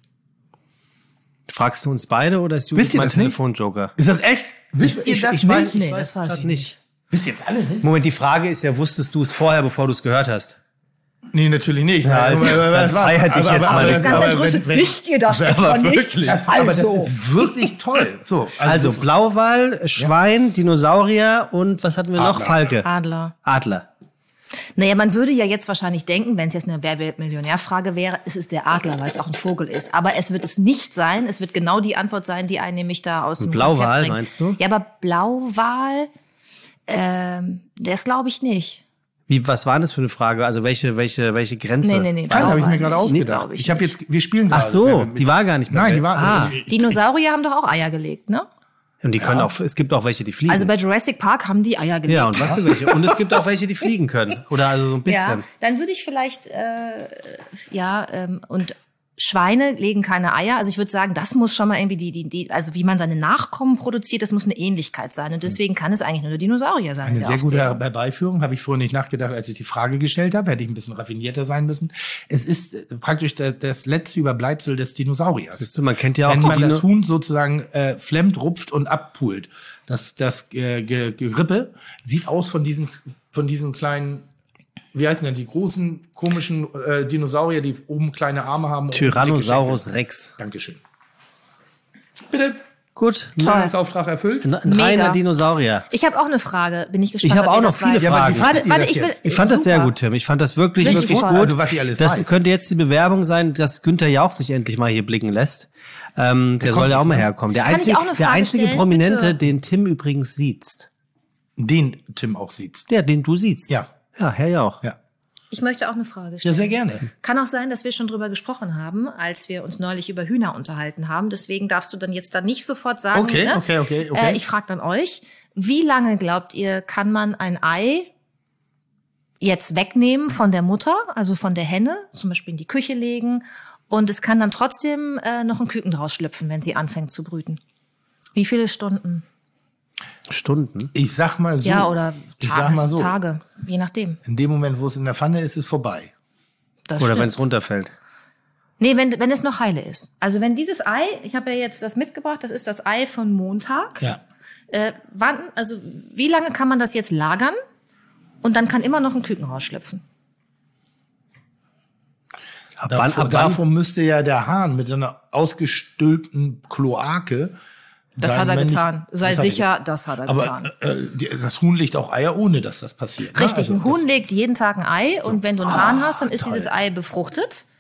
Speaker 3: Fragst du uns beide oder ist
Speaker 4: Wisst
Speaker 3: Judith
Speaker 4: ihr
Speaker 3: mein
Speaker 4: das nicht?
Speaker 3: Telefonjoker?
Speaker 4: Ist das echt? Wisst ihr
Speaker 3: ich,
Speaker 4: das
Speaker 3: ich
Speaker 4: nicht?
Speaker 3: weiß, ich
Speaker 6: Nee,
Speaker 3: weiß
Speaker 6: das weiß
Speaker 3: grad
Speaker 6: ich
Speaker 3: nicht.
Speaker 4: Wisst ihr das alle nicht?
Speaker 3: Moment, die Frage ist ja, wusstest du es vorher, bevor du es gehört hast?
Speaker 4: Nee, natürlich nicht.
Speaker 3: Ja, also, dann feier dich jetzt mal nicht so.
Speaker 6: Ganz entrüstet, wisst ihr das
Speaker 4: aber
Speaker 6: etwa nicht?
Speaker 4: wirklich,
Speaker 6: Das ist
Speaker 4: aber
Speaker 6: halt
Speaker 4: das
Speaker 6: so.
Speaker 4: ist wirklich toll. So,
Speaker 3: Also Blauwal, Schwein, Dinosaurier und was hatten wir noch?
Speaker 4: Adler.
Speaker 3: Falke.
Speaker 6: Adler.
Speaker 3: Adler.
Speaker 6: Naja, man würde ja jetzt wahrscheinlich denken, wenn es jetzt eine Wer wird Millionär-Frage wäre, es ist der Adler, weil es auch ein Vogel ist. Aber es wird es nicht sein. Es wird genau die Antwort sein, die einen nämlich da aus dem
Speaker 3: Blauwal,
Speaker 6: Konzept bringt.
Speaker 3: meinst du?
Speaker 6: Ja, aber Blauwal, ähm, das glaube ich nicht.
Speaker 3: Wie, was war das für eine Frage? Also welche, welche, welche Grenze?
Speaker 6: Nee, nee, nee.
Speaker 4: das habe ich mir
Speaker 6: Blauwal
Speaker 4: gerade
Speaker 6: nicht.
Speaker 4: ausgedacht.
Speaker 6: Glaub ich
Speaker 4: Ich habe
Speaker 6: nicht.
Speaker 4: jetzt, wir spielen gerade.
Speaker 3: Ach so,
Speaker 4: Wer wird-
Speaker 3: die war gar nicht mehr.
Speaker 4: Nein, die war.
Speaker 3: Ah,
Speaker 6: Dinosaurier haben doch auch Eier gelegt, ne?
Speaker 3: und die können auch, es gibt auch welche, die fliegen.
Speaker 6: Also bei Jurassic Park haben die Eier gelegt.
Speaker 3: ja, und was für welche? Und es gibt auch welche, die fliegen können. Oder also so ein bisschen.
Speaker 6: Ja, dann würde ich vielleicht, äh, ja, ähm, und Schweine legen keine Eier. Also ich würde sagen, das muss schon mal irgendwie die, die, die, also wie man seine Nachkommen produziert, das muss eine Ähnlichkeit sein. Und deswegen kann es eigentlich nur der Dinosaurier sein.
Speaker 4: Eine
Speaker 6: in der
Speaker 4: sehr gute
Speaker 6: Aufzählung.
Speaker 4: Herbeiführung, habe ich vorher nicht nachgedacht, als ich die Frage gestellt habe. Hätte ich ein bisschen raffinierter sein müssen. Es ist äh, praktisch der, das letzte Überbleibsel des Dinosauriers.
Speaker 3: Siehst du, man kennt ja auch
Speaker 4: Wenn
Speaker 3: die
Speaker 4: man
Speaker 3: Dino
Speaker 4: das Huhn sozusagen äh, flemmt, rupft und abpult. Das, das äh, Ge- Gerippe sieht aus von diesen, von diesen kleinen, wie heißen denn die großen, komischen äh, Dinosaurier, die oben kleine Arme haben. und
Speaker 3: Tyrannosaurus
Speaker 4: dicke
Speaker 3: Rex.
Speaker 4: Schenkel. Dankeschön. Bitte.
Speaker 3: Gut.
Speaker 4: Zahlungsauftrag erfüllt.
Speaker 3: Ein
Speaker 6: Mega.
Speaker 3: reiner Dinosaurier.
Speaker 6: Ich habe auch eine Frage. Bin ich gespannt.
Speaker 3: Ich habe
Speaker 6: ob
Speaker 3: auch
Speaker 6: ihr
Speaker 3: noch
Speaker 6: das
Speaker 3: viele
Speaker 6: weiß.
Speaker 4: Ja, aber
Speaker 3: Fragen.
Speaker 4: wie
Speaker 6: Warte,
Speaker 4: findet ihr
Speaker 6: warte,
Speaker 4: das
Speaker 6: ich will.
Speaker 4: jetzt?
Speaker 3: Ich fand das sehr
Speaker 6: super.
Speaker 3: gut, Tim. Ich fand das wirklich,
Speaker 6: Richtig
Speaker 3: wirklich
Speaker 6: toll.
Speaker 3: gut.
Speaker 4: Also, was ich alles
Speaker 3: das
Speaker 4: weiß.
Speaker 3: könnte jetzt die Bewerbung sein, dass Günther Jauch sich endlich mal hier blicken lässt. Ähm, der
Speaker 4: kommt
Speaker 3: soll ja auch
Speaker 4: nicht,
Speaker 3: mal
Speaker 4: ne?
Speaker 3: herkommen. Der
Speaker 6: Kann ich
Speaker 3: einzige,
Speaker 6: auch eine
Speaker 3: der
Speaker 6: Frage
Speaker 3: einzige
Speaker 6: stellen,
Speaker 3: Prominente,
Speaker 6: bitte?
Speaker 3: den Tim übrigens sieht.
Speaker 4: Den Tim auch sieht.
Speaker 3: Der, den du siehst.
Speaker 4: Ja.
Speaker 3: Ja, Herr Jauch.
Speaker 4: Ja.
Speaker 6: Ich möchte auch eine Frage
Speaker 4: Ja,
Speaker 6: stellen.
Speaker 4: sehr gerne.
Speaker 6: Kann auch sein, dass wir schon drüber gesprochen haben, als wir uns neulich über Hühner unterhalten haben. Deswegen darfst du dann jetzt da nicht sofort sagen.
Speaker 4: Okay,
Speaker 6: ne?
Speaker 4: okay, okay, okay.
Speaker 6: Äh, ich frage dann euch, wie lange glaubt ihr, kann man ein Ei jetzt wegnehmen von der Mutter, also von der Henne, zum Beispiel in die Küche legen, und es kann dann trotzdem äh, noch ein Küken draus schlüpfen, wenn sie anfängt zu brüten? Wie viele Stunden?
Speaker 3: Stunden.
Speaker 4: Ich sag mal so.
Speaker 6: Ja, oder
Speaker 4: ich
Speaker 6: Ta
Speaker 4: sag mal so.
Speaker 6: Tage, je nachdem.
Speaker 4: In dem Moment, wo es in der Pfanne ist, ist es vorbei.
Speaker 6: Das
Speaker 3: Oder
Speaker 6: stimmt.
Speaker 3: wenn es runterfällt.
Speaker 6: Nee, wenn, wenn es noch heile ist. Also wenn dieses Ei, ich habe ja jetzt das mitgebracht, das ist das Ei von Montag.
Speaker 4: Ja.
Speaker 6: Äh, wann, also wie lange kann man das jetzt lagern? Und dann kann immer noch ein Küken rausschlüpfen.
Speaker 3: Ab wann,
Speaker 4: Davor,
Speaker 3: ab wann,
Speaker 4: davor müsste ja der Hahn mit seiner ausgestülpten Kloake.
Speaker 6: Das
Speaker 4: sein
Speaker 6: hat er
Speaker 4: männlich-
Speaker 6: getan. Sei
Speaker 4: das hat er
Speaker 6: sicher,
Speaker 4: getan.
Speaker 6: das hat er
Speaker 4: Aber
Speaker 6: getan.
Speaker 4: äh, die, das Huhn legt auch Eier, ohne dass das passiert. ne?
Speaker 6: Richtig,
Speaker 4: Also
Speaker 6: ein Huhn
Speaker 4: das-
Speaker 6: legt jeden Tag ein Ei und wenn du einen Hahn hast, dann ist
Speaker 4: toll.
Speaker 6: dieses Ei befruchtet.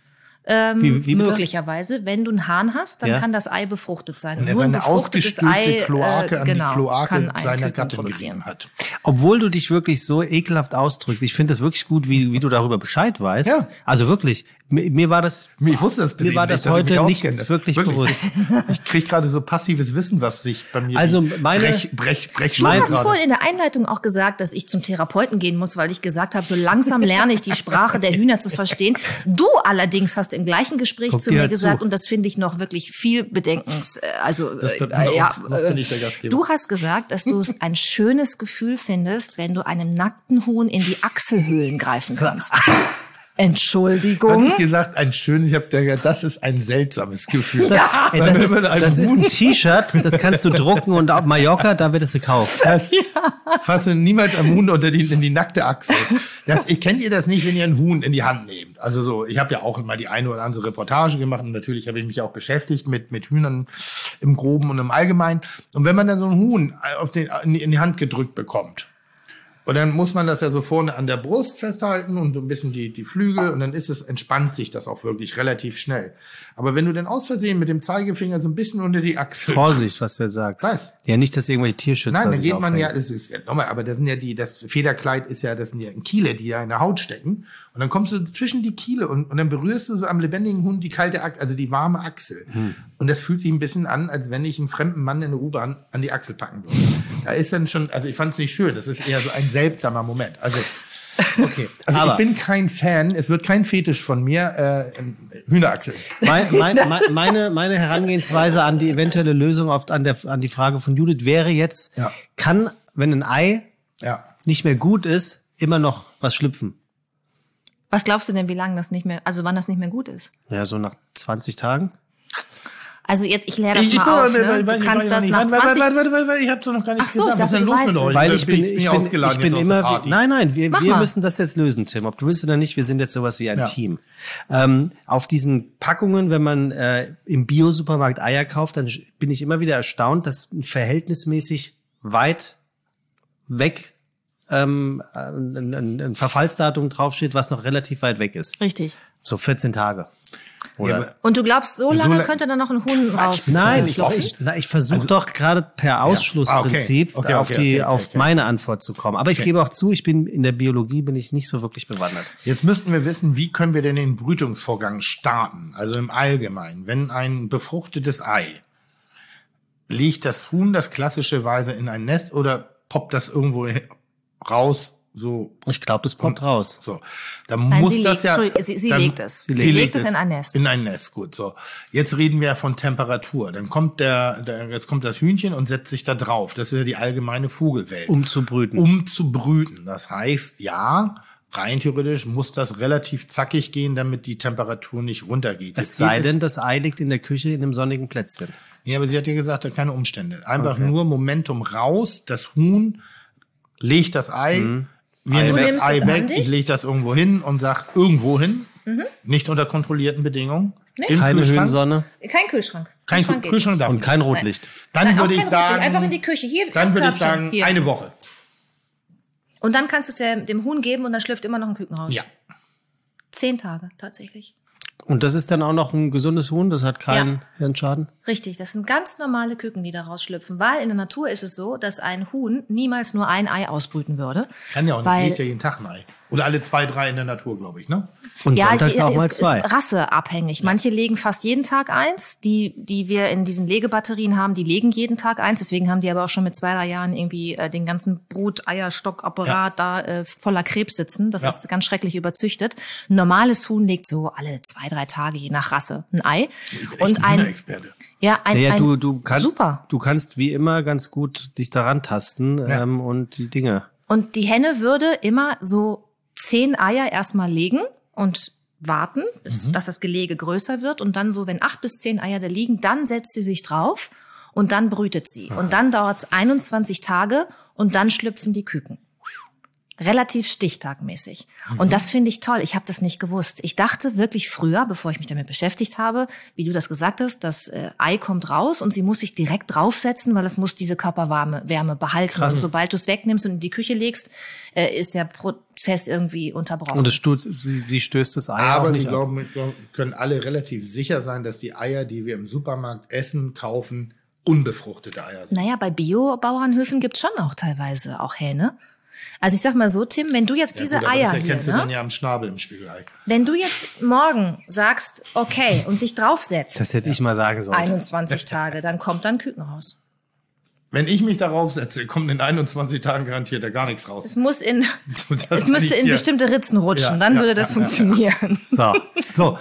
Speaker 6: Ähm,
Speaker 3: Wie- wie bitte?
Speaker 6: möglicherweise. Wenn du einen Hahn hast, dann
Speaker 3: Ja.
Speaker 6: kann das Ei befruchtet sein.
Speaker 4: Und er
Speaker 6: Nur ein
Speaker 4: seine
Speaker 6: befruchtetes
Speaker 4: ausgespülte
Speaker 6: Ei,
Speaker 4: Kloake
Speaker 6: äh,
Speaker 4: an
Speaker 6: genau,
Speaker 4: die Kloake
Speaker 6: kann ein
Speaker 4: seiner
Speaker 6: Küken
Speaker 4: Gattin
Speaker 6: produzieren.
Speaker 4: gegeben hat.
Speaker 3: Obwohl du dich wirklich so ekelhaft ausdrückst. Ich finde das wirklich gut, wie, wie du darüber Bescheid weißt.
Speaker 4: Ja.
Speaker 3: Also wirklich, mir, mir war das,
Speaker 4: Ich wusste das bis
Speaker 3: mir
Speaker 4: eben
Speaker 3: war
Speaker 4: nicht,
Speaker 3: das
Speaker 4: dass ich mich
Speaker 3: heute nicht
Speaker 4: auskenne.
Speaker 3: wirklich bewusst.
Speaker 4: Ich kriege gerade so passives Wissen, was sich bei mir
Speaker 3: Also
Speaker 4: wie
Speaker 3: meine-
Speaker 4: Brech, Brech, Brech
Speaker 6: Du
Speaker 3: Mein-
Speaker 6: hast
Speaker 4: gerade-
Speaker 6: vorhin in der Einleitung auch gesagt, dass ich zum Therapeuten gehen muss, weil ich gesagt habe, so langsam lerne ich die Sprache der Hühner zu verstehen. Du allerdings hast im gleichen Gespräch
Speaker 3: Guck
Speaker 6: zu
Speaker 3: dir
Speaker 6: mir
Speaker 3: halt
Speaker 6: gesagt,
Speaker 3: zu.
Speaker 6: und das finde ich noch wirklich viel bedenkens, äh, also
Speaker 4: Das
Speaker 6: äh,
Speaker 4: bleibt unter
Speaker 6: ja,
Speaker 4: uns. Noch
Speaker 6: äh,
Speaker 4: bin ich der Gastgeber.
Speaker 6: du hast gesagt, dass du es ein schönes Gefühl findest, wenn du einem nackten Huhn in die Achselhöhlen greifen kannst. Entschuldigung.
Speaker 4: Hat ich gesagt, ein schönes, ich habe gesagt, das ist ein seltsames Gefühl.
Speaker 3: Ja, ey,
Speaker 4: Weil
Speaker 3: das,
Speaker 4: wenn
Speaker 3: ist,
Speaker 4: man einem
Speaker 3: das ist ein
Speaker 4: Huhn-
Speaker 3: T-Shirt, das kannst du drucken und auf Mallorca, da wird es gekauft.
Speaker 4: Fasse niemals einem Huhn unter die, in die nackte Achsel. Das, ich kennt ihr das nicht, wenn ihr einen Huhn in die Hand nehmt? Also so, ich habe ja auch mal die eine oder andere Reportage gemacht und natürlich habe ich mich auch beschäftigt mit mit Hühnern im Groben und im Allgemeinen. Und wenn man dann so ein Huhn auf den, in die- in die Hand gedrückt bekommt, und dann muss man das ja so vorne an der Brust festhalten und so ein bisschen die, die Flügel und dann ist es, entspannt sich das auch wirklich relativ schnell. Aber wenn du dann aus Versehen mit dem Zeigefinger so ein bisschen unter die Achsel.
Speaker 3: Vorsicht, was du jetzt sagst.
Speaker 4: Was?
Speaker 3: Ja, nicht, dass irgendwelche Tierschützer
Speaker 4: Nein, da
Speaker 3: sich
Speaker 4: geht man ja,
Speaker 3: aufregen.
Speaker 4: es ist ja nochmal, aber das sind ja die, das Federkleid ist ja, das sind ja Kiele, die ja in der Haut stecken. Und dann kommst du zwischen die Kiele und, und dann berührst du so am lebendigen Hund die kalte Achsel, also die warme Achsel.
Speaker 3: Hm.
Speaker 4: Und das fühlt sich ein bisschen an, als wenn ich einen fremden Mann in der U-Bahn an die Achsel packen würde. Da ist dann schon, also ich fand es nicht schön, das ist eher so ein seltsamer Moment. Also, okay. Also
Speaker 3: Aber-
Speaker 4: ich bin kein Fan, es wird kein Fetisch von mir, äh, Hühnerachsel.
Speaker 3: Mein, mein, mein, meine, meine Herangehensweise an die eventuelle Lösung auf, an, der, an die Frage von Judith wäre jetzt,
Speaker 4: Ja.
Speaker 3: kann, wenn ein Ei
Speaker 4: Ja.
Speaker 3: nicht mehr gut ist, immer noch was schlüpfen?
Speaker 6: Was glaubst du denn, wie lange das nicht mehr, also wann das nicht mehr gut ist?
Speaker 3: Ja, so nach zwanzig Tagen.
Speaker 6: Also jetzt, ich kläre das
Speaker 4: Ich, ich,
Speaker 6: mal auf,
Speaker 4: bin-
Speaker 6: ne?
Speaker 4: weiß
Speaker 6: Du
Speaker 4: ich-
Speaker 6: kannst
Speaker 4: weiß ich
Speaker 6: das
Speaker 4: nicht.
Speaker 6: nach
Speaker 4: Warte, warte,
Speaker 6: zwanzig...
Speaker 4: warte, warte, warte, ich hab's doch noch gar nicht
Speaker 6: Ach so,
Speaker 4: gesagt.
Speaker 6: ich
Speaker 4: Was ist
Speaker 6: dachte,
Speaker 4: denn
Speaker 6: du
Speaker 4: los
Speaker 6: weißt
Speaker 4: mit
Speaker 6: es.
Speaker 4: euch?
Speaker 3: Weil ich bin,
Speaker 4: ich
Speaker 3: ich
Speaker 4: bin
Speaker 3: bin,
Speaker 4: ausgeladen
Speaker 3: ich bin
Speaker 4: jetzt aus der
Speaker 3: immer,
Speaker 4: Party.
Speaker 3: nein, nein, wir,
Speaker 6: Mach
Speaker 3: wir
Speaker 6: mal.
Speaker 3: müssen das jetzt lösen, Tim. Ob du willst oder nicht, wir sind jetzt sowas wie ein
Speaker 4: Ja.
Speaker 3: Team. Ähm, auf diesen Packungen, wenn man äh, im Bio-Supermarkt Eier kauft, dann bin ich immer wieder erstaunt, dass verhältnismäßig weit weg ähm, ein, ein, ein Verfallsdatum draufsteht, was noch relativ weit weg ist.
Speaker 6: Richtig.
Speaker 3: So vierzehn Tage. Oder?
Speaker 4: Ja, aber-
Speaker 6: Und du glaubst, so lange
Speaker 4: la-
Speaker 6: könnte dann noch ein Huhn raus?
Speaker 3: Nein, ich,
Speaker 6: rausfloppen?
Speaker 3: ich, na, ich versuche doch gerade per Ausschlussprinzip
Speaker 4: Ah, okay. Okay,
Speaker 3: auf
Speaker 4: okay,
Speaker 3: die
Speaker 4: okay,
Speaker 3: auf
Speaker 4: okay.
Speaker 3: meine Antwort zu kommen. Aber ich gebe auch zu, ich bin in der Biologie bin ich nicht so wirklich bewandert.
Speaker 4: Jetzt müssten wir wissen, wie können wir denn den Brütungsvorgang starten? Also im Allgemeinen, wenn ein befruchtetes Ei, legt das Huhn das klassischerweise in ein Nest oder poppt das irgendwo raus? So,
Speaker 3: Ich glaube, das kommt raus.
Speaker 4: so. Dann
Speaker 6: Nein,
Speaker 4: muss
Speaker 6: sie
Speaker 4: das
Speaker 6: legt,
Speaker 4: ja.
Speaker 6: Entschuldigung, sie, sie
Speaker 4: dann-
Speaker 6: legt es. Sie,
Speaker 3: legt
Speaker 6: legt es in ein Nest.
Speaker 4: In ein Nest, gut, so. Jetzt reden wir von Temperatur. Dann kommt der, der, jetzt kommt das Hühnchen und setzt sich da drauf. Das ist ja die allgemeine Vogelwelt.
Speaker 3: Um zu brüten.
Speaker 4: Um zu brüten. Das heißt, ja, rein theoretisch muss das relativ zackig gehen, damit die Temperatur nicht runtergeht.
Speaker 3: Es
Speaker 4: Jetzt
Speaker 3: sei
Speaker 4: geht
Speaker 3: denn, das Ei liegt in der Küche in einem sonnigen Plätzchen.
Speaker 4: Ja, aber sie hat ja gesagt, da keine Umstände. Einfach nur Momentum raus, das Huhn legt das Ei,
Speaker 3: Mhm.
Speaker 4: wir
Speaker 3: Ei
Speaker 4: nehmen
Speaker 6: weg.
Speaker 4: das
Speaker 6: Du nimmst
Speaker 4: Ei
Speaker 6: es an
Speaker 4: weg,
Speaker 6: dich?
Speaker 4: ich lege das irgendwo hin und sag irgendwo hin, nicht unter kontrollierten Bedingungen. Im
Speaker 3: Keine
Speaker 4: Kühlschrank.
Speaker 3: Höhensonne
Speaker 6: Kein Kühlschrank.
Speaker 4: Kein
Speaker 6: Kühlschrank geht
Speaker 4: Kühlschrank darf
Speaker 3: und
Speaker 4: nicht.
Speaker 3: kein Rotlicht.
Speaker 4: Dann
Speaker 6: Nein, auch
Speaker 4: würde ich
Speaker 6: kein Rotlicht,
Speaker 4: sagen,
Speaker 6: einfach in die Küche. Hier,
Speaker 4: dann
Speaker 6: das
Speaker 4: würde ich
Speaker 6: Körbchen.
Speaker 4: sagen,
Speaker 6: Hier.
Speaker 4: eine Woche.
Speaker 6: Und dann kannst du es der- dem Huhn geben und dann schlüpft immer noch ein Küken raus.
Speaker 4: Ja.
Speaker 6: Zehn Tage, tatsächlich.
Speaker 3: Und das ist dann auch noch ein gesundes Huhn, das hat keinen
Speaker 6: Ja.
Speaker 3: Hirnschaden.
Speaker 6: Richtig, das sind ganz normale Küken, die da rausschlüpfen. Weil in der Natur ist es so, dass ein Huhn niemals nur ein Ei ausbrüten würde.
Speaker 4: Kann ja auch nicht,
Speaker 6: Weil-
Speaker 4: legt ja jeden Tag ein Ei. Oder alle zwei, drei in der Natur, glaube ich, ne?
Speaker 3: Und sonntags
Speaker 6: die-
Speaker 3: auch mal
Speaker 6: ist,
Speaker 3: zwei.
Speaker 6: ist rasseabhängig. Manche legen fast jeden Tag eins. Die, die wir in diesen Legebatterien haben, die legen jeden Tag eins. Deswegen haben die aber auch schon mit zwei, drei Jahren irgendwie äh, den ganzen Brut-Eierstock-Apparat da äh, voller Krebs sitzen. Das
Speaker 4: Ja.
Speaker 6: ist ganz schrecklich überzüchtet. Ein normales Huhn legt so alle zwei, drei Tage, je nach Rasse, ein Ei.
Speaker 4: Ich bin
Speaker 6: Und
Speaker 4: echt ein
Speaker 6: ein,
Speaker 4: Hühnerexperte.
Speaker 6: ja, ein,
Speaker 3: Ja, ja,
Speaker 6: ein
Speaker 3: du, du kannst,
Speaker 6: super.
Speaker 3: du kannst wie immer ganz gut dich daran tasten
Speaker 4: Ja.
Speaker 3: ähm, und die Dinge.
Speaker 6: Und die Henne würde immer so zehn Eier erstmal legen und warten, bis, dass das Gelege größer wird. Und dann so, wenn acht bis zehn Eier da liegen, dann setzt sie sich drauf und dann brütet sie. Und dann dauert es einundzwanzig Tage und dann schlüpfen die Küken. Relativ stichtagmäßig. Mhm. Und das finde ich toll. Ich habe das nicht gewusst. Ich dachte wirklich früher, bevor ich mich damit beschäftigt habe, wie du das gesagt hast, das äh, Ei kommt raus und sie muss sich direkt draufsetzen, weil es muss diese Körperwärme Wärme behalten. Krass. Und sobald du es wegnimmst und in die Küche legst, äh, ist der Prozess irgendwie unterbrochen.
Speaker 3: Und es stößt, sie, sie stößt das Ei
Speaker 4: Aber
Speaker 3: auch nicht
Speaker 4: wir glauben, wir können alle relativ sicher sein, dass die Eier, die wir im Supermarkt essen, kaufen, unbefruchtete Eier sind.
Speaker 6: Naja, bei Bio-Bauernhöfen gibt's schon auch teilweise auch Hähne. Also ich sag mal so, Tim, wenn du jetzt
Speaker 4: ja,
Speaker 6: diese
Speaker 4: gut, aber
Speaker 6: Eier
Speaker 4: das
Speaker 6: hier,
Speaker 4: erkennst
Speaker 6: ne?
Speaker 4: du dann ja am Schnabel im Spiegelei.
Speaker 6: Wenn du jetzt morgen sagst, okay, und dich draufsetzt,
Speaker 3: das hätte ich mal sagen sollen.
Speaker 6: einundzwanzig Tage, dann kommt dann Küken raus.
Speaker 4: Wenn ich mich darauf setze, kommt in einundzwanzig Tagen garantiert da gar nichts raus.
Speaker 6: Es muss in,
Speaker 4: Das
Speaker 6: es müsste in
Speaker 4: dir.
Speaker 6: bestimmte Ritzen rutschen,
Speaker 4: Ja,
Speaker 6: dann
Speaker 4: ja,
Speaker 6: würde das
Speaker 4: ja,
Speaker 6: funktionieren.
Speaker 3: So.
Speaker 4: So,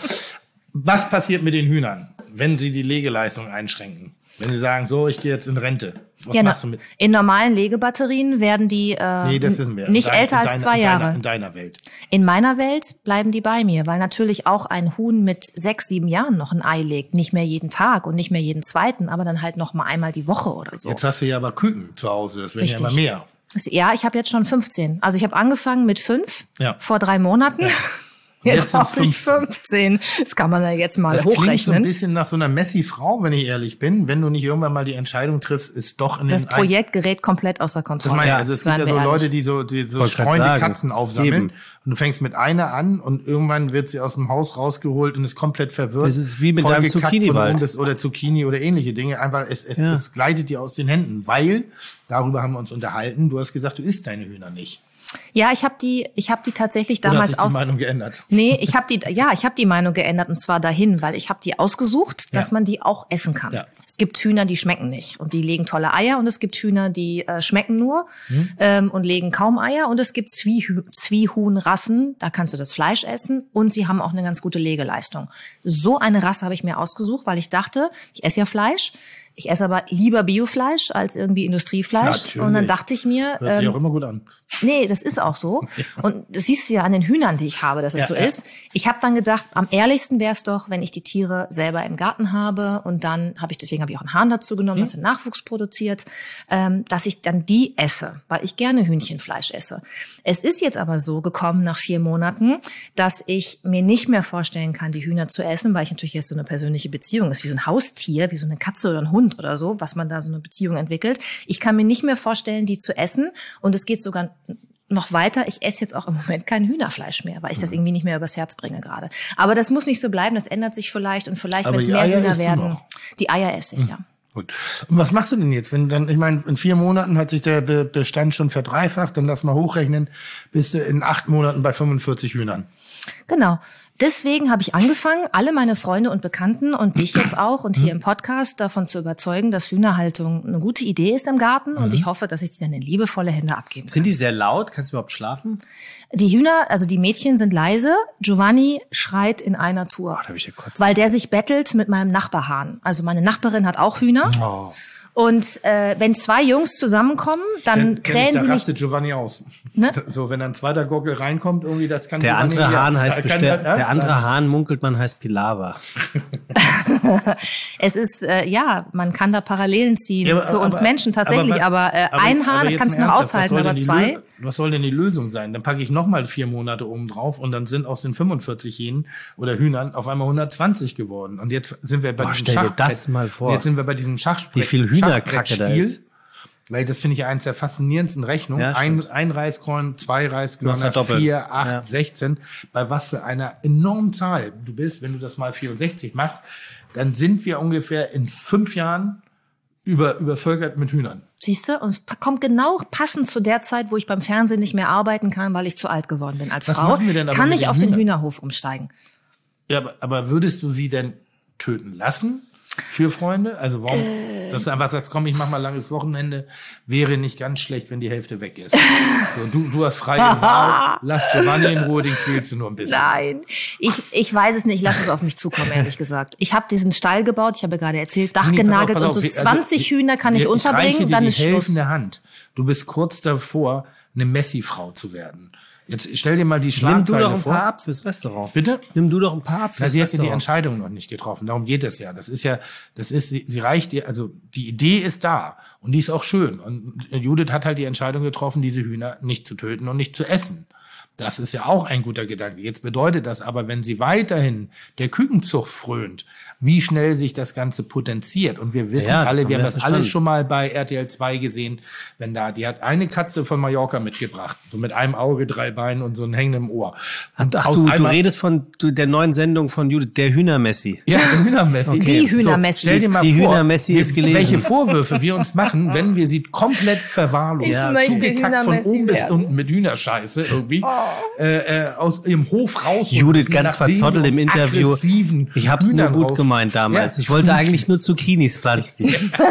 Speaker 4: was passiert mit den Hühnern, wenn sie die Legeleistung einschränken? Wenn sie sagen, so, ich gehe jetzt in Rente. Was
Speaker 6: Ja,
Speaker 4: machst du mit?
Speaker 6: in normalen Legebatterien werden die äh,
Speaker 4: Nee, das wissen wir.
Speaker 6: nicht
Speaker 4: In dein-
Speaker 6: älter
Speaker 4: in
Speaker 6: als
Speaker 4: deiner-
Speaker 6: zwei
Speaker 4: in
Speaker 6: Jahre.
Speaker 4: Deiner, in deiner Welt.
Speaker 6: In meiner Welt bleiben die bei mir, weil natürlich auch ein Huhn mit sechs, sieben Jahren noch ein Ei legt. Nicht mehr jeden Tag und nicht mehr jeden zweiten, aber dann halt noch mal einmal die Woche oder so.
Speaker 4: Jetzt hast du ja aber Küken zu Hause, das werden
Speaker 6: Richtig.
Speaker 4: ja immer mehr.
Speaker 6: Ja, ich habe jetzt schon fünfzehn. Also ich habe angefangen mit fünf
Speaker 4: Ja.
Speaker 6: vor drei Monaten.
Speaker 4: Und
Speaker 6: Jetzt,
Speaker 4: jetzt sind
Speaker 6: habe ich fünfzehn. Das kann man ja jetzt mal
Speaker 4: Das klingt so ein
Speaker 6: hochrechnen.
Speaker 4: bisschen nach so einer Messi-Frau, wenn ich ehrlich bin. Wenn du nicht irgendwann mal die Entscheidung triffst, ist doch in
Speaker 6: Das
Speaker 4: den
Speaker 6: Projekt gerät komplett außer
Speaker 4: Das
Speaker 6: Kontrolle.
Speaker 4: meine ich,
Speaker 3: Ja,
Speaker 4: also es gibt
Speaker 6: seien
Speaker 4: ja
Speaker 6: wir
Speaker 4: so
Speaker 6: ehrlich.
Speaker 4: Leute, die so, die so
Speaker 3: Wollte grad
Speaker 4: streunende
Speaker 3: sagen.
Speaker 4: Katzen aufsammeln.
Speaker 3: Eben.
Speaker 4: Und du fängst mit einer an und irgendwann wird sie aus dem Haus rausgeholt und ist komplett verwirrt.
Speaker 3: Das ist wie mit deinem
Speaker 4: vollgekackt von
Speaker 3: Zucchini-Wald.
Speaker 4: oben bis- Oder Zucchini oder ähnliche Dinge. Einfach, es, es,
Speaker 3: Ja.
Speaker 4: es gleitet dir aus den Händen. Weil, darüber haben wir uns unterhalten, du hast gesagt, du isst deine Hühner nicht.
Speaker 6: Ja, ich habe die, ich habe die tatsächlich
Speaker 4: Oder hat
Speaker 6: damals
Speaker 4: sich die
Speaker 6: aus.
Speaker 4: Meinung geändert?
Speaker 6: Nee, ich habe die, ja, ich habe die Meinung geändert und zwar dahin, weil ich habe die ausgesucht, dass
Speaker 4: Ja.
Speaker 6: man die auch essen kann.
Speaker 4: Ja.
Speaker 6: Es gibt Hühner, die schmecken nicht und die legen tolle Eier und es gibt Hühner, die äh, schmecken nur
Speaker 4: Hm.
Speaker 6: ähm, und legen kaum Eier und es gibt Zwiehü Zwiehuhnrassen, da kannst du das Fleisch essen und sie haben auch eine ganz gute Legeleistung. So eine Rasse habe ich mir ausgesucht, weil ich dachte, ich esse ja Fleisch. Ich esse aber lieber Biofleisch als irgendwie Industriefleisch.
Speaker 4: Natürlich.
Speaker 6: Und dann dachte ich mir,
Speaker 4: Hört sich
Speaker 6: ähm,
Speaker 4: auch immer gut an.
Speaker 6: nee, das ist auch so. Und das siehst du ja an den Hühnern, die ich habe, dass es
Speaker 4: Ja,
Speaker 6: so
Speaker 4: ja.
Speaker 6: ist. Ich habe dann gedacht, am ehrlichsten wäre es doch, wenn ich die Tiere selber im Garten habe und dann habe ich, deswegen habe ich auch einen Hahn dazu genommen, dass er Nachwuchs produziert, ähm, dass ich dann die esse, weil ich gerne Hühnchenfleisch esse. Es ist jetzt aber so gekommen nach vier Monaten, dass ich mir nicht mehr vorstellen kann, die Hühner zu essen, weil ich natürlich jetzt so eine persönliche Beziehung ist, wie so ein Haustier, wie so eine Katze oder ein Hund oder so, was man da so eine Beziehung entwickelt. Ich kann mir nicht mehr vorstellen, die zu essen und es geht sogar noch weiter. Ich esse jetzt auch im Moment kein Hühnerfleisch mehr, weil ich das irgendwie nicht mehr übers Herz bringe gerade. Aber das muss nicht so bleiben, das ändert sich vielleicht und vielleicht,
Speaker 4: Aber
Speaker 6: wenn es
Speaker 4: die
Speaker 6: mehr
Speaker 4: Eier
Speaker 6: Hühner
Speaker 4: isst du
Speaker 6: werden,
Speaker 4: noch?
Speaker 6: die Eier esse ich, ja.
Speaker 4: Gut. Und was machst du denn jetzt, wenn dann, ich meine, in vier Monaten hat sich der Be- Bestand schon verdreifacht, dann lass mal hochrechnen, bist du in acht Monaten bei fünfundvierzig Hühnern.
Speaker 6: Genau. Deswegen habe ich angefangen, alle meine Freunde und Bekannten und dich jetzt auch und hier im Podcast davon zu überzeugen, dass Hühnerhaltung eine gute Idee ist im Garten und ich hoffe, dass ich die dann in liebevolle Hände abgeben kann.
Speaker 3: Sind die sehr laut? Kannst du überhaupt schlafen?
Speaker 6: Die Hühner, also die Mädchen sind leise. Giovanni schreit in einer Tour,
Speaker 3: da hab ich ja kurz-
Speaker 6: weil der sich bettelt mit meinem Nachbarhahn. Also meine Nachbarin hat auch Hühner.
Speaker 4: Oh.
Speaker 6: Und äh, wenn zwei Jungs zusammenkommen, dann
Speaker 4: Kenn- kenn
Speaker 6: krähen
Speaker 4: ich,
Speaker 6: sie
Speaker 4: da
Speaker 6: nicht.
Speaker 4: rastet Giovanni aus.
Speaker 6: Ne?
Speaker 4: So, wenn ein zweiter Gockel reinkommt, irgendwie, das kann
Speaker 3: Der
Speaker 4: Giovanni
Speaker 3: andere
Speaker 4: ja-
Speaker 3: Hahn heißt
Speaker 4: kann-
Speaker 3: bestimmt,
Speaker 4: ja,
Speaker 3: der andere Hahn munkelt man heißt Pilava.
Speaker 6: Es ist, äh, ja, man kann da Parallelen ziehen
Speaker 4: Ja, aber-
Speaker 6: zu uns
Speaker 4: aber-
Speaker 6: Menschen tatsächlich, aber,
Speaker 4: aber-
Speaker 6: äh,
Speaker 4: aber-
Speaker 6: ein
Speaker 4: aber
Speaker 6: Hahn
Speaker 4: jetzt
Speaker 6: kannst du
Speaker 4: mal
Speaker 6: noch
Speaker 4: ernsthaft, was
Speaker 6: aushalten,
Speaker 4: soll
Speaker 6: aber
Speaker 4: denn die
Speaker 6: zwei.
Speaker 4: Lö- Was soll denn die Lösung sein? Dann packe ich noch mal vier Monate oben drauf und dann sind aus den fünfundvierzig Hähnen oder Hühnern auf einmal hundertzwanzig geworden. Und jetzt sind wir bei
Speaker 3: Boah,
Speaker 4: diesem
Speaker 3: stell dir
Speaker 4: Schachbrett.
Speaker 3: das mal vor.
Speaker 4: Und jetzt sind wir bei diesem Schachbrett.
Speaker 3: Wie viel Hühnerkacke da ist.
Speaker 4: Weil das finde ich ja eins der faszinierendsten Rechnungen.
Speaker 3: Ja,
Speaker 4: ein,
Speaker 3: stimmt.
Speaker 4: ein Reiskorn, zwei
Speaker 3: Mal
Speaker 4: Reiskörner,
Speaker 3: verdoppelt.
Speaker 4: vier, acht,
Speaker 3: Ja.
Speaker 4: sechzehn. Bei was für einer enormen Zahl du bist, wenn du das mal vierundsechzig machst, dann sind wir ungefähr in fünf Jahren über, übervölkert mit Hühnern.
Speaker 6: Siehst du? Und es pa- kommt genau passend zu der Zeit, wo ich beim Fernsehen nicht mehr arbeiten kann, weil ich zu alt geworden bin als
Speaker 4: Was
Speaker 6: Frau.
Speaker 4: machen wir denn aber
Speaker 6: Kann
Speaker 4: mit
Speaker 6: ich
Speaker 4: den
Speaker 6: auf den
Speaker 4: Hühnern?
Speaker 6: Hühnerhof umsteigen.
Speaker 4: Ja, aber, aber würdest du sie denn töten lassen für Freunde? Also warum,
Speaker 6: Äh.
Speaker 4: dass du einfach sagst, komm, ich mach mal langes Wochenende, wäre nicht ganz schlecht, wenn die Hälfte weg ist. So, du, du hast freie Wahl, lass Giovanni in Ruhe, den quälst du nur ein bisschen.
Speaker 6: Nein, ich, ich weiß es nicht. Lass es auf mich zukommen, ehrlich gesagt. Ich habe diesen Stall gebaut, ich habe gerade erzählt, Dach
Speaker 4: Nee, pass auf,
Speaker 6: genagelt
Speaker 4: pass
Speaker 6: und
Speaker 4: auf,
Speaker 6: so
Speaker 4: wir- also,
Speaker 6: zwanzig Hühner kann ich
Speaker 4: wir- Ich reiche
Speaker 6: unterbringen,
Speaker 4: dir
Speaker 6: dann
Speaker 4: die
Speaker 6: ist Schluss.
Speaker 4: helfende Hand. Du bist kurz davor, eine Messi-Frau zu werden. Jetzt stell dir mal die
Speaker 3: Nimm
Speaker 4: Schlagzeile
Speaker 3: du doch ein
Speaker 4: vor.
Speaker 3: paar ab fürs Restaurant.
Speaker 4: Bitte?
Speaker 3: Nimm du doch ein paar ab
Speaker 4: Na,
Speaker 3: fürs
Speaker 4: sie hat ja die
Speaker 3: Restaurant.
Speaker 4: Entscheidung noch nicht getroffen. Darum geht es ja. Das ist ja, das ist, sie, sie reicht ihr, also die Idee ist da und die ist auch schön. Und Judith hat halt die Entscheidung getroffen, diese Hühner nicht zu töten und nicht zu essen. Das ist ja auch ein guter Gedanke. Jetzt bedeutet das aber, wenn sie weiterhin der Kükenzucht frönt, wie schnell sich das Ganze potenziert. Und wir wissen
Speaker 3: Ja, das
Speaker 4: alle,
Speaker 3: haben
Speaker 4: wir
Speaker 3: wir
Speaker 4: haben
Speaker 3: ja
Speaker 4: das
Speaker 3: verstanden.
Speaker 4: alles schon mal bei R T L zwei gesehen, wenn da, die hat eine Katze von Mallorca mitgebracht, so mit einem Auge, drei Beinen und so einem hängenden Ohr. Und
Speaker 3: Ach,
Speaker 4: aus
Speaker 3: du, du
Speaker 4: einmal-
Speaker 3: redest von du, der neuen Sendung von Judith, der Hühnermessi.
Speaker 4: Ja, der Hühnermessi.
Speaker 6: Die Hühnermessi.
Speaker 4: So, stell dir mal
Speaker 3: Die
Speaker 4: vor,
Speaker 3: Hühnermessi
Speaker 4: wir-
Speaker 3: ist gelesen.
Speaker 4: welche Vorwürfe wir uns machen, wenn wir sie komplett verwahrlosen.
Speaker 6: Ich
Speaker 3: Ja,
Speaker 6: möchte
Speaker 4: Zugekackt von
Speaker 6: Hühnermessi
Speaker 4: oben bis
Speaker 6: werden.
Speaker 4: unten mit Hühnerscheiße irgendwie äh, äh, aus ihrem Hof raus.
Speaker 3: Judith ganz verzottelt im Interview. Ich hab's nur gut
Speaker 4: raus.
Speaker 3: gemeint damals.
Speaker 4: Ja.
Speaker 3: Ich wollte eigentlich nur Zucchinis pflanzen.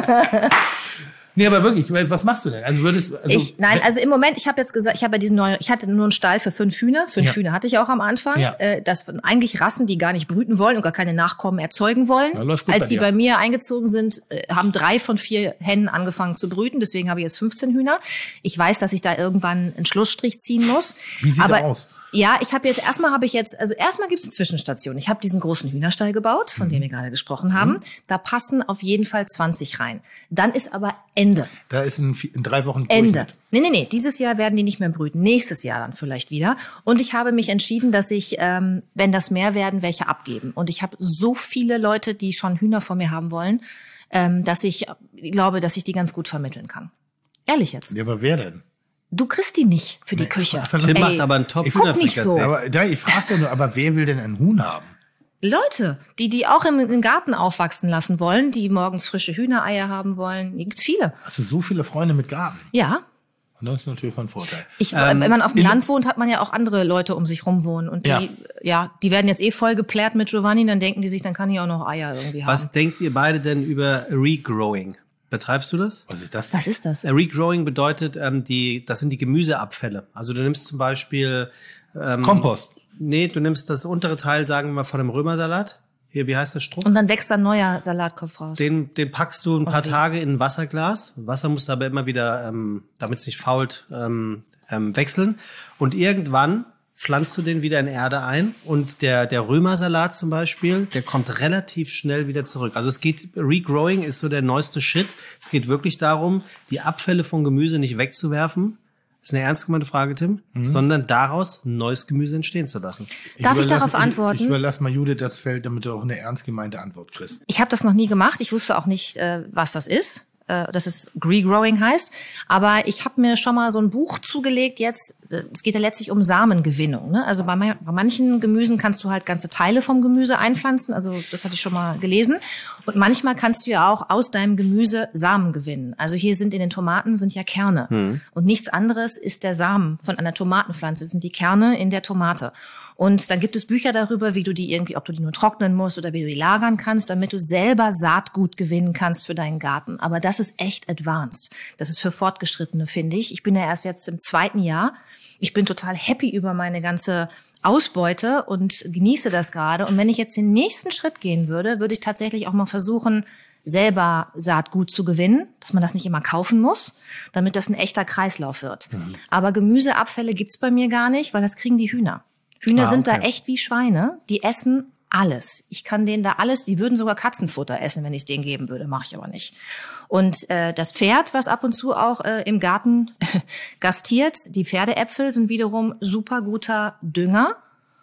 Speaker 4: Nee, aber wirklich, was machst du denn? Also würdest also,
Speaker 6: Ich, nein, also im Moment, ich habe jetzt gesagt, ich habe ja diesen neuen, ich hatte nur einen Stall für fünf Hühner. Fünf
Speaker 4: Ja.
Speaker 6: Hühner hatte ich auch am Anfang.
Speaker 4: Ja.
Speaker 6: Äh, das sind eigentlich Rassen, die gar nicht brüten wollen und gar keine Nachkommen erzeugen wollen.
Speaker 4: Na, läuft gut
Speaker 6: Als
Speaker 4: bei
Speaker 6: sie
Speaker 4: dir.
Speaker 6: bei mir eingezogen sind, äh, haben drei von vier Hennen angefangen zu brüten. Deswegen habe ich jetzt fünfzehn Hühner. Ich weiß, dass ich da irgendwann einen Schlussstrich ziehen muss.
Speaker 4: Wie sieht
Speaker 6: aber,
Speaker 4: der aus?
Speaker 6: Ja, ich habe jetzt erstmal habe ich jetzt, also erstmal gibt es eine Zwischenstation. Ich habe diesen großen Hühnerstall gebaut, von dem wir gerade gesprochen haben. Da passen auf jeden Fall zwanzig rein. Dann ist aber Ende.
Speaker 4: da ist in, vi- in drei Wochen
Speaker 6: Ende.
Speaker 4: Durchschnitt.
Speaker 6: Nee, nee, nee. Dieses Jahr werden die nicht mehr brüten. Nächstes Jahr dann vielleicht wieder. Und ich habe mich entschieden, dass ich, ähm, wenn das mehr werden, welche abgeben. Und ich habe so viele Leute, die schon Hühner von mir haben wollen, ähm, dass ich glaube, dass ich die ganz gut vermitteln kann. Ehrlich jetzt.
Speaker 4: Ja, aber wer denn?
Speaker 6: Du kriegst die nicht für die Küche.
Speaker 3: Tim
Speaker 6: Ey,
Speaker 3: macht aber einen top
Speaker 6: guck nicht so.
Speaker 4: Aber da, ich frage doch nur, aber wer will denn einen Huhn haben?
Speaker 6: Leute, die die auch im, im Garten aufwachsen lassen wollen, die morgens frische Hühnereier haben wollen, die gibt's viele.
Speaker 4: Hast du so viele Freunde mit Garten?
Speaker 6: Ja.
Speaker 4: Und das ist natürlich von Vorteil.
Speaker 6: Ich,
Speaker 3: Ähm,
Speaker 6: wenn man auf dem
Speaker 4: in-
Speaker 6: Land wohnt, hat man ja auch andere Leute um sich rum wohnen. Und die,
Speaker 4: Ja.
Speaker 6: ja, die werden jetzt eh voll geplärt mit Giovanni, dann denken die sich, dann kann ich auch noch Eier irgendwie haben.
Speaker 3: Was denkt ihr beide denn über Regrowing? Betreibst du das?
Speaker 4: Was ist das?
Speaker 6: Was ist das?
Speaker 3: Äh, Regrowing bedeutet, ähm, die, das sind die Gemüseabfälle. Also du nimmst zum Beispiel, ähm,
Speaker 4: Kompost.
Speaker 3: nee, du nimmst das untere Teil, sagen wir mal, von einem Römersalat. Hier, wie heißt das, Struck?
Speaker 6: Und dann wächst ein neuer Salatkopf raus.
Speaker 3: Den, den packst du ein paar
Speaker 6: Okay.
Speaker 3: Tage in ein Wasserglas. Wasser musst du aber immer wieder, ähm, damit es nicht fault, ähm, ähm, wechseln. Und irgendwann pflanzt du den wieder in Erde ein. Und der, der Römersalat zum Beispiel, der kommt relativ schnell wieder zurück. Also es geht, Regrowing ist so der neueste Shit. Es geht wirklich darum, die Abfälle von Gemüse nicht wegzuwerfen. Das ist eine ernst gemeinte Frage, Tim. Sondern daraus neues Gemüse entstehen zu lassen.
Speaker 6: Darf ich
Speaker 4: überlasse-
Speaker 6: darauf antworten?
Speaker 4: Ich, ich überlasse mal Judith das Feld, damit du auch eine ernst gemeinte Antwort kriegst.
Speaker 6: Ich habe das noch nie gemacht. Ich wusste auch nicht, äh, was das ist. Äh, dass es Regrowing heißt. Aber ich habe mir schon mal so ein Buch zugelegt jetzt. Äh, Es geht ja letztlich um Samengewinnung. Ne? Also bei, bei manchen Gemüsen kannst du halt ganze Teile vom Gemüse einpflanzen. Also das hatte ich schon mal gelesen. Und manchmal kannst du ja auch aus deinem Gemüse Samen gewinnen. Also hier sind in den Tomaten sind ja Kerne.
Speaker 3: Mhm.
Speaker 6: Und nichts anderes ist der Samen von einer Tomatenpflanze. Das sind die Kerne in der Tomate. Und dann gibt es Bücher darüber, wie du die irgendwie, ob du die nur trocknen musst oder wie du die lagern kannst, damit du selber Saatgut gewinnen kannst für deinen Garten. Aber das ist echt advanced. Das ist für Fortgeschrittene, finde ich. Ich bin ja erst jetzt im zweiten Jahr. Ich bin total happy über meine ganze Ausbeute und genieße das gerade. Und wenn ich jetzt den nächsten Schritt gehen würde, würde ich tatsächlich auch mal versuchen, selber Saatgut zu gewinnen, dass man das nicht immer kaufen muss, damit das ein echter Kreislauf wird. Mhm. Aber Gemüseabfälle gibt's bei mir gar nicht, weil das kriegen die Hühner. Hühner
Speaker 3: Ah,
Speaker 6: sind
Speaker 3: okay.
Speaker 6: da echt wie Schweine. Die essen alles. Ich kann denen da alles, die würden sogar Katzenfutter essen, wenn ich es denen geben würde, mache ich aber nicht. Und äh, das Pferd, was ab und zu auch äh, im Garten gastiert, die Pferdeäpfel sind wiederum super guter Dünger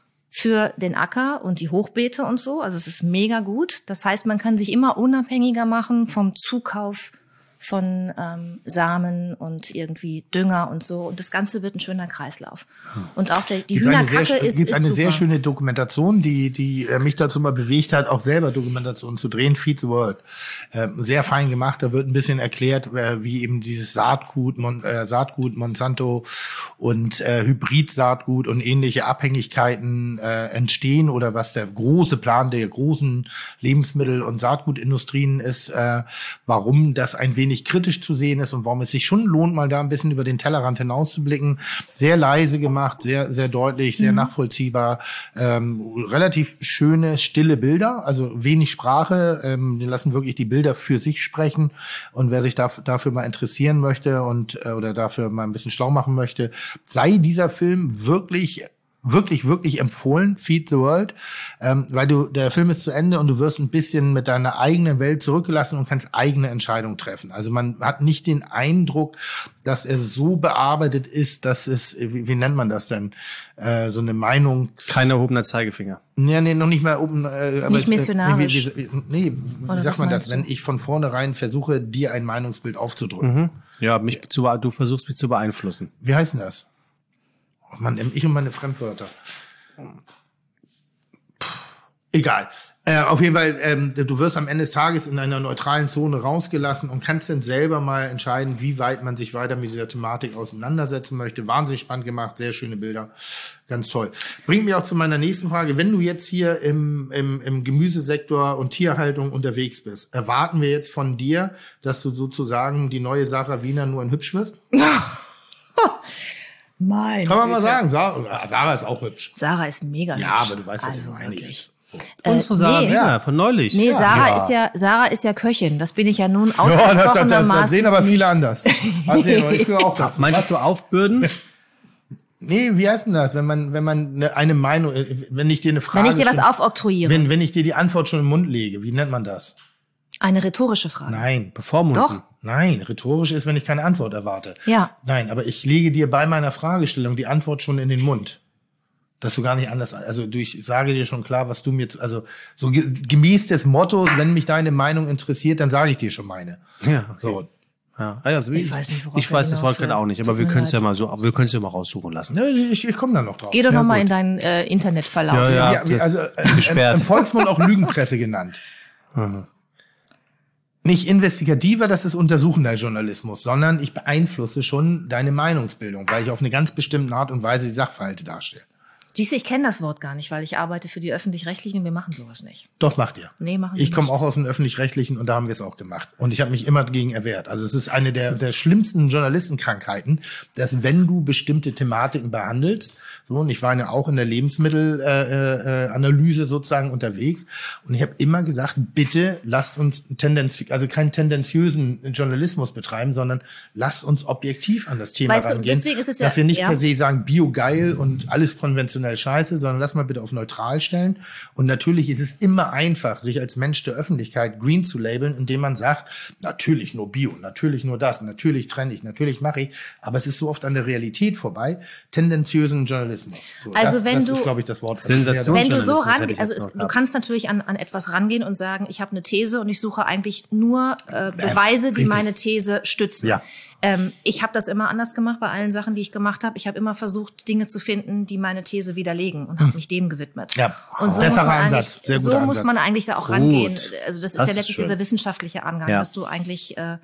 Speaker 6: für den Acker und die Hochbeete und so. Also es ist mega gut. Das heißt, man kann sich immer unabhängiger machen vom Zukauf von ähm, Samen und irgendwie Dünger und so. Und das Ganze wird ein schöner Kreislauf. Und auch der, die
Speaker 4: Gibt eine
Speaker 6: Hühnerkacke
Speaker 4: sehr,
Speaker 6: ist,
Speaker 4: gibt
Speaker 6: ist
Speaker 4: eine
Speaker 6: super.
Speaker 4: sehr schöne Dokumentation, die die äh, mich dazu mal bewegt hat, auch selber Dokumentationen zu drehen. Feed the World, ähm, sehr fein gemacht. Da wird ein bisschen erklärt, äh, wie eben dieses Saatgut, Mon, äh, Saatgut Monsanto und äh, Hybrid-Saatgut und ähnliche Abhängigkeiten äh, entstehen oder was der große Plan der großen Lebensmittel- und Saatgutindustrien ist, äh, warum das ein wenig kritisch zu sehen ist und warum es sich schon lohnt, mal da ein bisschen über den Tellerrand hinauszublicken. Sehr leise gemacht, sehr sehr deutlich, sehr mhm. nachvollziehbar, ähm, relativ schöne, stille Bilder, also wenig Sprache, ähm, die lassen wirklich die Bilder für sich sprechen und wer sich da, dafür mal interessieren möchte und äh, oder dafür mal ein bisschen schlau machen möchte, sei dieser Film wirklich wirklich, wirklich empfohlen, Feed the World, ähm, weil du, der Film ist zu Ende und du wirst ein bisschen mit deiner eigenen Welt zurückgelassen und kannst eigene Entscheidungen treffen. Also man hat nicht den Eindruck, dass er so bearbeitet ist, dass es, wie, wie nennt man das denn, äh, so eine Meinung...
Speaker 3: Kein erhobener Zeigefinger.
Speaker 4: Nee, nee, noch nicht mal oben... Äh,
Speaker 6: nicht missionarisch.
Speaker 4: Äh, nee, wie, nee, wie sagt man das, du? Wenn ich von vornherein versuche, dir ein Meinungsbild aufzudrücken?
Speaker 3: Mhm. Ja, mich zu, du versuchst mich zu beeinflussen.
Speaker 4: Wie heißt denn das? Oh Mann, ich und meine Fremdwörter. Egal. Äh, auf jeden Fall, ähm, du wirst am Ende des Tages in einer neutralen Zone rausgelassen und kannst dann selber mal entscheiden, wie weit man sich weiter mit dieser Thematik auseinandersetzen möchte. Wahnsinnig spannend gemacht, sehr schöne Bilder, ganz toll. Bringt mich auch zu meiner nächsten Frage. Wenn du jetzt hier im, im, im Gemüsesektor und Tierhaltung unterwegs bist, erwarten wir jetzt von dir, dass du sozusagen die neue Sarah Wiener nur in hübsch wirst?
Speaker 6: Mein
Speaker 4: Kann man mal
Speaker 6: Güte.
Speaker 4: sagen, Sarah, Sarah ist auch hübsch.
Speaker 6: Sarah ist mega
Speaker 4: Ja,
Speaker 6: hübsch.
Speaker 4: aber du weißt, was
Speaker 6: also
Speaker 4: ich meine.
Speaker 6: wirklich.
Speaker 3: Unsere
Speaker 6: Äh,
Speaker 3: Sarah
Speaker 6: nee.
Speaker 3: Wiener von neulich.
Speaker 6: Nee,
Speaker 3: Ja.
Speaker 6: Sarah
Speaker 4: Ja.
Speaker 6: ist ja Sarah ist ja Köchin. Das bin ich ja nun
Speaker 4: Ja, das, das, das, das
Speaker 6: ausgesprochenermaßen
Speaker 4: sehen aber viele
Speaker 6: nicht.
Speaker 4: anders. Das sehen ich führe auch das.
Speaker 3: Meinst du aufbürden?
Speaker 4: Nee, wie heißt denn das, wenn man, wenn man eine, eine Meinung, wenn ich dir eine Frage
Speaker 6: Wenn ich dir was
Speaker 4: schon,
Speaker 6: aufoktroyiere.
Speaker 4: wenn, wenn ich dir die Antwort schon im Mund lege, wie nennt man das?
Speaker 6: Eine rhetorische Frage.
Speaker 4: Nein.
Speaker 3: Bevormunden.
Speaker 6: Doch.
Speaker 4: Nein, rhetorisch ist, wenn ich keine Antwort erwarte.
Speaker 6: Ja.
Speaker 4: Nein, aber ich lege dir bei meiner Fragestellung die Antwort schon in den Mund. Dass du gar nicht anders, also du, ich sage dir schon klar, was du mir, also so ge, gemäß des Mottos, wenn mich deine Meinung interessiert, dann sage ich dir schon meine.
Speaker 3: Ja, okay.
Speaker 4: So.
Speaker 3: Ja, also ich,
Speaker 6: Ich weiß nicht, worauf
Speaker 3: ich weiß
Speaker 6: er
Speaker 3: das
Speaker 6: hinaus
Speaker 3: Wort
Speaker 6: will.
Speaker 3: auch nicht, aber
Speaker 6: Tut
Speaker 3: wir
Speaker 6: mir
Speaker 3: können es ja
Speaker 6: leid.
Speaker 3: mal so, wir können es ja mal raussuchen lassen.
Speaker 4: Ne, ich, ich komme da noch drauf.
Speaker 6: Geh doch
Speaker 3: Ja,
Speaker 6: noch mal
Speaker 3: gut.
Speaker 6: in deinen äh, Internetverlauf.
Speaker 3: Ja, ja.
Speaker 4: Ja, wie,
Speaker 3: das
Speaker 4: also äh,
Speaker 3: gesperrt.
Speaker 4: im Volksmund auch Lügenpresse genannt. Nicht investigativer, das ist untersuchender Journalismus, sondern ich beeinflusse schon deine Meinungsbildung, weil ich auf eine ganz bestimmte Art und Weise die Sachverhalte darstelle.
Speaker 6: Siehst du, ich kenne das Wort gar nicht, weil ich arbeite für die Öffentlich-Rechtlichen und wir machen sowas nicht.
Speaker 4: Doch, macht ihr.
Speaker 6: Nee, machen wir
Speaker 4: Ich komme
Speaker 6: nicht.
Speaker 4: auch aus dem Öffentlich-Rechtlichen und da haben wir es auch gemacht. Und ich habe mich immer dagegen erwehrt. Also es ist eine der, der schlimmsten Journalistenkrankheiten, dass wenn du bestimmte Thematiken behandelst, so, und ich war ja auch in der Lebensmittelanalyse äh, äh, Analyse sozusagen unterwegs und ich habe immer gesagt, bitte lasst uns tendenz, also keinen tendenziösen Journalismus betreiben, sondern lasst uns objektiv an das Thema
Speaker 6: Weißt du,
Speaker 4: rangehen.
Speaker 6: deswegen ist es ja-
Speaker 4: dass wir nicht
Speaker 6: ja.
Speaker 4: per se sagen, Bio geil und alles konventionell scheiße, sondern lass mal bitte auf neutral stellen. Und natürlich ist es immer einfach, sich als Mensch der Öffentlichkeit green zu labeln, indem man sagt, natürlich nur Bio, natürlich nur das, natürlich trenne ich, natürlich mache ich. Aber es ist so oft an der Realität vorbei, tendenziösen Journalismus. So,
Speaker 6: Also
Speaker 4: das,
Speaker 6: wenn
Speaker 4: das
Speaker 6: du-
Speaker 4: ist, glaube ich, das Wort.
Speaker 3: Sensation.
Speaker 6: Wenn du so
Speaker 3: Journalismus hätte
Speaker 6: ran,
Speaker 3: ich
Speaker 6: also
Speaker 3: jetzt
Speaker 6: es,
Speaker 3: noch
Speaker 6: du
Speaker 3: gehabt.
Speaker 6: kannst natürlich an, an etwas rangehen und sagen, ich habe eine These und ich suche eigentlich nur äh, Beweise, die
Speaker 4: richtig.
Speaker 6: meine These stützen.
Speaker 4: Ja.
Speaker 6: Ähm, ich habe das immer anders gemacht bei allen Sachen, die ich gemacht habe. Ich habe immer versucht, Dinge zu finden, die meine These widerlegen und habe mich dem gewidmet.
Speaker 4: Ja.
Speaker 6: Und so
Speaker 4: Besserer
Speaker 6: muss man
Speaker 4: Ansatz.
Speaker 6: eigentlich,
Speaker 4: Sehr
Speaker 6: so
Speaker 4: guter
Speaker 6: muss
Speaker 4: Ansatz.
Speaker 6: man eigentlich da auch rangehen. Also das ist
Speaker 3: Das
Speaker 6: ja
Speaker 3: ist
Speaker 6: letztlich
Speaker 3: schön.
Speaker 6: dieser wissenschaftliche Angang,
Speaker 3: Ja.
Speaker 6: dass du eigentlich äh,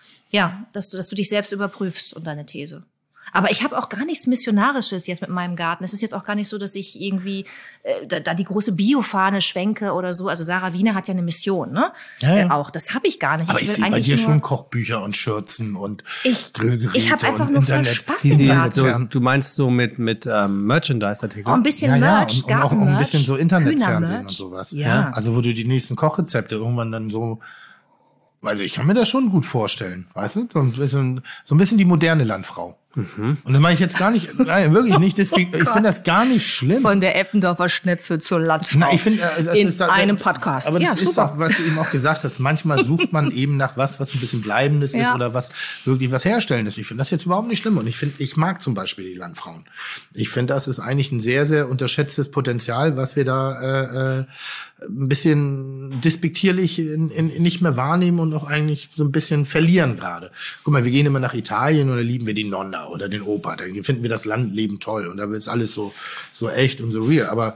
Speaker 6: ja, dass du, dass du dich selbst überprüfst und deine These. Aber ich habe auch gar nichts Missionarisches jetzt mit meinem Garten. Es ist jetzt auch gar nicht so, dass ich irgendwie äh, da, da die große Biofahne schwenke oder so. Also Sarah Wiener hat ja eine Mission, ne?
Speaker 4: Ja, ja.
Speaker 6: Äh, auch. Das habe ich gar nicht.
Speaker 4: Aber ich
Speaker 6: will
Speaker 4: sehe bei
Speaker 6: eigentlich
Speaker 4: dir
Speaker 6: nur,
Speaker 4: schon Kochbücher und Schürzen und
Speaker 6: Ich-
Speaker 4: Grillgeräte
Speaker 6: ich hab einfach
Speaker 4: und
Speaker 6: nur voll
Speaker 4: Internet.
Speaker 6: Spaß
Speaker 3: Die
Speaker 6: im
Speaker 3: sie
Speaker 6: Garten.
Speaker 3: so,
Speaker 4: Internetfernsehen.
Speaker 3: du meinst so mit mit ähm, Merchandise-Artikeln?
Speaker 6: Oh, ein bisschen
Speaker 4: Ja, ja,
Speaker 6: Merch,
Speaker 4: und, und auch, auch ein
Speaker 6: Gartenmerch,
Speaker 4: bisschen so Internetfernsehen
Speaker 6: Hühnermerch.
Speaker 4: und sowas.
Speaker 6: Ja.
Speaker 4: Also wo du die nächsten Kochrezepte irgendwann dann so, also ich kann mir das schon gut vorstellen, weißt du? So ein bisschen, so ein bisschen die moderne Landfrau.
Speaker 3: Mhm.
Speaker 4: Und das meine ich jetzt gar nicht, nein, wirklich nicht, deswegen, ich finde das gar nicht schlimm.
Speaker 6: Von der Eppendorfer Schnepfe zur Landfrau.
Speaker 4: Na, ich finde, äh, das
Speaker 6: in
Speaker 4: ist,
Speaker 6: einem Podcast.
Speaker 4: Aber das
Speaker 6: Ja,
Speaker 4: ist
Speaker 6: super.
Speaker 4: auch, was du eben auch gesagt hast. Manchmal sucht man eben nach was, was ein bisschen Bleibendes ist
Speaker 6: Ja.
Speaker 4: oder was wirklich was Herstellendes. Ich finde das jetzt überhaupt nicht schlimm. Und ich finde, ich mag zum Beispiel die Landfrauen. Ich finde, das ist eigentlich ein sehr, sehr unterschätztes Potenzial, was wir da äh, äh, ein bisschen despektierlich in, in, nicht mehr wahrnehmen und auch eigentlich so ein bisschen verlieren gerade. Guck mal, wir gehen immer nach Italien und da lieben wir die Nonna oder den Opa. Da finden wir das Landleben toll und da ist alles so so echt und so real. Aber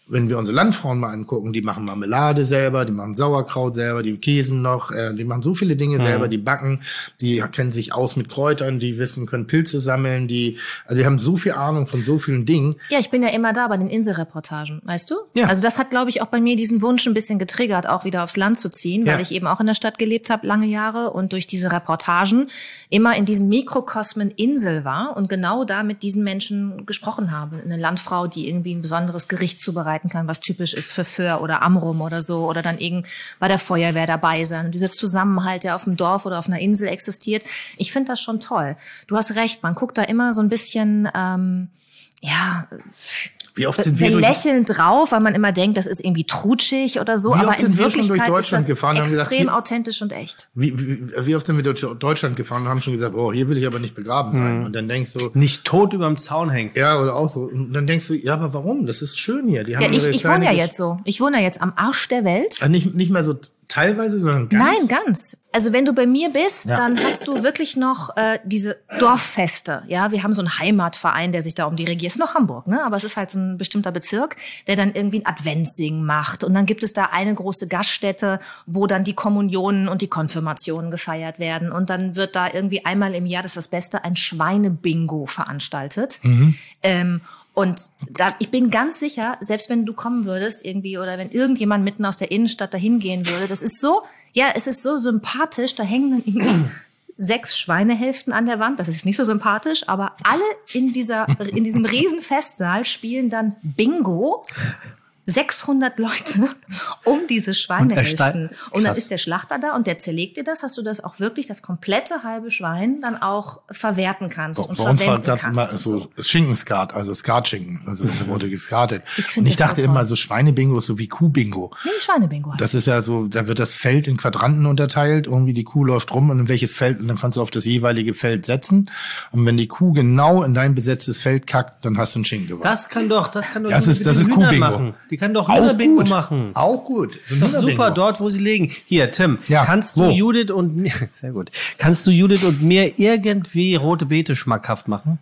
Speaker 4: wenn wir unsere Landfrauen mal angucken, die machen Marmelade selber, die machen Sauerkraut selber, die käsen noch, äh, die machen so viele Dinge mhm. selber, die backen, die kennen sich aus mit Kräutern, die wissen, können Pilze sammeln, die, also die haben so viel Ahnung von so vielen Dingen.
Speaker 6: Ja, ich bin ja immer da bei den Inselreportagen, weißt du?
Speaker 4: Ja.
Speaker 6: Also das hat, glaube ich, auch bei mir diesen Wunsch ein bisschen getriggert, auch wieder aufs Land zu ziehen, weil
Speaker 4: ja.
Speaker 6: ich eben auch in der Stadt gelebt habe, lange Jahre und durch diese Reportagen immer in diesem Mikrokosmen Insel war und genau da mit diesen Menschen gesprochen habe. Eine Landfrau, die irgendwie ein besonderes Gericht zubereiten kann, was typisch ist für Föhr oder Amrum oder so, oder dann irgend bei der Feuerwehr dabei sein. Und dieser Zusammenhalt, der auf dem Dorf oder auf einer Insel existiert, ich finde das schon toll. Du hast recht, man guckt da immer so ein bisschen, ähm, ja,
Speaker 4: Wie oft sind wir,
Speaker 6: wir
Speaker 4: durch,
Speaker 6: lächeln drauf, weil man immer denkt, das ist irgendwie trutschig oder so,
Speaker 4: Wie
Speaker 6: aber
Speaker 4: oft
Speaker 6: in
Speaker 4: sind wir schon durch
Speaker 6: Wirklichkeit ist
Speaker 4: Deutschland
Speaker 6: das
Speaker 4: gefahren und haben
Speaker 6: extrem
Speaker 4: gesagt, hier-
Speaker 6: authentisch und echt.
Speaker 4: wie, wie, wie oft sind wir durch Deutschland gefahren und haben schon gesagt, oh, hier will ich aber nicht begraben sein. Und dann denkst du,
Speaker 3: Nicht tot überm Zaun hängen.
Speaker 4: ja, oder auch so. Und dann denkst du, ja, aber warum? Das ist schön hier. Die haben
Speaker 6: Ja, ich,
Speaker 4: ihre
Speaker 6: ich wohne
Speaker 4: kleine
Speaker 6: ja
Speaker 4: Gesch-
Speaker 6: jetzt so. Ich wohne ja jetzt am Arsch der Welt.
Speaker 4: Ah, Nicht, nicht mehr so teilweise, sondern ganz.
Speaker 6: Nein, ganz. Also wenn du bei mir bist,
Speaker 4: Ja.
Speaker 6: dann hast du wirklich noch äh, diese Dorffeste. Ja, wir haben so einen Heimatverein, der sich da um die Regie. Ist noch Hamburg, ne? Aber es ist halt so ein bestimmter Bezirk, der dann irgendwie ein Adventssingen macht. Und dann gibt es da eine große Gaststätte, wo dann die Kommunionen und die Konfirmationen gefeiert werden. Und dann wird da irgendwie einmal im Jahr, das ist das Beste, ein Schweinebingo veranstaltet.
Speaker 4: Mhm.
Speaker 6: Ähm, und da, ich bin ganz sicher, selbst wenn du kommen würdest irgendwie oder wenn irgendjemand mitten aus der Innenstadt dahin gehen würde, das ist so, ja, es ist so sympathisch, da hängen dann irgendwie sechs Schweinehälften an der Wand, das ist nicht so sympathisch, aber alle in dieser, in diesem riesen Festsaal spielen dann Bingo. sechshundert Leute um diese Schweinehälften. Und, und dann ist der Schlachter da und der zerlegt dir das, dass du das auch wirklich, das komplette halbe Schwein dann auch verwerten kannst und
Speaker 4: Bei uns war
Speaker 6: verwenden
Speaker 4: das
Speaker 6: kannst.
Speaker 4: immer
Speaker 6: und
Speaker 4: so
Speaker 6: so.
Speaker 4: Schinkenskat, also Skatschinken. Also da wurde geskartet.
Speaker 6: Ich
Speaker 4: Und
Speaker 6: find
Speaker 4: ich
Speaker 6: das
Speaker 4: dachte
Speaker 6: so toll.
Speaker 4: immer, so Schweinebingo ist so wie Kuhbingo.
Speaker 6: Nee, Schweinebingo heißt
Speaker 4: Das ist ja so, da wird das Feld in Quadranten unterteilt, irgendwie die Kuh läuft rum und in welches Feld, und dann kannst du auf das jeweilige Feld setzen. Und wenn die Kuh genau in dein besetztes Feld kackt, dann hast du einen Schinken gewonnen.
Speaker 3: Das kann doch, das kann doch
Speaker 4: Das
Speaker 3: Judith
Speaker 4: ist- das
Speaker 3: mit
Speaker 4: ist
Speaker 3: den Hühnern
Speaker 4: Kuhbingo.
Speaker 3: machen. Die kann doch
Speaker 4: Auch
Speaker 3: Hühnerbingo
Speaker 4: gut.
Speaker 3: machen.
Speaker 4: Auch gut. So
Speaker 3: Ist
Speaker 4: ein
Speaker 3: doch super
Speaker 4: Hühnerbingo.
Speaker 3: dort, wo sie liegen. Hier, Tim,
Speaker 4: Ja,
Speaker 3: kannst du
Speaker 4: wo?
Speaker 3: Judith und mir, sehr gut, kannst du Judith und mir irgendwie rote Beete schmackhaft machen?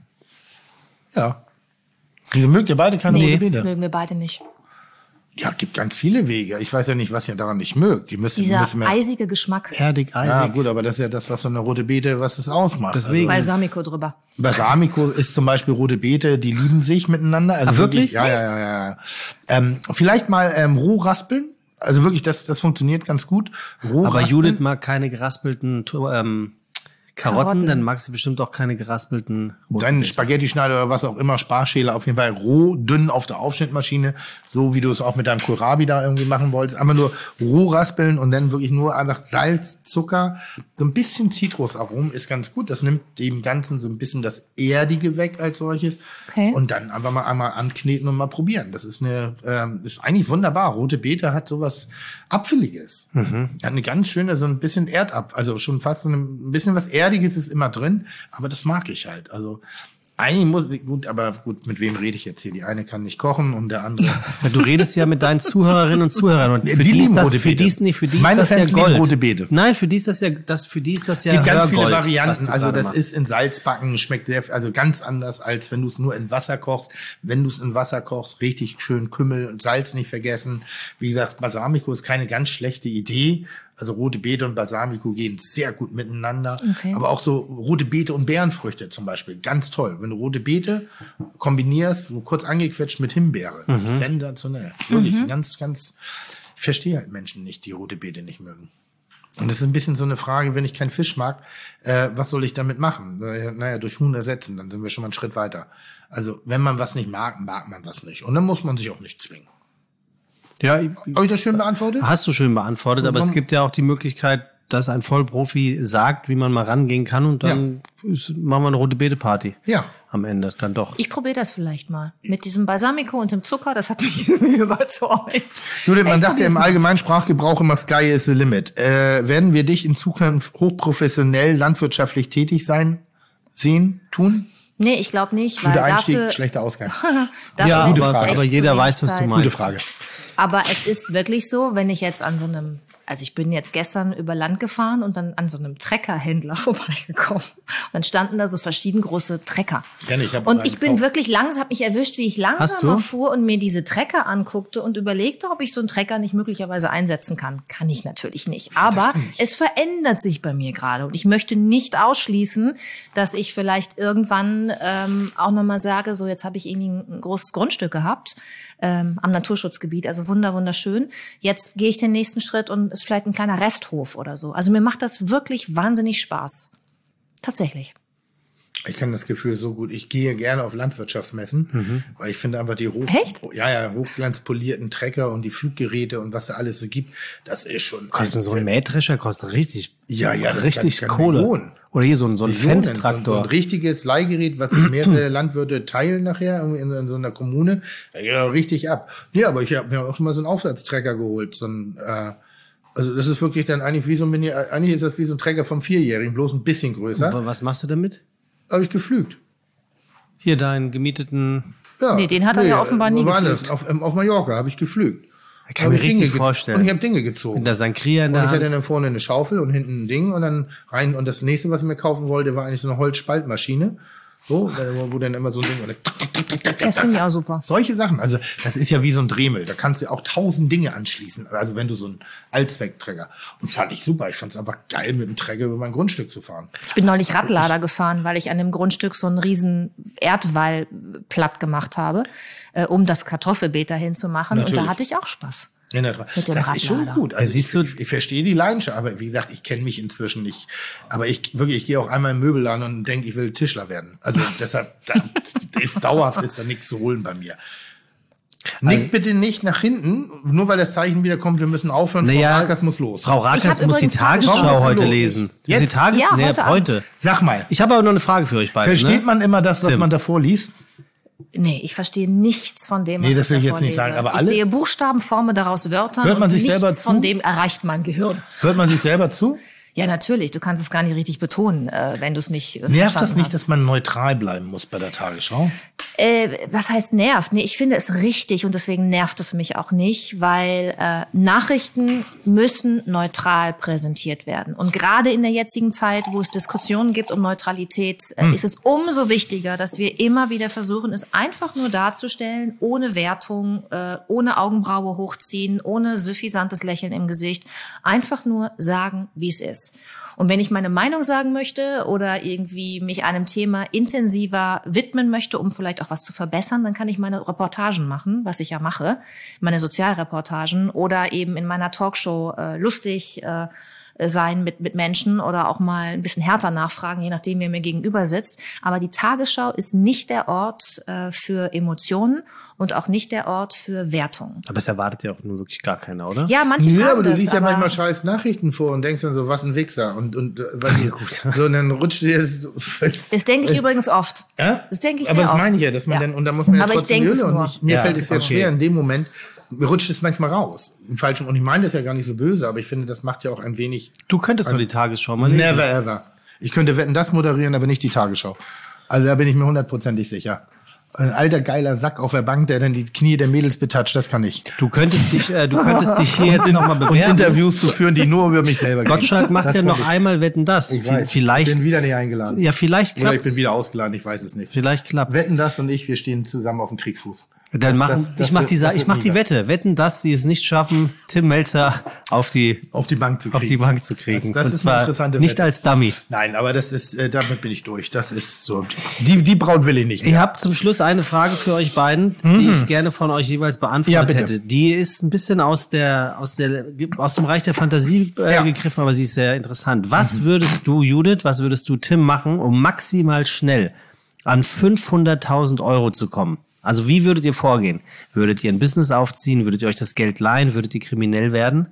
Speaker 4: Ja. Wieso mögt ihr beide keine
Speaker 3: Nee.
Speaker 4: rote Beete?
Speaker 6: Mögen wir beide nicht.
Speaker 4: Ja, gibt ganz viele Wege. Ich weiß ja nicht, was ihr daran nicht mögt. Die müssen,
Speaker 6: Dieser
Speaker 4: müssen wir,
Speaker 6: eisige Geschmack.
Speaker 3: Erdig, eisig.
Speaker 4: ja, gut, aber das ist ja das, was so eine rote Beete, was es ausmacht.
Speaker 3: Deswegen.
Speaker 6: Balsamico drüber.
Speaker 4: Also, Balsamico ist zum Beispiel rote Beete, die lieben sich miteinander. Also
Speaker 3: Ah, wirklich?
Speaker 4: Ja, ja, ja, ja. Ähm, vielleicht mal ähm, roh raspeln. Also wirklich, das, das funktioniert ganz gut. Roh
Speaker 3: Aber
Speaker 4: raspeln.
Speaker 3: Judith mag keine geraspelten ähm, Karotten,
Speaker 6: Karotten.
Speaker 3: dann mag sie bestimmt auch keine geraspelten roten
Speaker 4: Dann
Speaker 3: Beete.
Speaker 4: Spaghetti-Schneider oder was auch immer, Sparschäler, auf jeden Fall roh, dünn auf der Aufschnittmaschine, so wie du es auch mit deinem Kohlrabi da irgendwie machen wolltest. Einfach nur roh raspeln und dann wirklich nur einfach Salz, Zucker, so ein bisschen Zitrusaromen ist ganz gut. Das nimmt dem Ganzen so ein bisschen das Erdige weg als solches.
Speaker 6: Okay.
Speaker 4: Und dann einfach mal einmal ankneten und mal probieren. Das ist eine, ähm, ist eigentlich wunderbar. Rote Beete hat sowas Apfeliges.
Speaker 3: Mhm.
Speaker 4: Hat eine ganz schöne, so ein bisschen Erdab, also schon fast so ein bisschen was Erdiges ist immer drin, aber das mag ich halt. Also eigentlich muss, gut, aber gut, mit wem rede ich jetzt hier? Die eine kann nicht kochen und der andere.
Speaker 3: Du redest ja mit deinen Zuhörerinnen und Zuhörern und
Speaker 4: Die
Speaker 3: für die,
Speaker 4: lieben
Speaker 3: ist das,
Speaker 4: rote
Speaker 3: für
Speaker 4: Beete.
Speaker 3: die ist, nee, für die
Speaker 4: Meine
Speaker 3: ist das
Speaker 4: Fans
Speaker 3: ja
Speaker 4: lieben
Speaker 3: Gold.
Speaker 4: rote Beete.
Speaker 3: Nein, für die ist das ja, das, für die ist das ja
Speaker 4: Es gibt ganz viele
Speaker 3: Hörgold, was
Speaker 4: Varianten.
Speaker 3: du
Speaker 4: Also
Speaker 3: gerade
Speaker 4: das
Speaker 3: machst.
Speaker 4: ist in Salzbacken, schmeckt sehr, also ganz anders, als wenn du es nur in Wasser kochst. Wenn du es in Wasser kochst, richtig schön Kümmel und Salz nicht vergessen. Wie gesagt, Balsamico ist keine ganz schlechte Idee. Also rote Beete und Balsamico gehen sehr gut miteinander.
Speaker 6: Okay.
Speaker 4: Aber auch so rote Beete und Beerenfrüchte zum Beispiel, ganz toll. Wenn du rote Beete kombinierst, so kurz angequetscht mit Himbeere, sensationell. Wirklich, ganz, ganz, ich verstehe halt Menschen nicht, die rote Beete nicht mögen. Und das ist ein bisschen so eine Frage, wenn ich keinen Fisch mag, äh, was soll ich damit machen? Naja, naja, durch Huhn ersetzen, dann sind wir schon mal einen Schritt weiter. Also, wenn man was nicht mag, mag man was nicht. Und dann muss man sich auch nicht zwingen.
Speaker 3: Ja,
Speaker 4: Habe ich das schön beantwortet?
Speaker 3: hast du schön beantwortet, aber es gibt ja auch die Möglichkeit, dass ein Vollprofi sagt, wie man mal rangehen kann und dann ist, machen wir eine rote Beete-Party.
Speaker 4: Ja.
Speaker 3: Am Ende dann doch.
Speaker 6: Ich probiere das vielleicht mal. Mit diesem Balsamico und dem Zucker, das hat mich überzeugt.
Speaker 4: Judith, man
Speaker 6: Ich
Speaker 4: sagt ja
Speaker 6: probier's
Speaker 4: im
Speaker 6: mal.
Speaker 4: allgemeinen Sprachgebrauch immer Sky is the limit. Äh, werden wir dich in Zukunft hochprofessionell landwirtschaftlich tätig sein, sehen, tun?
Speaker 6: Nee, ich glaube nicht, weil
Speaker 4: Guter Einstieg,
Speaker 6: dafür,
Speaker 4: schlechter Ausgang.
Speaker 6: dafür
Speaker 3: Ja,
Speaker 4: Gute
Speaker 3: aber,
Speaker 4: Frage.
Speaker 3: aber
Speaker 6: echt
Speaker 3: jeder
Speaker 6: zu
Speaker 3: weiß,
Speaker 6: wenig
Speaker 3: was du
Speaker 6: Zeit.
Speaker 3: meinst.
Speaker 4: Gute Frage.
Speaker 6: Aber es ist wirklich so, wenn ich jetzt an so einem Also ich bin jetzt gestern über Land gefahren und dann an so einem Treckerhändler vorbeigekommen. Und dann standen da so verschieden große Trecker.
Speaker 4: Ja, ich hab
Speaker 6: und
Speaker 4: einen
Speaker 6: ich bin
Speaker 4: gekauft.
Speaker 6: wirklich langsam, hab mich erwischt, wie ich langsamer fuhr und mir diese Trecker anguckte und überlegte, ob ich so einen Trecker nicht möglicherweise einsetzen kann. Kann ich natürlich nicht. Aber es verändert sich bei mir gerade und ich möchte nicht ausschließen, dass ich vielleicht irgendwann ähm, auch nochmal sage, so jetzt habe ich irgendwie ein großes Grundstück gehabt ähm, am Naturschutzgebiet, also wunder wunderschön. Jetzt gehe ich den nächsten Schritt und ist vielleicht ein kleiner Resthof oder so. Also mir macht das wirklich wahnsinnig Spaß. Tatsächlich.
Speaker 4: Ich kann das Gefühl so gut. Ich gehe gerne auf Landwirtschaftsmessen, mhm. weil ich finde einfach die hoch,
Speaker 6: Echt?
Speaker 4: ja, ja, hochglanzpolierten Trecker und die Fluggeräte und was da alles so gibt, das ist schon.
Speaker 3: Kostet so ein Mähdrescher kostet richtig,
Speaker 4: ja, ja, das
Speaker 3: richtig
Speaker 4: kann, kann
Speaker 3: Kohle.
Speaker 4: Millionen.
Speaker 3: Oder hier so ein, so ein
Speaker 4: Millionen.
Speaker 3: Fendt-Traktor.
Speaker 4: So ein richtiges Leihgerät, was sich mehrere Landwirte teilen nachher in, in so einer Kommune. Da geht auch richtig ab. Ja, aber ich habe mir auch schon mal so einen Aufsatztrecker geholt. So ein, äh, also das ist wirklich dann eigentlich wie so ein Mini, eigentlich ist das wie so ein Trecker vom Vierjährigen, bloß ein bisschen größer.
Speaker 3: Und was machst du damit?
Speaker 4: Habe ich geflügt.
Speaker 3: Hier deinen gemieteten...
Speaker 4: Ja,
Speaker 6: Nee, den hat er ja offenbar nie
Speaker 4: wo war
Speaker 6: geflügt.
Speaker 4: das? Auf, ähm, auf Mallorca habe ich geflügt.
Speaker 3: Ich kann mir
Speaker 4: Hab ich
Speaker 3: richtig
Speaker 4: Dinge ge-
Speaker 3: vorstellen.
Speaker 4: Und ich habe Dinge gezogen.
Speaker 3: Mit der Sankria in
Speaker 4: Und
Speaker 3: der
Speaker 4: ich hatte
Speaker 3: Hand.
Speaker 4: dann vorne eine Schaufel und hinten ein Ding und dann rein. Und das nächste, was ich mir kaufen wollte, war eigentlich so eine Holzspaltmaschine. So, wo, wo dann immer so ein Ding. Und
Speaker 6: Das finde ich auch super.
Speaker 4: solche Sachen. Also, das ist ja wie so ein Dremel. Da kannst du auch tausend Dinge anschließen. Also, wenn du so einen Allzweckträger. Und das fand ich super. Ich fand es einfach geil, mit dem Träger über mein Grundstück zu fahren.
Speaker 6: Ich bin neulich Radlader gefahren, weil ich an dem Grundstück so einen riesen Erdwall platt gemacht habe, äh, um das Kartoffelbeet dahin zu machen.
Speaker 4: Natürlich.
Speaker 6: Und da hatte ich auch Spaß.
Speaker 4: In der Tat.
Speaker 6: Mit dem
Speaker 4: Das ist schon
Speaker 6: Radlader.
Speaker 4: gut. Also
Speaker 3: Ja, siehst
Speaker 4: ich,
Speaker 3: du-
Speaker 4: ich, ich verstehe die Leidenschaft, aber wie gesagt, ich kenne mich inzwischen nicht. Aber ich wirklich, ich gehe auch einmal im Möbelladen und denke, ich will Tischler werden. Also deshalb da, ist dauerhaft ist da nichts zu holen bei mir. Nickt bitte nicht nach hinten, nur weil das Zeichen wieder kommt, wir müssen aufhören,
Speaker 3: Naja,
Speaker 4: Frau Rakers muss los.
Speaker 3: Frau Rakers
Speaker 6: Ich hab
Speaker 3: muss die
Speaker 6: übrigens
Speaker 3: Tagesschau
Speaker 6: Tagesschau
Speaker 3: heute
Speaker 4: los.
Speaker 3: lesen.
Speaker 4: Jetzt?
Speaker 3: Die Tages
Speaker 6: Ja,
Speaker 3: nee,
Speaker 6: heute
Speaker 3: heute.
Speaker 4: Sag mal,
Speaker 3: Ich habe aber noch eine Frage für euch beide.
Speaker 4: versteht
Speaker 3: ne?
Speaker 4: man immer das, was
Speaker 3: Tim.
Speaker 4: man davor liest?
Speaker 6: Nee, ich verstehe nichts von dem, was
Speaker 4: Nee, das
Speaker 6: ich
Speaker 4: will ich
Speaker 6: davor
Speaker 4: jetzt nicht
Speaker 6: lese.
Speaker 4: sagen, aber
Speaker 6: ich
Speaker 4: alle-
Speaker 6: sehe Buchstaben, forme daraus Wörter
Speaker 4: Hört man
Speaker 6: und
Speaker 4: sich
Speaker 6: nichts
Speaker 4: selber zu?
Speaker 6: von dem erreicht mein Gehirn.
Speaker 4: Hört man sich selber zu?
Speaker 6: Ja, natürlich. Du kannst es gar nicht richtig betonen, äh, wenn du es nicht äh,
Speaker 4: Nervt das
Speaker 6: verstanden
Speaker 4: nicht,
Speaker 6: hast.
Speaker 4: dass man neutral bleiben muss bei der Tagesschau?
Speaker 6: Äh, was heißt nervt? Nee, ich finde es richtig und deswegen nervt es mich auch nicht, weil äh, Nachrichten müssen neutral präsentiert werden. Und gerade in der jetzigen Zeit, wo es Diskussionen gibt um Neutralität, äh,
Speaker 4: Hm.
Speaker 6: ist es umso wichtiger, dass wir immer wieder versuchen, es einfach nur darzustellen, ohne Wertung, äh, ohne Augenbraue hochziehen, ohne suffisantes Lächeln im Gesicht. Einfach nur sagen, wie es ist. Und wenn ich meine Meinung sagen möchte oder irgendwie mich einem Thema intensiver widmen möchte, um vielleicht auch was zu verbessern, dann kann ich meine Reportagen machen, was ich ja mache, meine Sozialreportagen oder eben in meiner Talkshow äh, lustig äh, sein mit mit Menschen oder auch mal ein bisschen härter nachfragen, je nachdem, wer mir gegenüber sitzt. Aber die Tagesschau ist nicht der Ort äh, für Emotionen und auch nicht der Ort für Wertung.
Speaker 3: Aber es erwartet ja auch nur wirklich gar keiner, oder?
Speaker 6: Ja, manche
Speaker 4: Ja,
Speaker 6: fragen
Speaker 4: aber du
Speaker 6: das,
Speaker 4: liest ja
Speaker 6: aber
Speaker 4: manchmal scheiß Nachrichten vor und denkst dann so, was ein Wichser. Und, und äh, was so, und dann rutscht dir das.
Speaker 6: das denke ich übrigens oft.
Speaker 4: Ja?
Speaker 6: Das denke ich
Speaker 4: aber
Speaker 6: sehr
Speaker 4: das
Speaker 6: oft.
Speaker 4: meine ich ja, dass man
Speaker 6: Ja.
Speaker 4: dann, und da muss man ja
Speaker 6: Aber ich
Speaker 4: trotzdem
Speaker 6: denke es
Speaker 4: Jule,
Speaker 6: nur.
Speaker 4: und ich, mir
Speaker 3: Ja,
Speaker 4: fällt es
Speaker 3: okay.
Speaker 4: jetzt schwer in dem Moment, mir rutscht es manchmal raus. Im Falschen. Und ich meine das ja gar nicht so böse, aber ich finde, das macht ja auch ein wenig.
Speaker 3: Du könntest doch die Tagesschau mal lesen.
Speaker 4: Never ever. Ich könnte Wetten, das moderieren, aber nicht die Tagesschau. Also da bin ich mir hundertprozentig sicher. Ein alter geiler Sack auf der Bank, der dann die Knie der Mädels betatscht, das kann ich.
Speaker 3: Du könntest dich, äh, du könntest dich hier jetzt nochmal
Speaker 4: Und
Speaker 3: bewerben.
Speaker 4: Interviews zu führen, die nur über mich selber gehen.
Speaker 3: Gottschalk macht
Speaker 4: Das
Speaker 3: ja
Speaker 4: kann
Speaker 3: noch
Speaker 4: ich.
Speaker 3: einmal Wetten, das.
Speaker 4: Ich weiß.
Speaker 3: Vielleicht,
Speaker 4: Ich bin wieder nicht eingeladen.
Speaker 3: ja, vielleicht
Speaker 4: Oder ich
Speaker 3: klappt's.
Speaker 4: bin wieder ausgeladen, ich weiß es nicht.
Speaker 3: Vielleicht klappt's.
Speaker 4: Wetten, das und ich, wir stehen zusammen auf dem Kriegsfuß.
Speaker 3: Dann machen,
Speaker 4: das- das
Speaker 3: ich mach
Speaker 4: wird-
Speaker 3: die, Sa-
Speaker 4: das
Speaker 3: ich
Speaker 4: wird
Speaker 3: mach
Speaker 4: nie
Speaker 3: die
Speaker 4: sein.
Speaker 3: Wette. Wetten, dass die es nicht schaffen, Tim Melzer auf die,
Speaker 4: Auf die Bank zu kriegen.
Speaker 3: auf die Bank zu kriegen.
Speaker 4: Das, das
Speaker 3: Und
Speaker 4: ist
Speaker 3: zwar
Speaker 4: eine interessante
Speaker 3: nicht
Speaker 4: Wette.
Speaker 3: als Dummy.
Speaker 4: Nein, aber das ist, äh, damit bin ich durch. Das ist so. Die, die Braut will ich nicht.
Speaker 3: Ich habe zum Schluss eine Frage für euch beiden, die ich gerne von euch jeweils beantwortet
Speaker 4: Ja, bitte.
Speaker 3: hätte. Die ist ein bisschen aus der, aus der, aus dem Reich der Fantasie äh,
Speaker 4: Ja.
Speaker 3: gegriffen, aber sie ist sehr interessant. Was würdest du, Judith, was würdest du, Tim, machen, um maximal schnell an fünfhunderttausend Euro zu kommen? Also wie würdet ihr vorgehen? Würdet ihr ein Business aufziehen? Würdet ihr euch das Geld leihen? Würdet ihr kriminell werden?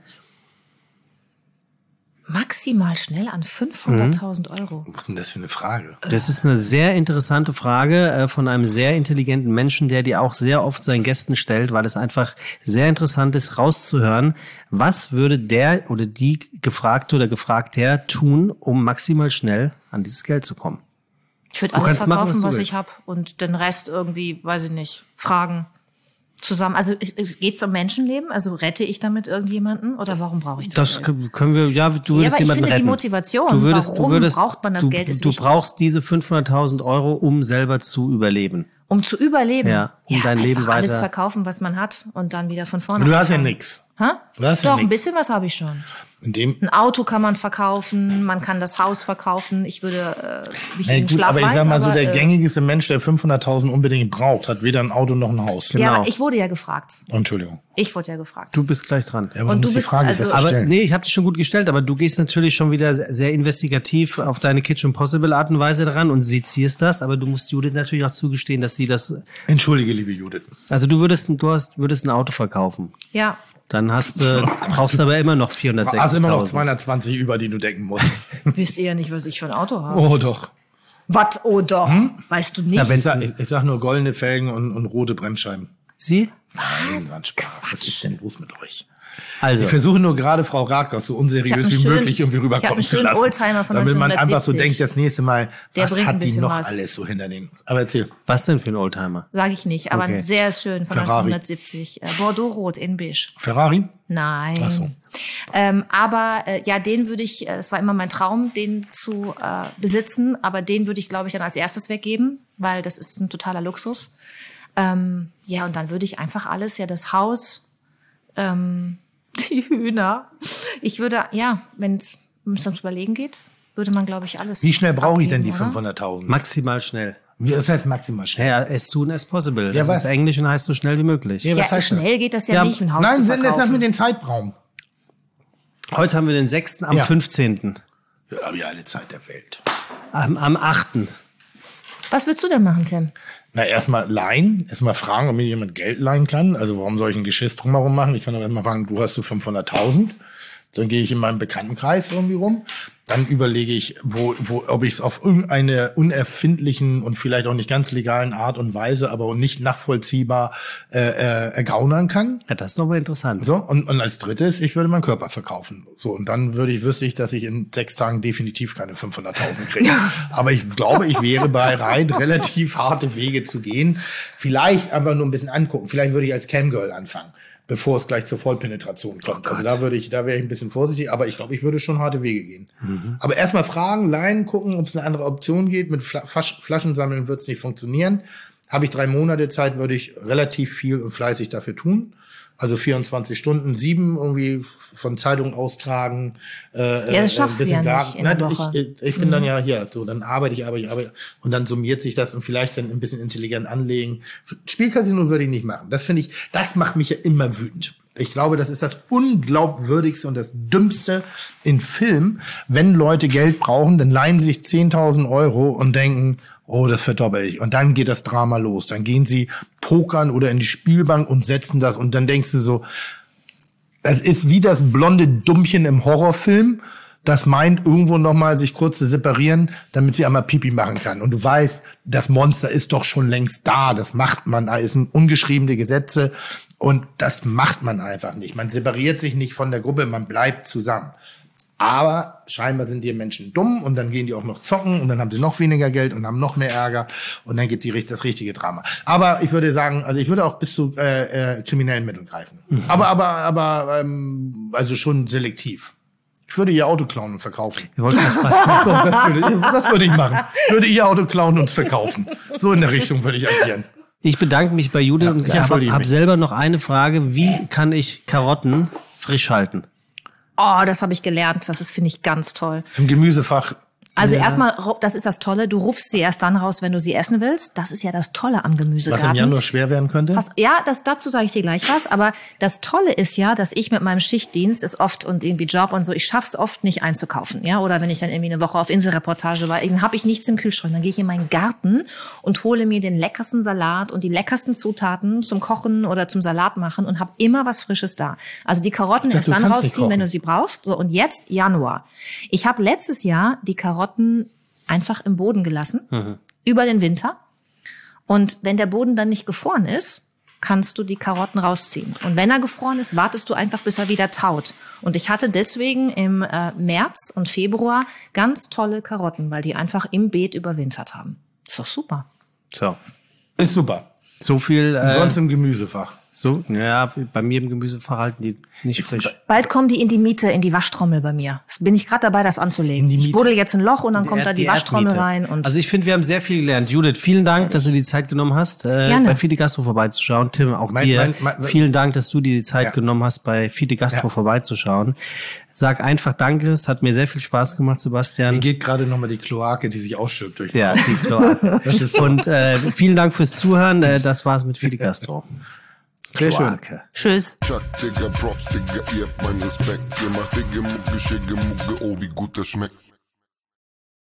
Speaker 6: Maximal schnell an fünfhunderttausend Euro.
Speaker 4: Was ist denn das für eine Frage?
Speaker 3: Das ist eine sehr interessante Frage äh, von einem sehr intelligenten Menschen, der die auch sehr oft seinen Gästen stellt, weil es einfach sehr interessant ist, rauszuhören, was würde der oder die Gefragte oder Gefragter tun, um maximal schnell an dieses Geld zu kommen.
Speaker 6: Ich würde
Speaker 3: Du
Speaker 6: alles
Speaker 3: kannst machen,
Speaker 6: verkaufen,
Speaker 3: was du
Speaker 6: was
Speaker 3: willst.
Speaker 6: ich habe und den Rest irgendwie, weiß ich nicht, fragen. Zusammen, also geht's um Menschenleben? Also rette ich damit irgendjemanden oder warum brauche ich das?
Speaker 3: Das
Speaker 6: Geld?
Speaker 3: können wir, ja, du würdest
Speaker 6: ja, aber
Speaker 3: jemanden
Speaker 6: ich finde
Speaker 3: retten.
Speaker 6: die Motivation,
Speaker 3: du würdest,
Speaker 6: warum
Speaker 3: du würdest,
Speaker 6: braucht man das
Speaker 3: du,
Speaker 6: Geld, ist
Speaker 3: Du
Speaker 6: wichtig.
Speaker 3: brauchst diese fünfhunderttausend Euro, um selber zu überleben.
Speaker 6: Um zu überleben.
Speaker 3: Ja, um dein Leben
Speaker 6: einfach alles
Speaker 3: weiter-
Speaker 6: verkaufen, was man hat und dann wieder von vorne
Speaker 4: Du hast ja
Speaker 6: anfangen.
Speaker 4: nix.
Speaker 6: Ha?
Speaker 4: Du hast ja
Speaker 6: Doch,
Speaker 4: nix.
Speaker 6: ein bisschen was habe ich schon.
Speaker 4: In dem,
Speaker 6: Ein Auto kann man verkaufen, man kann das Haus verkaufen. Ich würde äh, mich
Speaker 4: na
Speaker 6: in den
Speaker 4: gut,
Speaker 6: Schlaf
Speaker 4: aber ich sag mal so,
Speaker 6: weinen,
Speaker 4: der
Speaker 6: aber, äh,
Speaker 4: gängigste Mensch, der fünfhunderttausend unbedingt braucht, hat weder ein Auto noch ein Haus.
Speaker 6: Ja,
Speaker 3: Genau.
Speaker 6: aber ich wurde ja gefragt.
Speaker 4: Entschuldigung.
Speaker 6: Ich wurde ja gefragt.
Speaker 3: Du bist gleich dran.
Speaker 4: Ja, aber
Speaker 6: Und
Speaker 4: du
Speaker 6: du
Speaker 4: musst
Speaker 6: bist
Speaker 4: die Frage
Speaker 6: also-
Speaker 4: besser
Speaker 3: Aber
Speaker 4: stellen.
Speaker 3: nee, ich habe dich schon gut gestellt, aber du gehst natürlich schon wieder sehr investigativ auf deine Kitchen Possible Art und Weise dran und sezierst das, aber du musst Judith natürlich auch zugestehen, dass sie das,
Speaker 4: Entschuldige, liebe Judith.
Speaker 3: also du würdest, du hast, würdest ein Auto verkaufen.
Speaker 6: Ja.
Speaker 3: Dann hast du, brauchst du aber immer noch
Speaker 4: Du hast
Speaker 3: vierhundertsechzigtausend.
Speaker 4: immer noch zweihundertzwanzig über, die du decken musst.
Speaker 6: Wisst ihr ja nicht, was ich für ein Auto habe.
Speaker 4: Oh doch.
Speaker 6: Was? Oh doch. Weißt du nicht?
Speaker 3: Ja, wenn-
Speaker 4: Ich sag, ich, ich sag nur goldene Felgen und, und rote Bremsscheiben.
Speaker 3: Sie?
Speaker 4: Nein, war ein Spaß. Was ist denn los mit euch?
Speaker 3: Also,
Speaker 4: Ich versuche nur gerade Frau Rakers so
Speaker 6: Ich hab
Speaker 4: unseriös
Speaker 6: einen
Speaker 4: wie
Speaker 6: schönen-
Speaker 4: möglich irgendwie
Speaker 6: ich hab
Speaker 4: rüberkommen
Speaker 6: einen
Speaker 4: zu
Speaker 6: schönen
Speaker 4: lassen.
Speaker 6: Oldtimer von
Speaker 4: damit man einfach so
Speaker 6: neunzehnhundertsiebzig.
Speaker 4: denkt, das nächste Mal,
Speaker 6: Der
Speaker 4: was
Speaker 6: bringt ein
Speaker 4: hat die
Speaker 6: bisschen
Speaker 4: noch
Speaker 6: was.
Speaker 4: alles so hinter den. Aber erzähl.
Speaker 3: was denn für ein Oldtimer?
Speaker 6: Sage ich nicht, aber
Speaker 3: Okay.
Speaker 6: sehr schön von
Speaker 4: Ferrari.
Speaker 6: neunzehnhundertsiebzig. Äh, Bordeaux-Rot in Beige.
Speaker 4: Ferrari?
Speaker 6: Nein.
Speaker 4: Ach so.
Speaker 6: Ähm, aber äh, ja, den würde ich, äh, es war immer mein Traum, den zu äh, besitzen, aber den würde ich, glaube ich, dann als erstes weggeben, weil das ist ein totaler Luxus. Ähm, ja, und dann würde ich einfach alles, ja, das Haus, ähm, die Hühner. Ich würde, ja, wenn es ums Überlegen geht, würde man, glaube ich, alles.
Speaker 4: Wie schnell brauche ich denn die
Speaker 6: abgeben, oder?
Speaker 4: fünfhunderttausend?
Speaker 3: Maximal schnell.
Speaker 4: Wie ist das maximal schnell?
Speaker 3: Ja, as soon as possible.
Speaker 4: Ja,
Speaker 3: Das
Speaker 4: was?
Speaker 3: ist Englisch und heißt so schnell wie möglich.
Speaker 4: Ja, was
Speaker 6: Ja,
Speaker 4: heißt das?
Speaker 6: schnell geht das ja,
Speaker 3: Ja,
Speaker 6: nicht, ein Haus
Speaker 4: Nein,
Speaker 6: zu
Speaker 4: jetzt sag mir
Speaker 6: verkaufen.
Speaker 4: den Zeitraum.
Speaker 3: Heute haben wir den sechsten, am
Speaker 4: Ja.
Speaker 3: fünfzehnten.
Speaker 4: Ja, habe ich alle Zeit der Welt.
Speaker 3: Am, am achten.
Speaker 6: Was würdest du denn machen, Tim?
Speaker 4: Na, erstmal leihen, erstmal fragen, ob mir jemand Geld leihen kann. Also warum soll ich ein Geschiss drumherum machen? Ich kann doch erstmal fragen, du hast so fünfhunderttausend. Dann gehe ich in meinem Bekanntenkreis irgendwie rum. Dann überlege ich, wo, wo, ob ich es auf irgendeine unerfindlichen und vielleicht auch nicht ganz legalen Art und Weise, aber nicht nachvollziehbar äh, äh, ergaunern kann.
Speaker 3: Ja, das ist doch mal interessant.
Speaker 4: So, und, und als drittes, ich würde meinen Körper verkaufen. So, und dann würde ich, wüsste ich, dass ich in sechs Tagen definitiv keine fünfhunderttausend kriege. Aber ich glaube, ich wäre bereit, relativ harte Wege zu gehen. Vielleicht einfach nur ein bisschen angucken. Vielleicht würde ich als Camgirl anfangen, bevor es gleich zur Vollpenetration kommt. Also da würde ich, da wäre ich ein bisschen vorsichtig, aber ich glaube, ich würde schon harte Wege gehen. Mhm. Aber erstmal fragen, leihen, gucken, ob es eine andere Option geht. Mit Fla Fasch Flaschen sammeln wird es nicht funktionieren. Habe ich drei Monate Zeit, würde ich relativ viel und fleißig dafür tun. Also vierundzwanzig Stunden, sieben irgendwie von Zeitung austragen. Äh,
Speaker 6: Ja, das schaffst
Speaker 4: äh,
Speaker 6: du ja
Speaker 4: gar-
Speaker 6: nicht in der
Speaker 4: Nein,
Speaker 6: Woche.
Speaker 4: Ich, ich bin dann ja hier, so, dann arbeite ich, arbeite ich, arbeite und dann summiert sich das und vielleicht dann ein bisschen intelligent anlegen. Spielcasino würde ich nicht machen. Das finde ich, das macht mich ja immer wütend. Ich glaube, das ist das Unglaubwürdigste und das Dümmste in Film. Wenn Leute Geld brauchen, dann leihen sie sich zehntausend Euro und denken, oh, das verdoppel ich. Und dann geht das Drama los. Dann gehen sie pokern oder in die Spielbank und setzen das. Und dann denkst du so, das ist wie das blonde Dummchen im Horrorfilm, das meint, irgendwo nochmal sich kurz zu separieren, damit sie einmal Pipi machen kann. Und du weißt, das Monster ist doch schon längst da. Das macht man, es sind ungeschriebene Gesetze. Und das macht man einfach nicht. Man separiert sich nicht von der Gruppe, man bleibt zusammen. Aber scheinbar sind die Menschen dumm und dann gehen die auch noch zocken und dann haben sie noch weniger Geld und haben noch mehr Ärger und dann geht die, das richtige Drama. Aber ich würde sagen, also ich würde auch bis zu äh, äh, kriminellen Mitteln greifen. Mhm. Aber, aber, aber, ähm, also schon selektiv. Ich würde ihr Auto klauen und verkaufen.
Speaker 3: Ich wollte das mal
Speaker 4: das, würde, das würde ich machen. Ich würde ihr Auto klauen und verkaufen. So in der Richtung würde ich agieren.
Speaker 3: Ich bedanke mich bei Judith
Speaker 4: Ja,
Speaker 3: und ich
Speaker 4: ja,
Speaker 3: habe
Speaker 4: entschuldige
Speaker 3: hab
Speaker 4: mich.
Speaker 3: selber noch eine Frage. Wie kann ich Karotten frisch halten?
Speaker 6: Oh, das habe ich gelernt. Das ist, finde ich, ganz toll.
Speaker 4: Im Gemüsefach.
Speaker 6: Also erstmal, das ist das Tolle, du rufst sie erst dann raus, wenn du sie essen willst. Das ist ja das Tolle am Gemüsegarten.
Speaker 4: Was im Januar schwer werden könnte?
Speaker 6: Was, ja, das, dazu sage ich dir gleich was. Aber das Tolle ist ja, dass ich mit meinem Schichtdienst ist oft und irgendwie Job und so, ich schaff's oft nicht einzukaufen. Ja, oder wenn ich dann irgendwie eine Woche auf Inselreportage war, dann habe ich nichts im Kühlschrank. Dann gehe ich in meinen Garten und hole mir den leckersten Salat und die leckersten Zutaten zum Kochen oder zum Salat machen und habe immer was Frisches da. Also die Karotten
Speaker 4: Ich dachte,
Speaker 6: erst
Speaker 4: du
Speaker 6: dann
Speaker 4: kannst nicht
Speaker 6: rausziehen, wenn
Speaker 4: kochen.
Speaker 6: du sie brauchst. So, und jetzt Januar. Ich habe letztes Jahr die Karotten einfach im Boden gelassen, mhm. über den Winter. Und wenn der Boden dann nicht gefroren ist, kannst du die Karotten rausziehen. Und wenn er gefroren ist, wartest du einfach, bis er wieder taut. Und ich hatte deswegen im äh, März und Februar ganz tolle Karotten, weil die einfach im Beet überwintert haben. Ist doch super.
Speaker 3: So.
Speaker 4: Ist super.
Speaker 3: So viel, äh,
Speaker 4: Sonst im Gemüsefach.
Speaker 3: So, ja, bei mir im Gemüsefach halten die nicht frisch.
Speaker 6: Bald kommen die in die Miete, in die Waschtrommel bei mir. Bin ich gerade dabei, das anzulegen. Ich buddel jetzt ein Loch und dann kommt
Speaker 3: Erd-
Speaker 6: da die,
Speaker 3: die
Speaker 6: Waschtrommel
Speaker 3: Erdmiete.
Speaker 6: rein. Und
Speaker 3: Also ich finde, wir haben sehr viel gelernt. Judith, vielen Dank, dass du die Zeit genommen hast, äh,
Speaker 6: Gerne.
Speaker 3: bei Fide Gastro vorbeizuschauen. Tim, auch
Speaker 4: Mein-
Speaker 3: dir.
Speaker 4: mein- mein-
Speaker 3: vielen Dank, dass du dir die Zeit
Speaker 4: Ja.
Speaker 3: genommen hast, bei Fide Gastro
Speaker 4: Ja.
Speaker 3: vorbeizuschauen. Sag einfach Danke, es hat mir sehr viel Spaß gemacht, Sebastian.
Speaker 4: Mir geht gerade nochmal die Kloake, die sich ausschüttet durch.
Speaker 3: Ja, die Kloake. Und äh, vielen Dank fürs Zuhören. Äh, das war's mit Fide Gastro.
Speaker 4: Sehr schön.
Speaker 3: Kloake.
Speaker 6: tschüss.
Speaker 7: Chuck, Digga, Props, Digga, ihr habt meinen Respekt. Ihr macht Digga, Mucke, Schicke, Mucke, oh, wie gut das schmeckt.